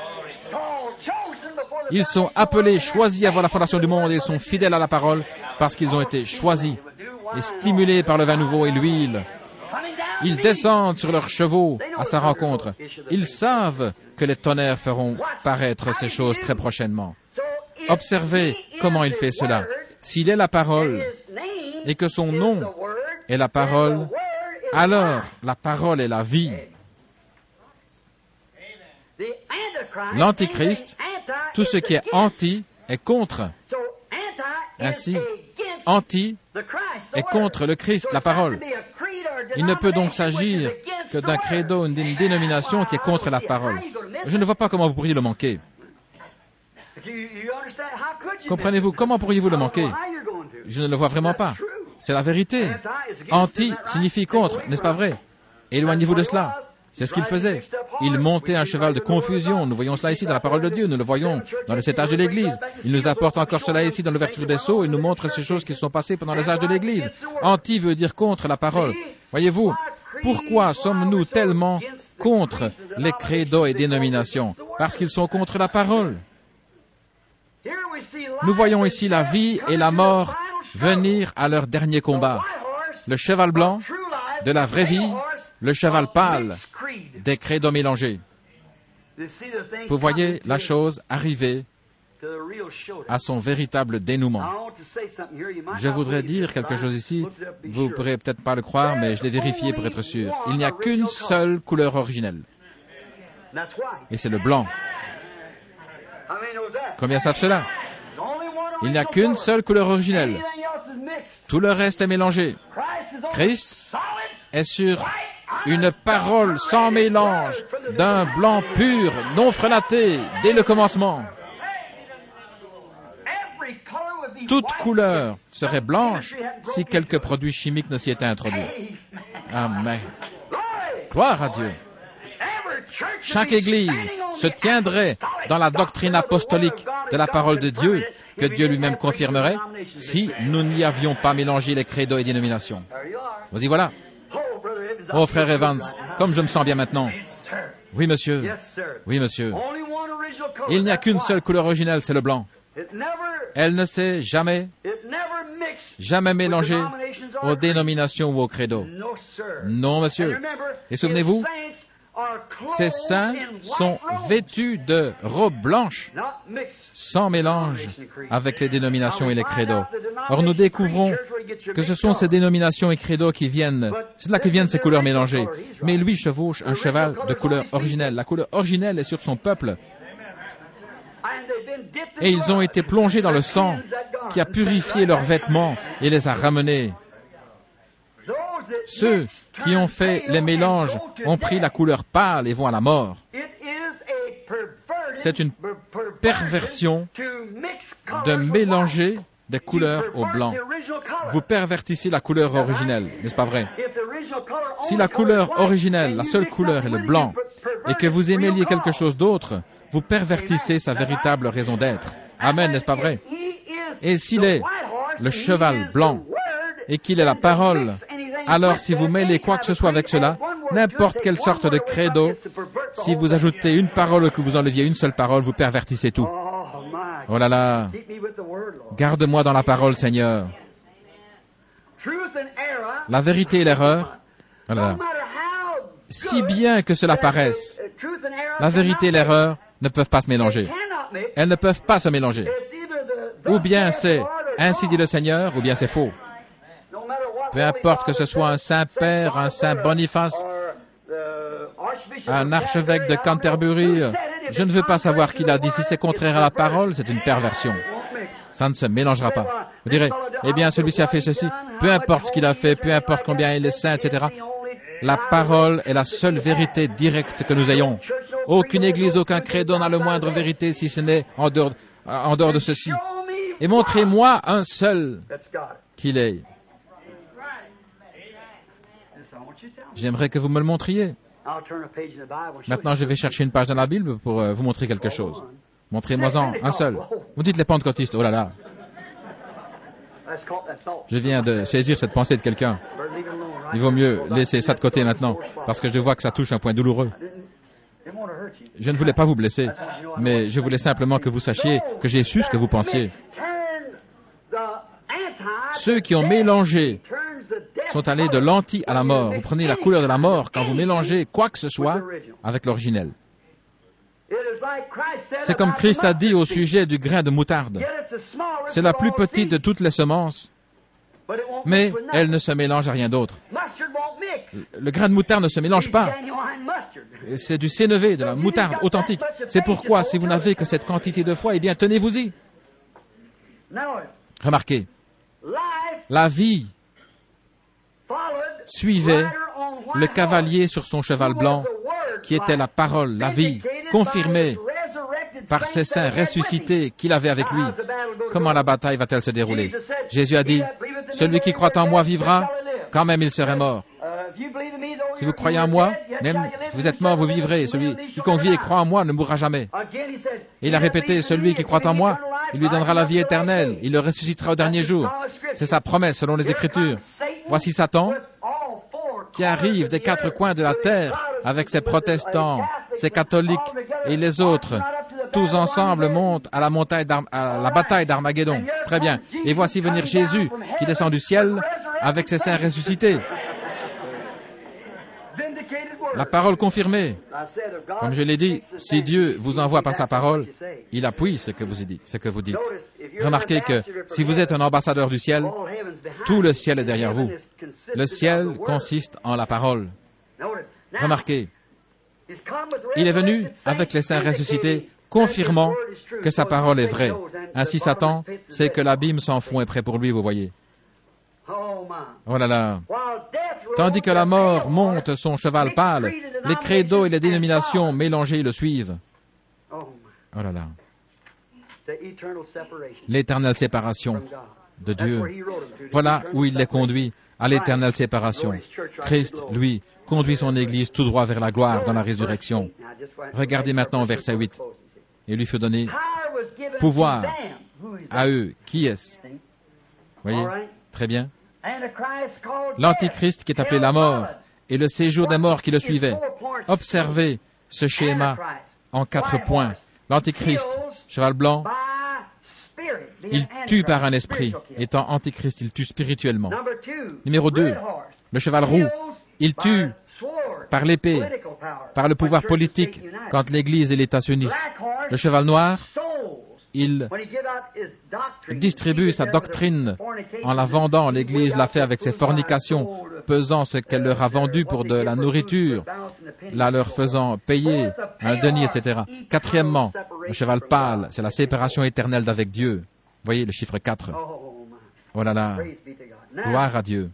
Ils sont appelés, choisis avant la fondation du monde, et ils sont fidèles à la parole parce qu'ils ont été choisis et stimulés par le vin nouveau et l'huile. Ils descendent sur leurs chevaux à sa rencontre. Ils savent que les tonnerres feront paraître ces choses très prochainement. Observez comment il fait cela. S'il est la parole et que son nom est la parole, alors la parole est la vie. L'antichrist, tout ce qui est anti, est contre. Ainsi, anti est contre le Christ, la parole. Il ne peut donc s'agir que d'un credo, d'une dénomination qui est contre la parole. Je ne vois pas comment vous pourriez le manquer. Comprenez-vous, comment pourriez-vous le manquer? Je ne le vois vraiment pas. C'est la vérité. Anti signifie contre, n'est-ce pas vrai? Éloignez-vous de cela. C'est ce qu'il faisait. Il montait un cheval de confusion. Nous voyons cela ici dans la parole de Dieu. Nous le voyons dans les 7 âges de l'Église. Il nous apporte encore cela ici dans l'ouverture des sceaux. Il nous montre ces choses qui se sont passées pendant les âges de l'Église. Anti veut dire contre la parole. Voyez-vous, pourquoi sommes-nous tellement contre les credos et dénominations? Parce qu'ils sont contre la parole. Nous voyons ici la vie et la mort venir à leur dernier combat. Le cheval blanc de la vraie vie, le cheval pâle des credos mélangés. Vous voyez la chose arriver à son véritable dénouement. Je voudrais dire quelque chose ici. Vous ne pourrez peut-être pas le croire, mais je l'ai vérifié pour être sûr. Il n'y a qu'une seule couleur originelle. Et c'est le blanc. Combien savent cela? Il n'y a qu'une seule couleur originelle. Tout le reste est mélangé. Christ est sur une parole sans mélange, d'un blanc pur, non frelaté, dès le commencement. Toute couleur serait blanche si quelques produits chimiques ne s'y étaient introduits. Amen. Gloire à Dieu. Chaque Église se tiendrait dans la doctrine apostolique de la parole de Dieu, que Dieu lui-même confirmerait, si nous n'y avions pas mélangé les credos et dénominations. Vous y voilà. Oh, frère Evans, comme je me sens bien maintenant. Oui, monsieur. Oui, monsieur. Il n'y a qu'une seule couleur originelle, c'est le blanc. Elle ne s'est jamais mélangée aux dénominations ou aux credos. Non, monsieur. Et souvenez-vous, ces saints sont vêtus de robes blanches, sans mélange avec les dénominations et les credos. Or, nous découvrons que ce sont ces dénominations et credos qui viennent, c'est de là que viennent ces couleurs mélangées. Mais lui chevauche un cheval de couleur originelle. La couleur originelle est sur son peuple. Et ils ont été plongés dans le sang qui a purifié leurs vêtements et les a ramenés. Ceux qui ont fait les mélanges ont pris la couleur pâle et vont à la mort. C'est une perversion de mélanger des couleurs au blanc. Vous pervertissez la couleur originelle, n'est-ce pas vrai? Si la couleur originelle, la seule couleur est le blanc, et que vous aimeliez quelque chose d'autre, vous pervertissez sa véritable raison d'être. Amen, n'est-ce pas vrai? Et s'il est le cheval blanc, et qu'il est la parole, alors si vous mêlez quoi que ce soit avec cela, n'importe quelle sorte de credo, si vous ajoutez une parole ou que vous enleviez une seule parole, vous pervertissez tout. Oh là là, garde-moi dans la parole, Seigneur. La vérité et l'erreur, oh là là, si bien que cela paraisse, la vérité et l'erreur ne peuvent pas se mélanger. Elles ne peuvent pas se mélanger. Ou bien c'est « ainsi dit le Seigneur » ou bien c'est faux. Peu importe que ce soit un Saint-Père, un Saint Boniface, un archevêque de Canterbury, je ne veux pas savoir qui l'a dit. Si c'est contraire à la parole, c'est une perversion. Ça ne se mélangera pas. Vous direz, eh bien, celui-ci a fait ceci. Peu importe ce qu'il a fait, peu importe combien il est saint, etc. La parole est la seule vérité directe que nous ayons. Aucune église, aucun credo n'a le moindre vérité si ce n'est en dehors de ceci. Et montrez-moi un seul qu'il est. J'aimerais que vous me le montriez. Maintenant, je vais chercher une page dans la Bible pour vous montrer quelque chose. Montrez-moi-en un seul. Vous dites les pentecôtistes, oh là là. Je viens de saisir cette pensée de quelqu'un. Il vaut mieux laisser ça de côté maintenant, parce que je vois que ça touche un point douloureux. Je ne voulais pas vous blesser, mais je voulais simplement que vous sachiez que j'ai su ce que vous pensiez. Ceux qui ont mélangé sont allés de l'anti à la mort. Vous prenez la couleur de la mort quand vous mélangez quoi que ce soit avec l'originel. C'est comme Christ a dit au sujet du grain de moutarde. C'est la plus petite de toutes les semences, mais elle ne se mélange à rien d'autre. Le grain de moutarde ne se mélange pas. C'est du sénévé, de la moutarde authentique. C'est pourquoi, si vous n'avez que cette quantité de foi, eh bien, tenez-vous-y. Remarquez, la vie suivait le cavalier sur son cheval blanc, qui était la parole, la vie, confirmée par ses saints ressuscités qu'il avait avec lui. Comment la bataille va-t-elle se dérouler? Jésus a dit, « Celui qui croit en moi vivra, quand même il serait mort. Si vous croyez en moi, même si vous êtes mort, vous vivrez. Celui qui vit et croit en moi ne mourra jamais. » Et il a répété, « Celui qui croit en moi, il lui donnera la vie éternelle. Il le ressuscitera au dernier jour. » C'est sa promesse selon les Écritures. Voici Satan qui arrive des quatre coins de la terre avec ses protestants, ses catholiques et les autres. Tous ensemble montent à la bataille d'Armageddon. Très bien. Et voici venir Jésus qui descend du ciel avec ses saints ressuscités. La parole confirmée. Comme je l'ai dit, si Dieu vous envoie par sa parole, il appuie ce que vous dites. Remarquez que si vous êtes un ambassadeur du ciel, tout le ciel est derrière vous. Le ciel consiste en la parole. Remarquez, il est venu avec les saints ressuscités, confirmant que sa parole est vraie. Ainsi Satan sait que l'abîme sans fond est prêt pour lui, vous voyez. Oh là là. Tandis que la mort monte son cheval pâle, les credos et les dénominations mélangées le suivent. Oh là là. L'éternelle séparation de Dieu. Voilà où il les conduit, à l'éternelle séparation. Christ, lui, conduit son Église tout droit vers la gloire dans la résurrection. Regardez maintenant au verset 8. Il lui fut donné pouvoir à eux. Qui est-ce? Voyez? Très bien. L'Antichrist qui est appelé la mort et le séjour des morts qui le suivait. Observez ce schéma en 4 points. L'Antichrist, cheval blanc, il tue par un esprit. Étant Antichrist, il tue spirituellement. Numéro 2, le cheval roux, il tue par l'épée, par le pouvoir politique, quand l'Église et l'État s'unissent. Le cheval noir, il distribue sa doctrine en la vendant. L'Église l'a fait avec ses fornications, pesant ce qu'elle leur a vendu pour de la nourriture, la leur faisant payer un denier, etc. 4e, le cheval pâle, c'est la séparation éternelle d'avec Dieu. Voyez le chiffre 4. Oh là là, gloire à Dieu.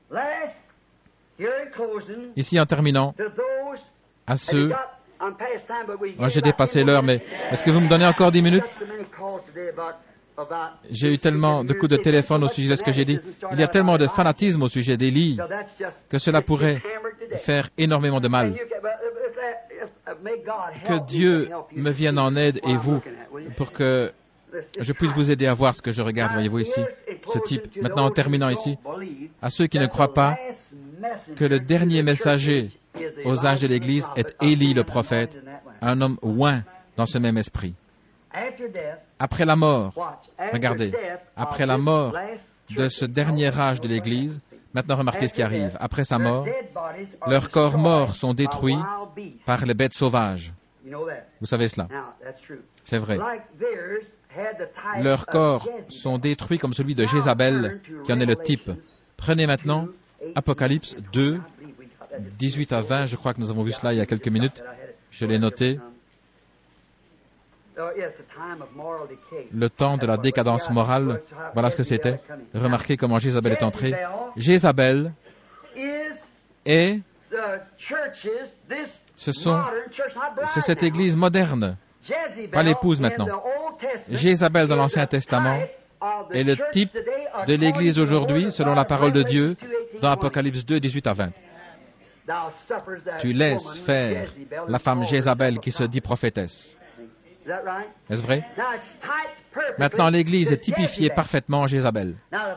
Ici, en terminant, à ceux... Oh, j'ai dépassé l'heure, mais est-ce que vous me donnez encore 10 minutes? J'ai eu tellement de coups de téléphone au sujet de ce que j'ai dit. Il y a tellement de fanatisme au sujet d'Élie que cela pourrait faire énormément de mal. Que Dieu me vienne en aide et vous, pour que je puisse vous aider à voir ce que je regarde, voyez-vous ici, ce type. Maintenant, en terminant ici, à ceux qui ne croient pas que le dernier messager aux âges de l'Église est Élie le prophète, un homme oint dans ce même esprit. Après la mort, regardez, après la mort de ce dernier âge de l'Église, maintenant remarquez ce qui arrive. Après sa mort, leurs corps morts sont détruits par les bêtes sauvages. Vous savez cela? C'est vrai. Leurs corps sont détruits comme celui de Jézabel, qui en est le type. Prenez maintenant Apocalypse 2, 18 à 20, je crois que nous avons vu cela il y a quelques minutes. Je l'ai noté. Le temps de la décadence morale, voilà ce que c'était. Remarquez comment Jézabel est entrée. Jézabel est... C'est cette Église moderne, pas l'épouse maintenant. Jézabel dans l'Ancien Testament est le type de l'Église aujourd'hui, selon la parole de Dieu, dans Apocalypse 2, 18 à 20. Tu laisses faire la femme Jézabel qui se dit prophétesse. Est-ce vrai? Maintenant, l'Église est typifiée parfaitement en Jézabel.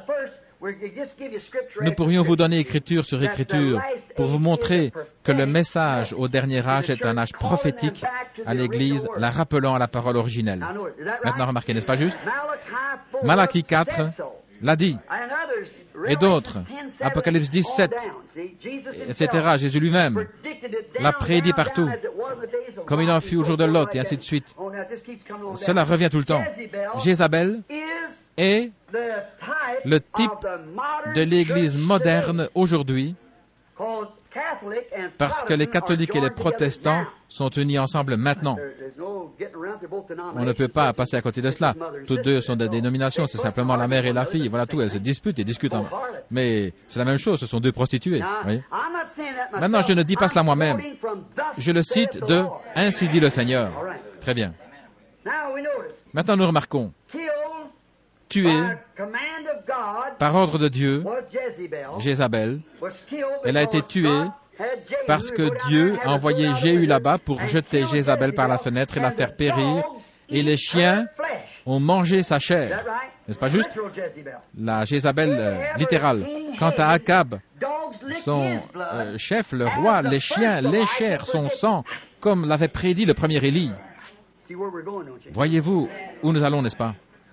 Nous pourrions vous donner écriture sur écriture pour vous montrer que le message au dernier âge est un âge prophétique à l'Église, la rappelant à la parole originelle. Maintenant, remarquez, n'est-ce pas juste? Malachie 4 l'a dit, et d'autres, Apocalypse 17, etc., Jésus lui-même l'a prédit partout, comme il en fut au jour de Lot, et ainsi de suite. Cela revient tout le temps. Jézabel est le type de l'Église moderne aujourd'hui, Parce que les catholiques et les protestants sont unis ensemble maintenant. On ne peut pas passer à côté de cela. Toutes deux sont des dénominations, c'est simplement la mère et la fille. Voilà tout, elles se disputent et discutent. Mais c'est la même chose, ce sont deux prostituées. Voyez? Maintenant, je ne dis pas cela moi-même. Je le cite de « Ainsi dit le Seigneur ». Très bien. Maintenant, nous remarquons, tuée par ordre de Dieu, Jézabel, elle a été tuée parce que Dieu a envoyé Jéhu là-bas pour jeter Jézabel par la fenêtre et la faire périr, et les chiens ont mangé sa chair. N'est-ce pas juste? La Jézabel littérale. Quant à Akab, son chef, le roi, les chiens léchèrent son sang, comme l'avait prédit le premier Élie. Voyez-vous où nous allons, n'est-ce pas?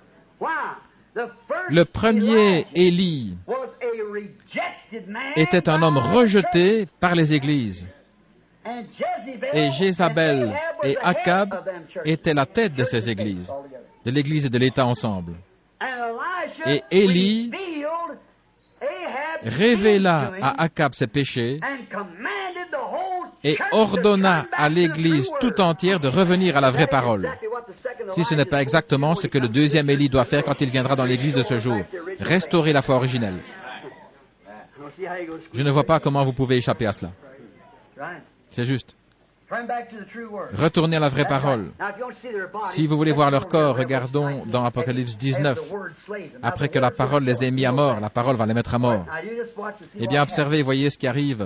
Le premier Élie était un homme rejeté par les églises. Et Jézabel et Akab étaient la tête de ces églises, de l'église et de l'État ensemble. Et Élie révéla à Akab ses péchés et ordonna à l'église tout entière de revenir à la vraie parole. Si ce n'est pas exactement ce que le deuxième Élie doit faire quand il viendra dans l'église de ce jour, restaurer la foi originelle. Je ne vois pas comment vous pouvez échapper à cela. C'est juste. Retournez à la vraie parole. Si vous voulez voir leur corps, regardons dans Apocalypse 19. Après que la parole les ait mis à mort, la parole va les mettre à mort. Eh bien, observez, voyez ce qui arrive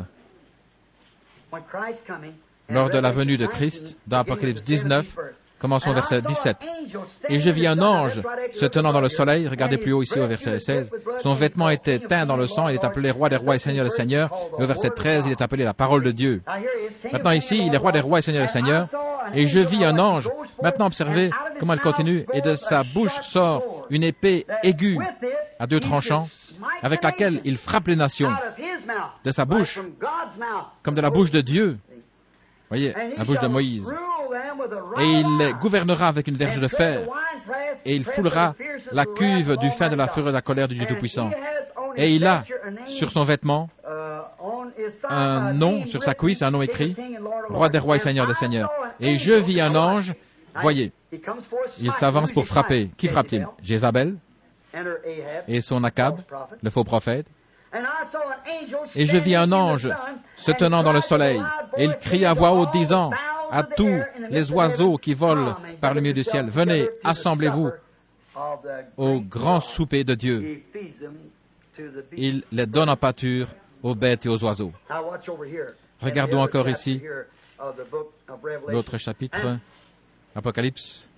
lors de la venue de Christ, dans Apocalypse 19, commençons au verset 17. Et je vis un ange se tenant dans le soleil, regardez plus haut ici au verset 16, son vêtement était teint dans le sang, il est appelé roi des rois et seigneur des seigneurs, et au verset 13, il est appelé la parole de Dieu. Maintenant ici, il est roi des rois et seigneur des seigneurs, et je vis un ange. Maintenant observez comment elle continue, et de sa bouche sort une épée aiguë à deux tranchants, avec laquelle il frappe les nations. De sa bouche, comme de la bouche de Dieu. Voyez, la bouche de Moïse. Et il les gouvernera avec une verge de fer, et il foulera la cuve du fin de la fureur de la colère du Dieu Tout-Puissant. Et il a, sur son vêtement, un nom, sur sa cuisse, un nom écrit, Roi des rois et Seigneur des seigneurs. Et je vis un ange, voyez, il s'avance pour frapper. Qui frappe-t-il? Jézabel et son Akab, le faux prophète. Et je vis un ange se tenant dans le soleil, et il crie à voix haute, disant à tous les oiseaux qui volent par le milieu du ciel, venez, assemblez-vous au grand souper de Dieu. Il les donne en pâture aux bêtes et aux oiseaux. Regardons encore ici l'autre chapitre, Apocalypse.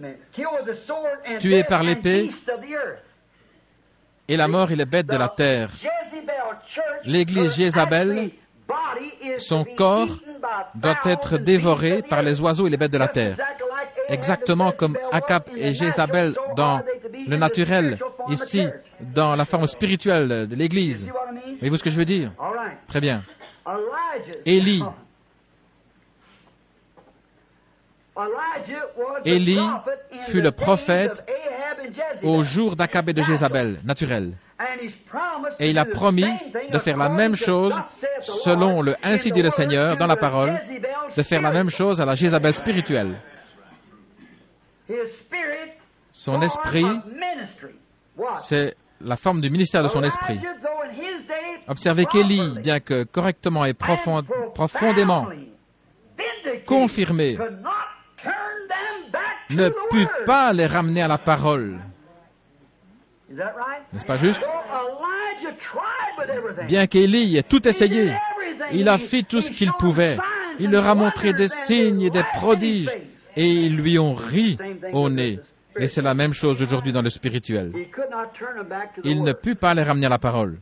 Tué par l'épée, et la mort et les bêtes de la terre. L'église Jézabel, son corps doit être dévoré par les oiseaux et les bêtes de la terre. Exactement comme Akab et Jézabel dans le naturel, ici, dans la forme spirituelle de l'église. Voyez-vous ce que je veux dire? Très bien. Élie fut le prophète au jour d'Akab et de Jézabel, naturel. Et il a promis de faire la même chose, selon le « Ainsi dit le Seigneur » dans la parole, de faire la même chose à la Jézabel spirituelle. Son esprit, c'est la forme du ministère de son esprit. Observez qu'Élie, bien que correctement et profondément confirmé, ne put pas les ramener à la parole. N'est-ce pas juste? Bien qu'Élie ait tout essayé, il a fait tout ce qu'il pouvait. Il leur a montré des signes et des prodiges, et ils lui ont ri au nez. Et c'est la même chose aujourd'hui dans le spirituel. Il ne put pas les ramener à la parole.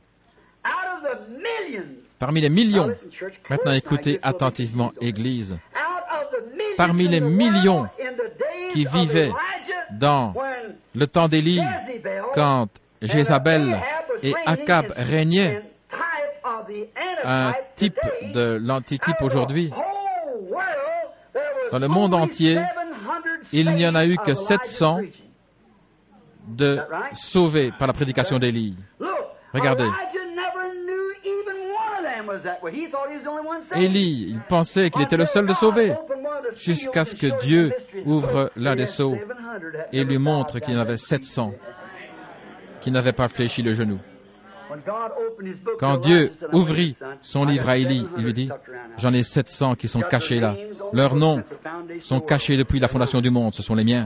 Parmi les millions, maintenant écoutez attentivement, Église, parmi les millions qui vivaient dans le temps d'Élie, quand Jézabel et Akab régnaient, un type de l'antitype aujourd'hui, dans le monde entier, il n'y en a eu que 700 de sauvés par la prédication d'Élie. Regardez. Élie, il pensait qu'il était le seul de sauver, jusqu'à ce que Dieu ouvre l'un des seaux et lui montre qu'il y en avait 700 qui n'avaient pas fléchi le genou. Quand Dieu ouvrit son livre à Élie, il lui dit, « J'en ai 700 qui sont cachés là. Leurs noms sont cachés depuis la fondation du monde, ce sont les miens. »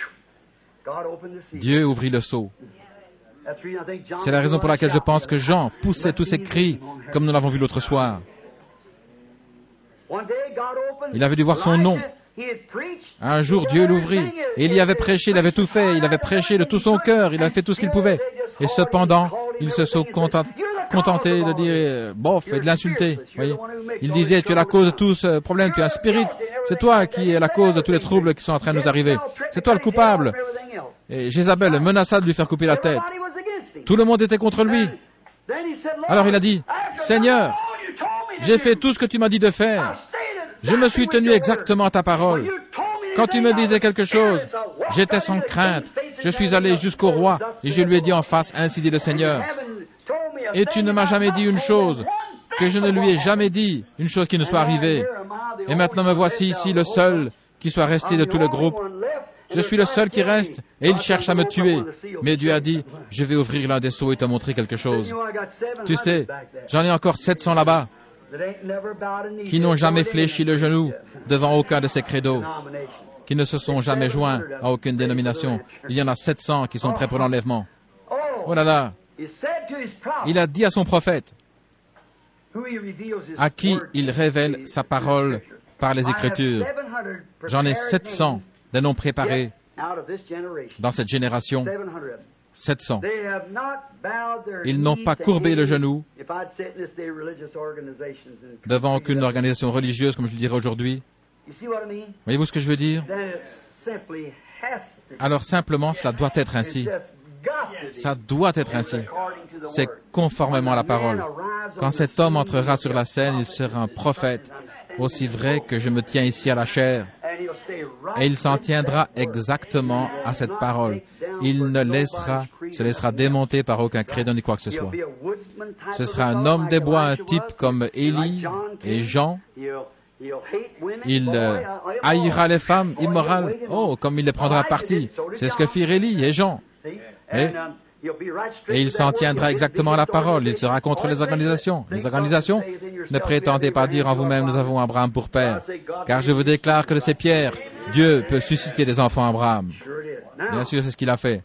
Dieu ouvrit le seau. C'est la raison pour laquelle je pense que Jean poussait tous ses cris, comme nous l'avons vu l'autre soir. Il avait dû voir son nom. Un jour, Dieu l'ouvrit. Et il y avait prêché, il avait tout fait. Il avait prêché de tout son cœur. Il avait fait tout ce qu'il pouvait. Et cependant, ils se sont contentés de dire bof et de l'insulter. Voyez, il disait, tu es la cause de tout ce problème, tu es un spirit. C'est toi qui es la cause de tous les troubles qui sont en train de nous arriver. C'est toi le coupable. Et Jézabel menaça de lui faire couper la tête. Tout le monde était contre lui. Alors il a dit, Seigneur, j'ai fait tout ce que tu m'as dit de faire. Je me suis tenu exactement à ta parole. Quand tu me disais quelque chose, j'étais sans crainte. Je suis allé jusqu'au roi et je lui ai dit en face, ainsi dit le Seigneur. Et tu ne m'as jamais dit une chose que je ne lui ai jamais dit, une chose qui ne soit arrivée. Et maintenant me voici ici le seul qui soit resté de tout le groupe. Je suis le seul qui reste et il cherche à me tuer. Mais Dieu a dit, je vais ouvrir l'un des seaux et te montrer quelque chose. Tu sais, j'en ai encore 700 là-bas qui n'ont jamais fléchi le genou devant aucun de ces credos, qui ne se sont jamais joints à aucune dénomination. Il y en a 700 qui sont prêts pour l'enlèvement. Oh là là! Il a dit à son prophète, à qui il révèle sa parole par les Écritures. J'en ai 700 des noms préparés dans cette génération. 700. Ils n'ont pas courbé le genou devant aucune organisation religieuse, comme je le dirais aujourd'hui. Voyez-vous ce que je veux dire? Alors simplement, cela doit être ainsi. Ça doit être ainsi. C'est conformément à la parole. Quand cet homme entrera sur la scène, il sera un prophète, aussi vrai que je me tiens ici à la chair. Et il s'en tiendra exactement à cette parole. Il ne se laissera démonter par aucun crédit ni quoi que ce soit. Ce sera un homme des bois, un type comme Élie et Jean. Il haïra les femmes immorales. Oh, comme il les prendra à partie. C'est ce que firent Élie et Jean. Et il s'en tiendra exactement à la parole. Il sera contre les organisations. Les organisations, ne prétendez pas dire en vous-même, nous avons Abraham pour père. Car je vous déclare que de ces pierres, Dieu peut susciter des enfants à Abraham. Bien sûr, c'est ce qu'il a fait.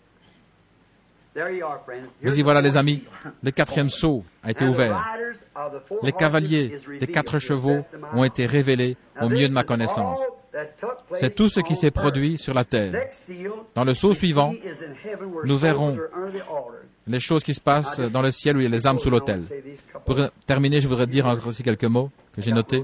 Mais y voilà, les amis, le 4e sceau a été ouvert. Les cavaliers des 4 chevaux ont été révélés au mieux de ma connaissance. C'est tout ce qui s'est produit sur la terre. Dans le sceau suivant, nous verrons les choses qui se passent dans le ciel où il y a les âmes sous l'autel. Pour terminer, je voudrais dire encore aussi quelques mots que j'ai notés.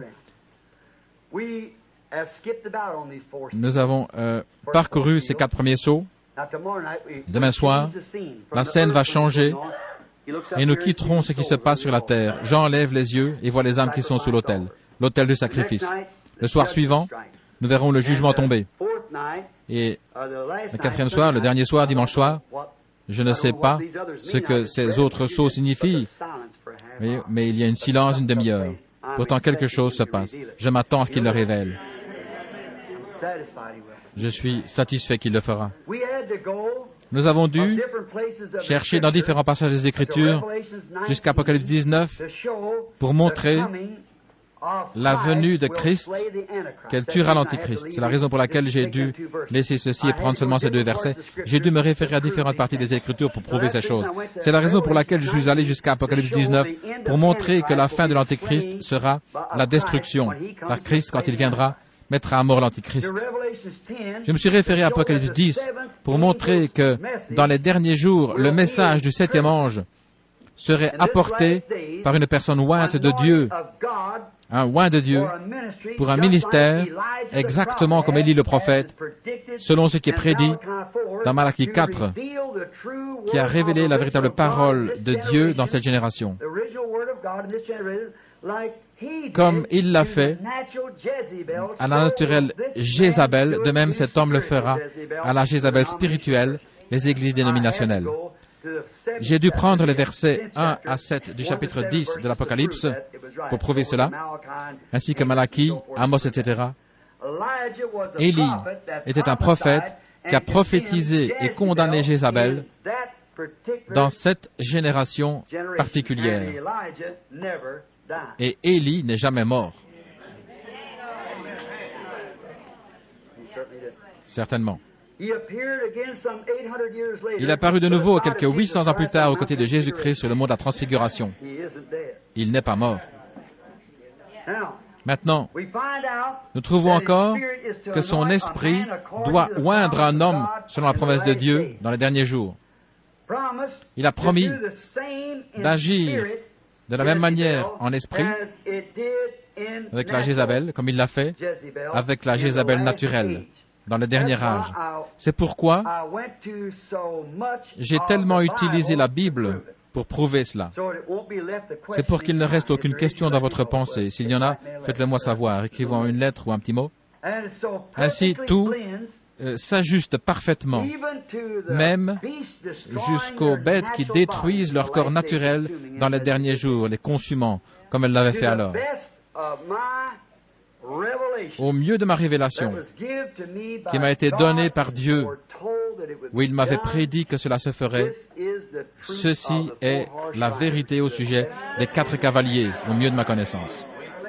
Nous avons parcouru ces 4 premiers sceaux. Demain soir, la scène va changer et nous quitterons ce qui se passe sur la terre. Jean lève les yeux et voit les âmes qui sont sous l'autel, l'autel du sacrifice. Le soir suivant, nous verrons le jugement tomber. Et le 4e soir, le dernier soir, dimanche soir, je ne sais pas ce que ces autres sceaux signifient, mais il y a une silence d'une demi-heure. Pourtant, quelque chose se passe. Je m'attends à ce qu'il le révèle. Je suis satisfait qu'il le fera. Nous avons dû chercher dans différents passages des Écritures jusqu'à Apocalypse 19 pour montrer la venue de Christ, qu'elle tuera l'Antichrist. C'est la raison pour laquelle j'ai dû laisser ceci et prendre seulement ces 2 versets. J'ai dû me référer à différentes parties des Écritures pour prouver ces choses. C'est la raison pour laquelle je suis allé jusqu'à Apocalypse 19 pour montrer que la fin de l'Antichrist sera la destruction, car Christ, quand il viendra, mettra à mort l'Antichrist. Je me suis référé à Apocalypse 10 pour montrer que dans les derniers jours, le message du 7e ange serait apporté par une personne ointe de Dieu, un oint de Dieu, pour un ministère exactement comme Élie le prophète, selon ce qui est prédit dans Malachie 4, qui a révélé la véritable parole de Dieu dans cette génération. Comme il l'a fait à la naturelle Jézabel, de même cet homme le fera à la Jézabel spirituelle, les églises dénominationnelles. J'ai dû prendre les versets 1 à 7 du chapitre 10 de l'Apocalypse pour prouver cela, ainsi que Malachie, Amos, etc. Élie était un prophète qui a prophétisé et condamné Jézabel dans cette génération particulière. Et Élie n'est jamais mort. Certainement. Il est apparu de nouveau quelques 800 ans plus tard aux côtés de Jésus-Christ sur le mont de la Transfiguration. Il n'est pas mort. Maintenant, nous trouvons encore que son esprit doit oindre un homme selon la promesse de Dieu dans les derniers jours. Il a promis d'agir de la même manière en esprit avec la Jézabel, comme il l'a fait avec la Jézabel naturelle dans le dernier âge. C'est pourquoi j'ai tellement utilisé la Bible pour prouver cela. C'est pour qu'il ne reste aucune question dans votre pensée. S'il y en a, faites-le moi savoir, écrivant une lettre ou un petit mot. Ainsi, tout s'ajuste parfaitement, même jusqu'aux bêtes qui détruisent leur corps naturel dans les derniers jours, les consumant, comme elles l'avaient fait alors. Au mieux de ma révélation, qui m'a été donnée par Dieu, où il m'avait prédit que cela se ferait, ceci est la vérité au sujet des 4 cavaliers, au mieux de ma connaissance.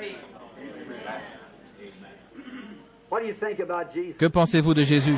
Que pensez-vous de Jésus?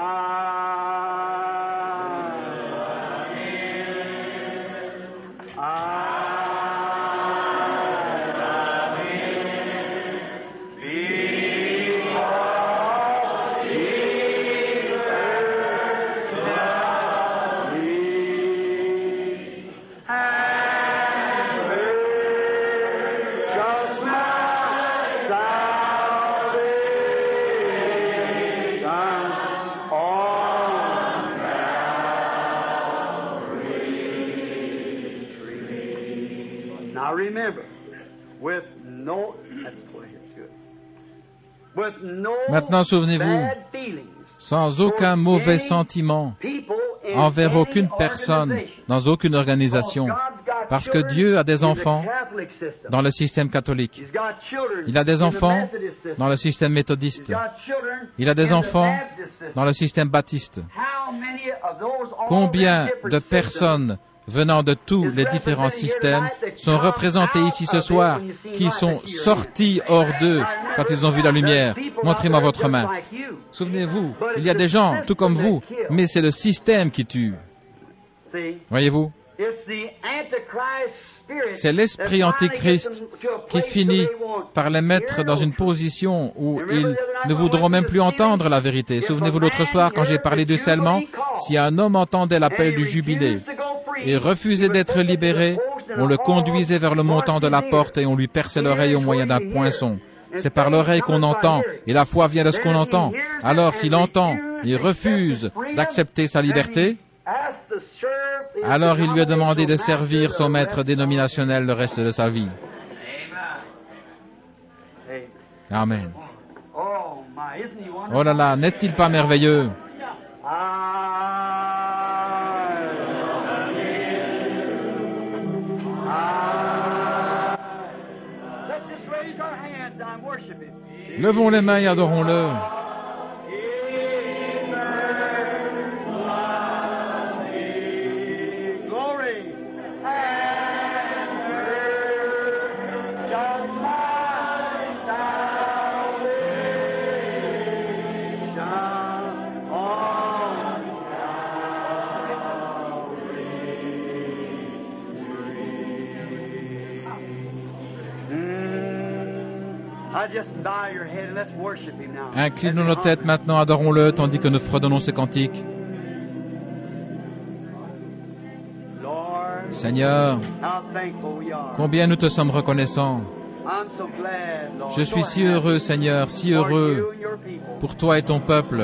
Maintenant, souvenez-vous, sans aucun mauvais sentiment envers aucune personne, dans aucune organisation, parce que Dieu a des enfants dans le système catholique. Il a des enfants dans le système méthodiste. Il a des enfants dans le système baptiste. Combien de personnes venant de tous les différents systèmes sont représentés ici ce soir, qui sont sortis hors d'eux quand ils ont vu la lumière? Montrez-moi votre main. Souvenez-vous, il y a des gens, tout comme vous, mais c'est le système qui tue. Voyez-vous? C'est l'esprit antichrist qui finit par les mettre dans une position où ils ne voudront même plus entendre la vérité. Souvenez-vous l'autre soir, quand j'ai parlé du scellement, si un homme entendait l'appel du jubilé et refusait d'être libéré, on le conduisait vers le montant de la porte et on lui perçait l'oreille au moyen d'un poinçon. C'est par l'oreille qu'on entend, et la foi vient de ce qu'on entend. Alors, s'il entend, il refuse d'accepter sa liberté, alors il lui a demandé de servir son maître dénominationnel le reste de sa vie. Amen. Oh là là, n'est-il pas merveilleux? Levons les mains et adorons-le. Inclinons nos têtes maintenant, adorons-le, tandis que nous fredonnons ce cantique. Seigneur, combien nous te sommes reconnaissants. Je suis si heureux, Seigneur, si heureux pour toi et ton peuple.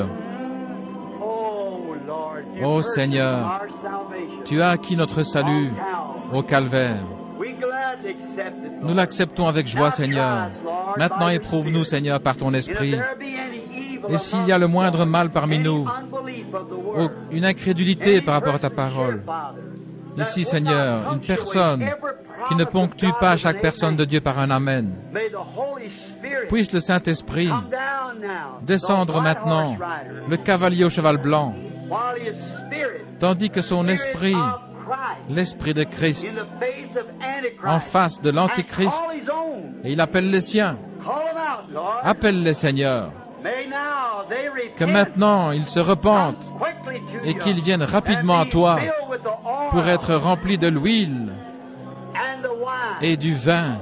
Oh Seigneur, tu as acquis notre salut au calvaire. Nous l'acceptons avec joie, Seigneur. Maintenant, éprouve-nous, Seigneur, par ton esprit. Et s'il y a le moindre mal parmi nous, une incrédulité par rapport à ta parole. Ici, Seigneur, une personne qui ne ponctue pas chaque personne de Dieu par un Amen. Puisse le Saint-Esprit descendre maintenant, le cavalier au cheval blanc, tandis que son esprit, l'esprit de Christ, en face de l'Antichrist, et il appelle les siens. Appelle-les, Seigneur. Que maintenant ils se repentent et qu'ils viennent rapidement à toi pour être remplis de l'huile et du vin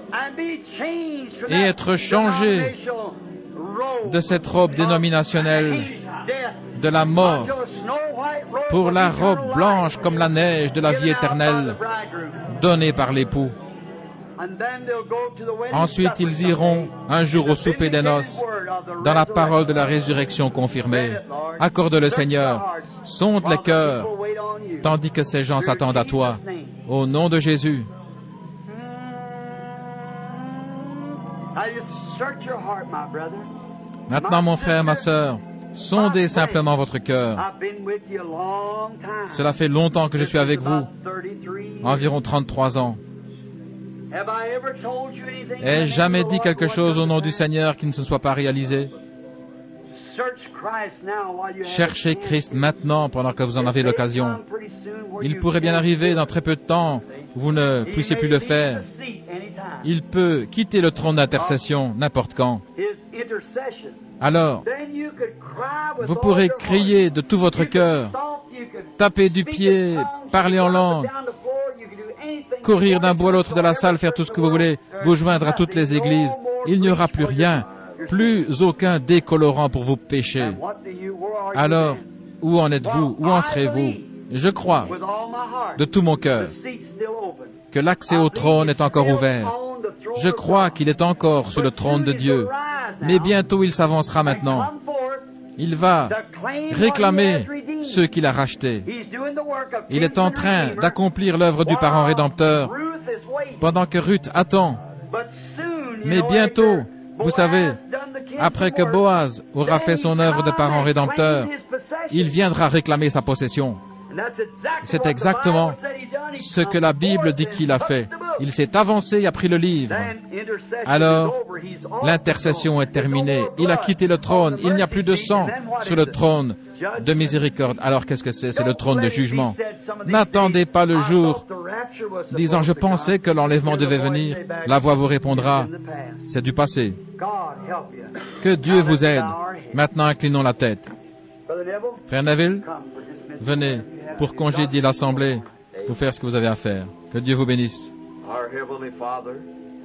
et être changés de cette robe dénominationnelle de la mort pour la robe blanche comme la neige de la vie éternelle donnée par l'époux. Ensuite, ils iront un jour au souper des noces, dans la parole de la résurrection confirmée. Accorde-le, Seigneur, sonde les cœurs, tandis que ces gens s'attendent à toi. Au nom de Jésus. Maintenant, mon frère, ma sœur, sondez simplement votre cœur. Cela fait longtemps que je suis avec vous, environ 33 ans. Ai-je jamais dit quelque chose au nom du Seigneur qui ne se soit pas réalisé? Cherchez Christ maintenant pendant que vous en avez l'occasion. Il pourrait bien arriver dans très peu de temps où vous ne puissiez plus le faire. Il peut quitter le trône d'intercession n'importe quand. Alors, vous pourrez crier de tout votre cœur, taper du pied, parler en langue, courir d'un bout à l'autre de la salle, faire tout ce que vous voulez, vous joindre à toutes les églises. Il n'y aura plus rien, plus aucun décolorant pour vos péchés. Alors, où en êtes-vous? Où en serez-vous? Je crois, de tout mon cœur, que l'accès au trône est encore ouvert. Je crois qu'il est encore sur le trône de Dieu. Mais bientôt il s'avancera maintenant. Il va réclamer ceux qu'il a rachetés. Il est en train d'accomplir l'œuvre du parent rédempteur pendant que Ruth attend. Mais bientôt, vous savez, après que Boaz aura fait son œuvre de parent rédempteur, il viendra réclamer sa possession. C'est exactement ce que la Bible dit qu'il a fait. Il s'est avancé et a pris le livre. Alors, l'intercession est terminée. Il a quitté le trône. Il n'y a plus de sang sur le trône de miséricorde. Alors, qu'est-ce que c'est? C'est le trône de jugement. N'attendez pas le jour disant « Je pensais que l'enlèvement devait venir ». La voix vous répondra « C'est du passé ». Que Dieu vous aide. Maintenant, inclinons la tête. Frère Neville, venez pour congédier l'Assemblée, pour faire ce que vous avez à faire. Que Dieu vous bénisse. Our Heavenly Father,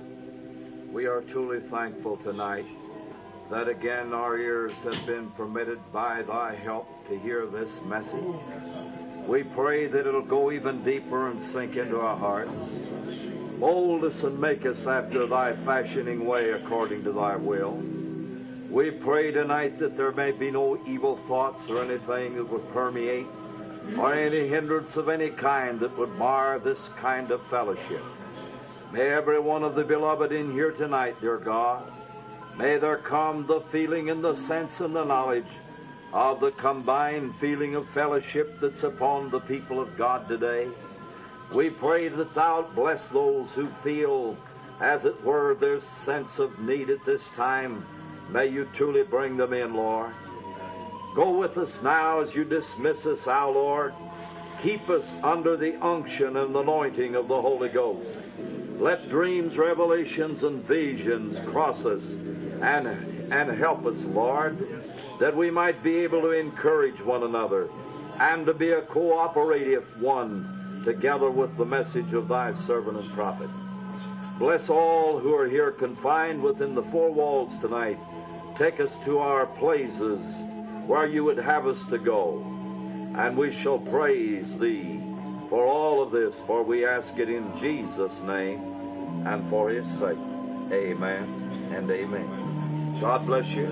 we are truly thankful tonight that again our ears have been permitted by Thy help to hear this message. We pray that it'll go even deeper and sink into our hearts. Mold us and make us after Thy fashioning way according to Thy will. We pray tonight that there may be no evil thoughts or anything that would permeate or any hindrance of any kind that would mar this kind of fellowship. May every one of the beloved in here tonight, dear God, may there come the feeling and the sense and the knowledge of the combined feeling of fellowship that's upon the people of God today. We pray that Thou bless those who feel, as it were, their sense of need at this time. May You truly bring them in, Lord. Go with us now as You dismiss us, our Lord. Keep us under the unction and anointing of the Holy Ghost. Let dreams, revelations, and visions cross us and help us, Lord, that we might be able to encourage one another and to be a cooperative one together with the message of Thy servant and prophet. Bless all who are here confined within the four walls tonight. Take us to our places where You would have us to go, and we shall praise Thee for all of this, for we ask it in Jesus' name and for His sake. Amen and amen. God bless you.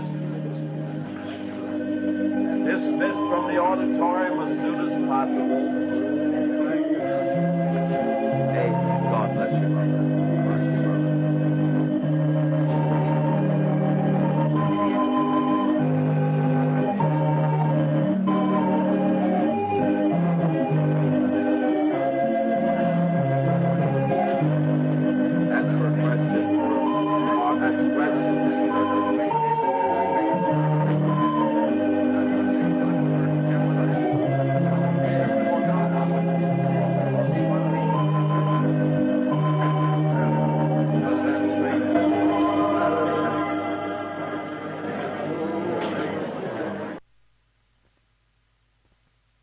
Dismissed from the auditorium as soon as possible.